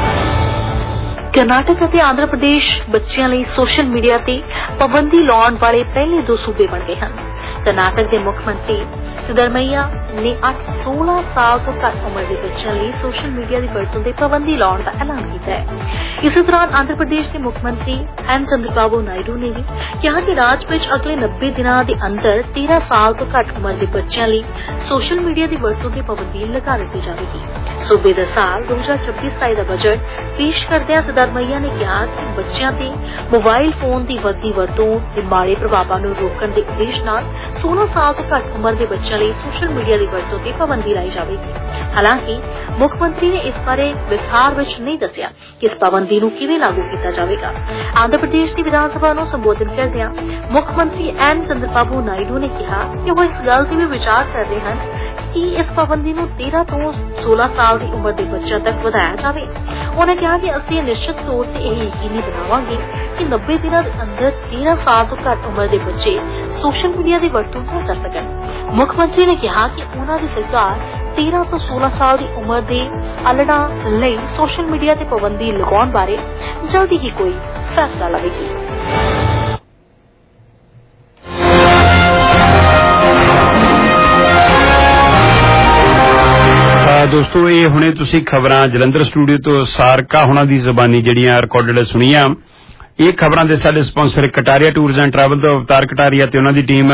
ਕਰਨਾਟਕ ਅਤੇ ਆਂਧਰਾ ਪ੍ਰਦੇਸ਼ ਬੱਚਿਆਂ ਲਈ ਸੋਸ਼ਲ ਮੀਡੀਆ ਤੇ ਪਾਬੰਦੀ ਲਾਉਣ ਵਾਲੇ ਪਹਿਲੇ 2 ਸੂਬੇ ਬਣ ਗਏ ਹਨ। ਕਰਨਾਟਕ ਦੇ ਮੁੱਖ ਮੰਤਰੀ ਸਿੱਧਰਮਈਆ ਨੇ 16 ਸਾਲ ਤੋਂ ਘੱਟ ਉਮਰ ਦੇ ਬੱਚਿਆਂ ਲਈ ਸੋਸ਼ਲ ਮੀਡੀਆ ਦੀ ਵਰਤੋਂ ਤੇ ਪਾਬੰਦੀ ਲਾਉਣ ਦਾ ਐਲਾਨ ਕੀਤਾ ਹੈ। ਇਸੇ ਦੌਰਾਨ ਆਂਧਰਾ ਪ੍ਰਦੇਸ਼ ਦੇ ਮੁੱਖ ਮੰਤਰੀ ਐਨ ਚੰਦਰਬਾਬੂ ਨਾਇਡੂ ਨੇ ਵੀ ਕਿਹਾ ਕਿ ਰਾਜ ਵਿੱਚ ਅਗਲੇ 90 ਦਿਨਾਂ ਦੇ ਅੰਦਰ 13 ਸਾਲ ਤੋਂ ਘੱਟ ਉਮਰ ਦੇ ਬੱਚਿਆਂ ਲਈ ਸੋਸ਼ਲ ਮੀਡੀਆ ਦੀ ਵਰਤੋਂ ਤੇ ਪਾਬੰਦੀ ਲਗਾ ਦਿੱਤੀ ਜਾਵੇਗੀ। ਸੂਬੇ ਦਾ ਸਾਲ 2026-27 ਦਾ ਬਜਟ ਪੇਸ਼ ਕਰਦਿਆਂ ਸਿੱਧਰਮਈਆ ਨੇ ਕਿਹਾ ਕਿ ਬੱਚਿਆਂ ਤੇ ਮੋਬਾਈਲ ਫੋਨ ਦੀ ਵੱਧਦੀ ਵਰਤੋਂ ਦੇ ਮਾੜੇ ਪ੍ਰਭਾਵਾਂ ਨੂੰ ਰੋਕਣ ਦੇ ਉਦੇਸ਼ ਨਾਲ 16 ਸਾਲ ਤੋਂ ਘੱਟ ਉਮਰ ਦੇ ਬੱਚਿਆਂ ਲਈ ਸੋਸ਼ਲ ਮੀਡੀਆ ਦੀ ਵਰਤੋਂ ਤੇ ਪਾਬੰਦੀ ਲਾਈ ਜਾਵੇਗੀ। ਹਾਲਾਂਕਿ ਮੁੱਖ ਮੰਤਰੀ ਨੇ ਇਸ ਬਾਰੇ ਵਿਸਥਾਰ ਵਿੱਚ ਨਹੀਂ ਦੱਸਿਆ ਕਿ ਇਸ ਪਾਬੰਦੀ ਨੂੰ ਕਿਵੇਂ ਲਾਗੂ ਕੀਤਾ ਜਾਵੇਗਾ। ਆਂਧਰਾ ਪ੍ਰਦੇਸ਼ ਦੀ ਵਿਧਾਨ ਸਭਾ ਨੂੰ ਸੰਬੋਧਨ ਕਰਦਿਆਂ ਮੁੱਖ ਮੰਤਰੀ ਐਨ ਚੰਦਰਬਾਬੂ ਨਾਇਡੂ ਨੇ ਕਿਹਾ ਕਿ ਉਹ ਇਸ ਗੱਲ ਤੇ ਵੀ ਵਿਚਾਰ ਕਰ ਰਹੇ ਹਨ ਕਿ ਇਸ ਪਾਬੰਦੀ ਨੂੰ 13 ਤੋਂ 16 ਸਾਲ ਦੀ ਉਮਰ ਦੇ ਬੱਚਿਆਂ ਤੱਕ ਵਧਾਇਆ ਜਾਵੇ। ਉਹਨਾਂ ਕਿਹਾ ਕਿ ਅਸੀਂ ਨਿਸ਼ਚਿਤ ਤੌਰ ਤੇ ਇਹ ਯਕੀਨੀ ਬਣਾਵਾਂਗੇ ਕਿ 90 ਦਿਨਾਂ ਦੇ ਅੰਦਰ 13 ਸਾਲ ਤੋਂ ਘੱਟ ਉਮਰ ਦੇ ਬੱਚੇ ਸੋਸ਼ਲ ਮੀਡੀਆ ਦੀ ਵਰਤੋਂ ਨਾ ਕਰ ਸਕਣ। ਮੁੱਖ ਮੰਤਰੀ ਨੇ ਕਿਹਾ ਕਿ ਉਹਨਾਂ ਦੀ ਸਰਕਾਰ 13 ਤੋਂ 16 ਸਾਲ ਦੀ ਉਮਰ ਦੇ ਅਲੜਾਂ ਲਈ ਸੋਸ਼ਲ ਮੀਡੀਆ ਤੇ ਪਾਬੰਦੀ ਲਗਾਉਣ ਬਾਰੇ ਜਲਦੀ ਹੀ ਕੋਈ ਫੈਸਲਾ ਲਵੇਗੀ। ਦੋਸਤੋ ਇਹ ਹੁਣੇ ਤੁਸੀਂ ਖਬਰਾਂ ਜਲੰਧਰ ਸਟੂਡੀਓ ਤੋਂ ਸਾਰਕਾ ਹੁਣਾਂ ਦੀ ਜ਼ਬਾਨੀ ਜਿਹੜੀਆਂ ਰਿਕਾਰਡਡ ਸੁਣੀਆਂ। ਇਹ ਖਬਰਾਂ ਦੇ ਸਾਡੇ sponsor Kataria tours and travel ਤੋਂ ਅਵਤਾਰ ਕਟਾਰੀਆ ਤੇ ਉਹਨਾਂ ਦੀ team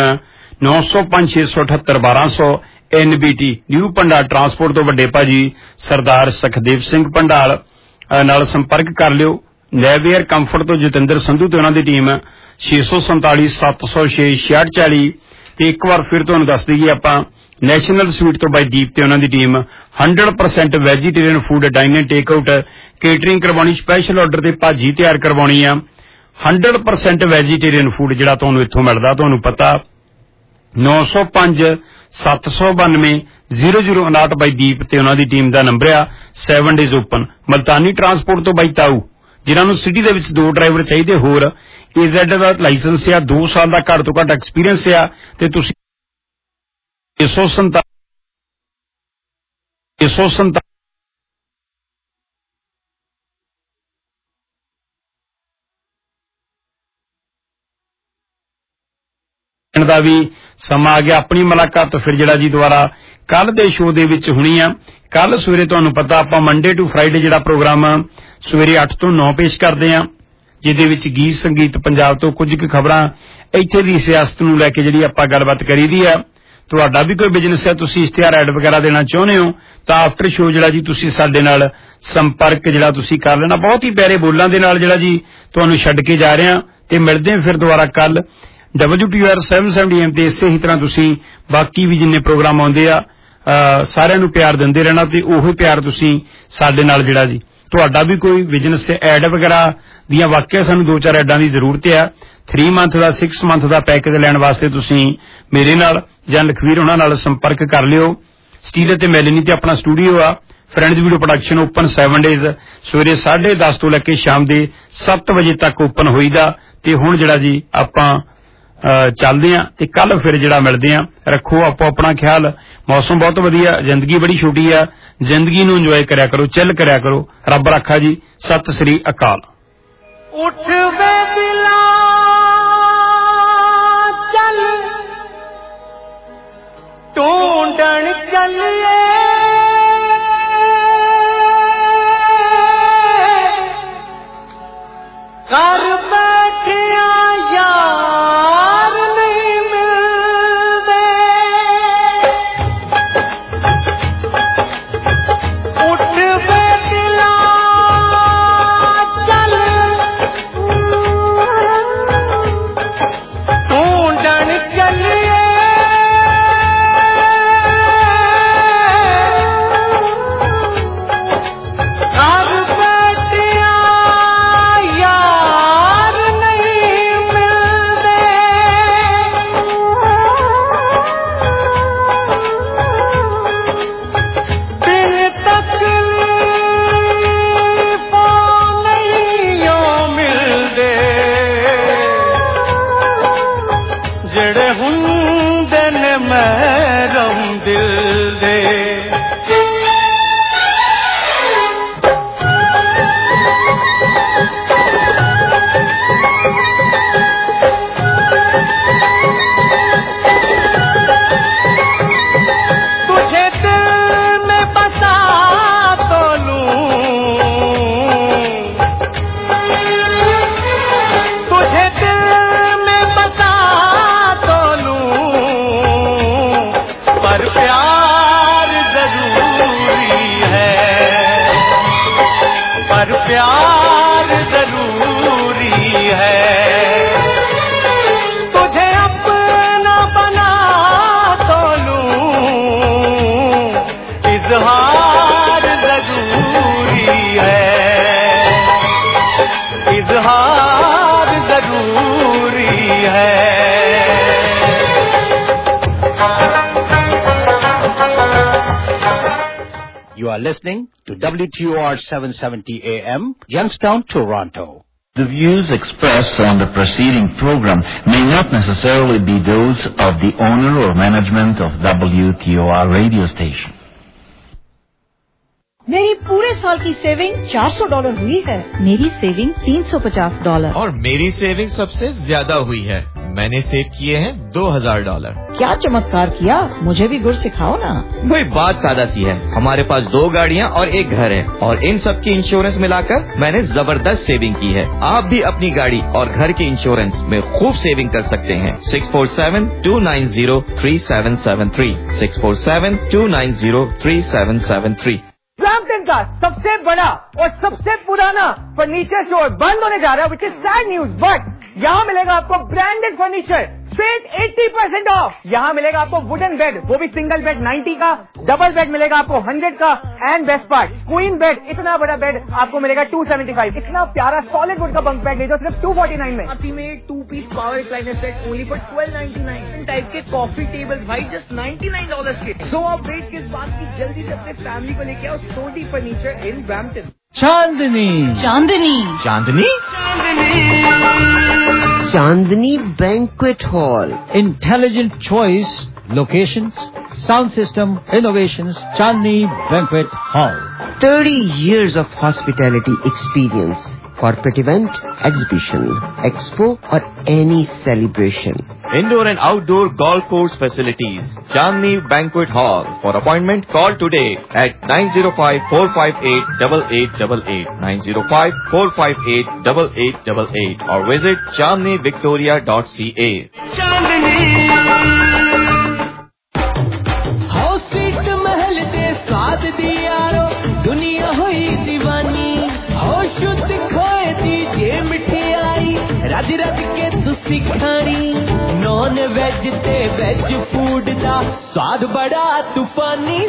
905678 NBT New Bhandar transport ਤੋਂ ਵੱਡੇ ਭਾਜੀ ਸਰਦਾਰ ਸਖਦੇਵ ਸਿੰਘ ਭੰਡਾਲ ਨਾਲ ਸੰਪਰਕ ਕਰ ਲਿਓ। ਨੈਵੀਅਰ ਕੰਫਰਟ ਤੋਂ ਜਤਿੰਦਰ ਸੰਧੂ ਤੇ ਉਹਨਾਂ ਦੀ ਟੀਮ 647 706 6640 ਤੇ ਇੱਕ ਵਾਰ ਫਿਰ ਤੁਹਾਨੂੰ ਦੱਸ ਦਈਏ ਆਪਾਂ ਨੈਸ਼ਨਲ ਸਵੀਟ ਤੋਂ ਬਾਈ ਦੀਪ ਤੇ ਉਹਨਾਂ ਦੀ team 100% vegetarian food dining take out catering ਕਰਵਾਉਣੀ, ਸਪੈਸ਼ਲ ਆਰਡਰ ਤੇ ਭਾਜੀ ਤਿਆਰ ਕਰਵਾਉਣੀ ਆ। 100% ਵੈਜੀਟੇਰੀਅਨ ਫੂਡ ਜਿਹੜਾ ਤੁਹਾਨੂੰ ਇੱਥੋਂ ਮਿਲਦਾ ਤੁਹਾਨੂੰ ਪਤਾ। 905 792 0059 ਬਾਈ ਦੀਪ ਤੇ ਉਹਨਾਂ ਦੀ ਟੀਮ ਦਾ ਨੰਬਰ ਆ। 7 days ਓਪਨ। ਮਲਤਾਨੀ ਟਰਾਂਸਪੋਰਟ ਤੋਂ ਬਾਈ ਤਾਊ ਜਿਨ੍ਹਾਂ ਨੂੰ ਸਿਟੀ ਦੇ ਵਿੱਚ 2 ਡਰਾਈਵਰ ਚਾਹੀਦੇ, ਹੋਰ AZ ਦਾ ਲਾਇਸੈਂਸ ਆ, 2 ਸਾਲ ਦਾ ਘੱਟ ਤੋਂ ਘੱਟ ਐਕਸਪੀਰੀਅੰਸ ਆ ਤੇ ਤੁਸੀਂ 647 ਦਾ ਵੀ ਸਮਾਂ ਆ ਗਿਆ। ਆਪਣੀ ਮੁਲਾਕਾਤ ਫਿਰ ਜਿਹੜਾ ਜੀ ਦੁਬਾਰਾ ਕੱਲ ਦੇ ਸ਼ੋਅ ਦੇ ਵਿੱਚ ਹੋਣੀ ਆ। ਕੱਲ ਸਵੇਰੇ ਤੁਹਾਨੂੰ ਪਤਾ ਆਪਾਂ ਮੰਡੇ ਟੂ ਫਰਾਈਡੇ ਜਿਹੜਾ ਪ੍ਰੋਗਰਾਮ ਸਵੇਰੇ 8 ਤੋਂ 9 ਪੇਸ਼ ਕਰਦੇ ਆ, ਜਿਹਦੇ ਵਿੱਚ ਗੀਤ ਸੰਗੀਤ ਪੰਜਾਬ ਤੋਂ ਕੁਝ ਕੁ ਖਬਰਾਂ ਇੱਥੇ ਦੀ ਸਿਆਸਤ ਨੂੰ ਲੈ ਕੇ ਜਿਹੜੀ ਆਪਾਂ ਗੱਲਬਾਤ ਕਰੀਦੀ ਆ। ਤੁਹਾਡਾ ਵੀ ਕੋਈ ਬਿਜ਼ਨਸ ਹੈ, ਤੁਸੀਂ ਇਸ਼ਤਿਹਾਰ ਐਡ ਵਗੈਰਾ ਦੇਣਾ ਚਾਹੁੰਦੇ ਹੋ ਤਾਂ ਆਫਟਰ ਸ਼ੋ ਜਿਹੜਾ ਜੀ ਤੁਸੀਂ ਸਾਡੇ ਨਾਲ ਸੰਪਰਕ ਜਿਹੜਾ ਤੁਸੀਂ ਕਰ ਲੈਣਾ। ਬਹੁਤ ਹੀ ਪਿਆਰੇ ਬੋਲਾਂ ਦੇ ਨਾਲ ਜਿਹੜਾ ਜੀ ਤੁਹਾਨੂੰ ਛੱਡ ਕੇ ਜਾ ਰਹੇ ਹਾਂ ਤੇ ਮਿਲਦੇ ਹਾਂ ਫਿਰ ਦੁਬਾਰਾ ਕੱਲ WTOR 770 AM ਤੇ। ਇਸੇ ਹੀ ਤਰ੍ਹਾਂ ਤੁਸੀਂ ਬਾਕੀ ਵੀ ਜਿੰਨੇ ਪ੍ਰੋਗਰਾਮ ਆਉਂਦੇ ਆ ਸਾਰਿਆਂ ਨੂੰ ਪਿਆਰ ਦਿੰਦੇ ਰਹਿਣਾ ਤੇ ਉਹੀ ਪਿਆਰ ਤੁਸੀਂ ਸਾਡੇ ਨਾਲ ਜਿਹੜਾ ਜੀ ਤੁਹਾਡਾ ਵੀ ਕੋਈ ਬਿਜ਼ਨਸ ਐਡ ਵਗੈਰਾ ਦੀਆਂ ਵਾਕਿਆ ਸਾਨੂੰ 2-4 ਐਡਾਂ ਦੀ ਜ਼ਰੂਰਤ ਹੈ। 3 ਮੰਥ ਦਾ 6 ਮੰਥ ਦਾ ਪੈਕੇਜ ਲੈਣ ਵਾਸਤੇ ਤੁਸੀਂ ਮੇਰੇ ਨਾਲ ਜਾਂ ਲਖਵੀਰ ਉਹਨਾਂ ਨਾਲ ਸੰਪਰਕ ਕਰ ਲਿਓ। ਸਟੀਲ ਤੇ ਮੈਲਿਨੀ ਤੇ ਆਪਣਾ ਸਟੂਡੀਓ ਆ Friends Video Production open 7 days ਸਵੇਰੇ 10:30 ਤੋਂ ਲੈ ਕੇ ਸ਼ਾਮ ਦੇ 7 ਵਜੇ ਤੱਕ ਓਪਨ ਹੋਈਦਾ। ਤੇ ਹੁਣ ਜਿਹੜਾ ਜੀ ਆਪਾਂ ਚੱਲਦੇ ਆਂ ਤੇ ਕੱਲ ਫਿਰ ਜਿਹੜਾ ਮਿਲਦੇ ਆਂ। ਰੱਖੋ ਆਪੋ ਆਪਣਾ ਖਿਆਲ। ਮੌਸਮ ਬਹੁਤ ਵਧੀਆ, ਜ਼ਿੰਦਗੀ ਬੜੀ ਛੋਟੀ ਆ, ਜ਼ਿੰਦਗੀ ਨੂੰ ਇੰਜੋਏ ਕਰਿਆ ਕਰੋ, ਚਿੱਲ ਕਰਿਆ ਕਰੋ। ਰੱਬ ਰਾਖਾ ਜੀ। ਸਤਿ ਸ੍ਰੀ ਅਕਾਲ। ਉੱਠ ਵੇ ਦਿਲਾ ਚੱਲ ਢੂੰਡਣ ਚੱਲੀਏ ਘਰ ਬੈਠਿਆ ਯਾਰ ਨਹੀਂ ਮਿਲਦੇ। ਉੱਠ ਵੇ ਦਿਲਾ ਚੱਲ ਢੂੰਡਣ ਚੱਲੀਏ प्यार जरूरी है। तुझे अपना बना तो लूं इजहार जरूरी है, इजहार जरूरी है। You are listening to WTOR 770 AM, Youngstown, Toronto. The views expressed on the preceding program may not necessarily be those of the owner or management of WTOR radio station. मेरी पूरे साल की सेविंग $400 हुई है। मेरी सेविंग $350 और मेरी saving सबसे ज्यादा हुई है। मैंने सेव किए हैं $2000। क्या चमत्कार किया, मुझे भी गुर सिखाओ ना। वही बात सादा सी है, हमारे पास 2 गाड़ियाँ और 1 घर है और इन सब की इंश्योरेंस मिलाकर मैंने जबरदस्त सेविंग की है। आप भी अपनी गाड़ी और घर के इंश्योरेंस में खूब सेविंग कर सकते हैं। 647-290-3773 647-290-3773। ब्रैम्पटन का सबसे बड़ा और सबसे पुराना फर्नीचर स्टोर बंद होने जा रहा है, which is sad news, but यहाँ मिलेगा आपको ब्रांडेड फर्नीचर स्ट्रेट 80% ऑफ। यहाँ मिलेगा आपको वुडन बेड, वो भी सिंगल बेड 90 का, डबल बेड मिलेगा आपको 100 का, and best part queen bed, इतना बड़ा बेड आपको मिलेगा 275। इतना प्यारा सॉलिड वुड का बंक बेड ले जो सिर्फ 249 में। अल्टीमेट 2-पीस power recliner set only for $1299। Type के कॉफी टेबल भाई जस्ट $99 के। सो आप वेट किस बात की, जल्दी से अपने फैमिली को लेके आओ Sodhi furniture in Brampton. Chandni Chandni Chandni Chandni banquet hall, intelligent choice, locations, sound system, innovations, Chandni banquet hall. 30 years of hospitality experience, corporate event, exhibition, expo or any celebration. Indoor and outdoor golf course facilities. Chandni Banquet Hall. For appointment, call today at 905-458-8888, 905-458-8888, or visit chandnivictoria.ca. Sweet Mahal दे स्वाद दी यारो दुनिया हुई दीवानी हो शुद्ध खोए दी जे मिठाई रज रज के तुसी खानी नॉन वेज ते वेज फूड दा स्वाद बड़ा तूफानी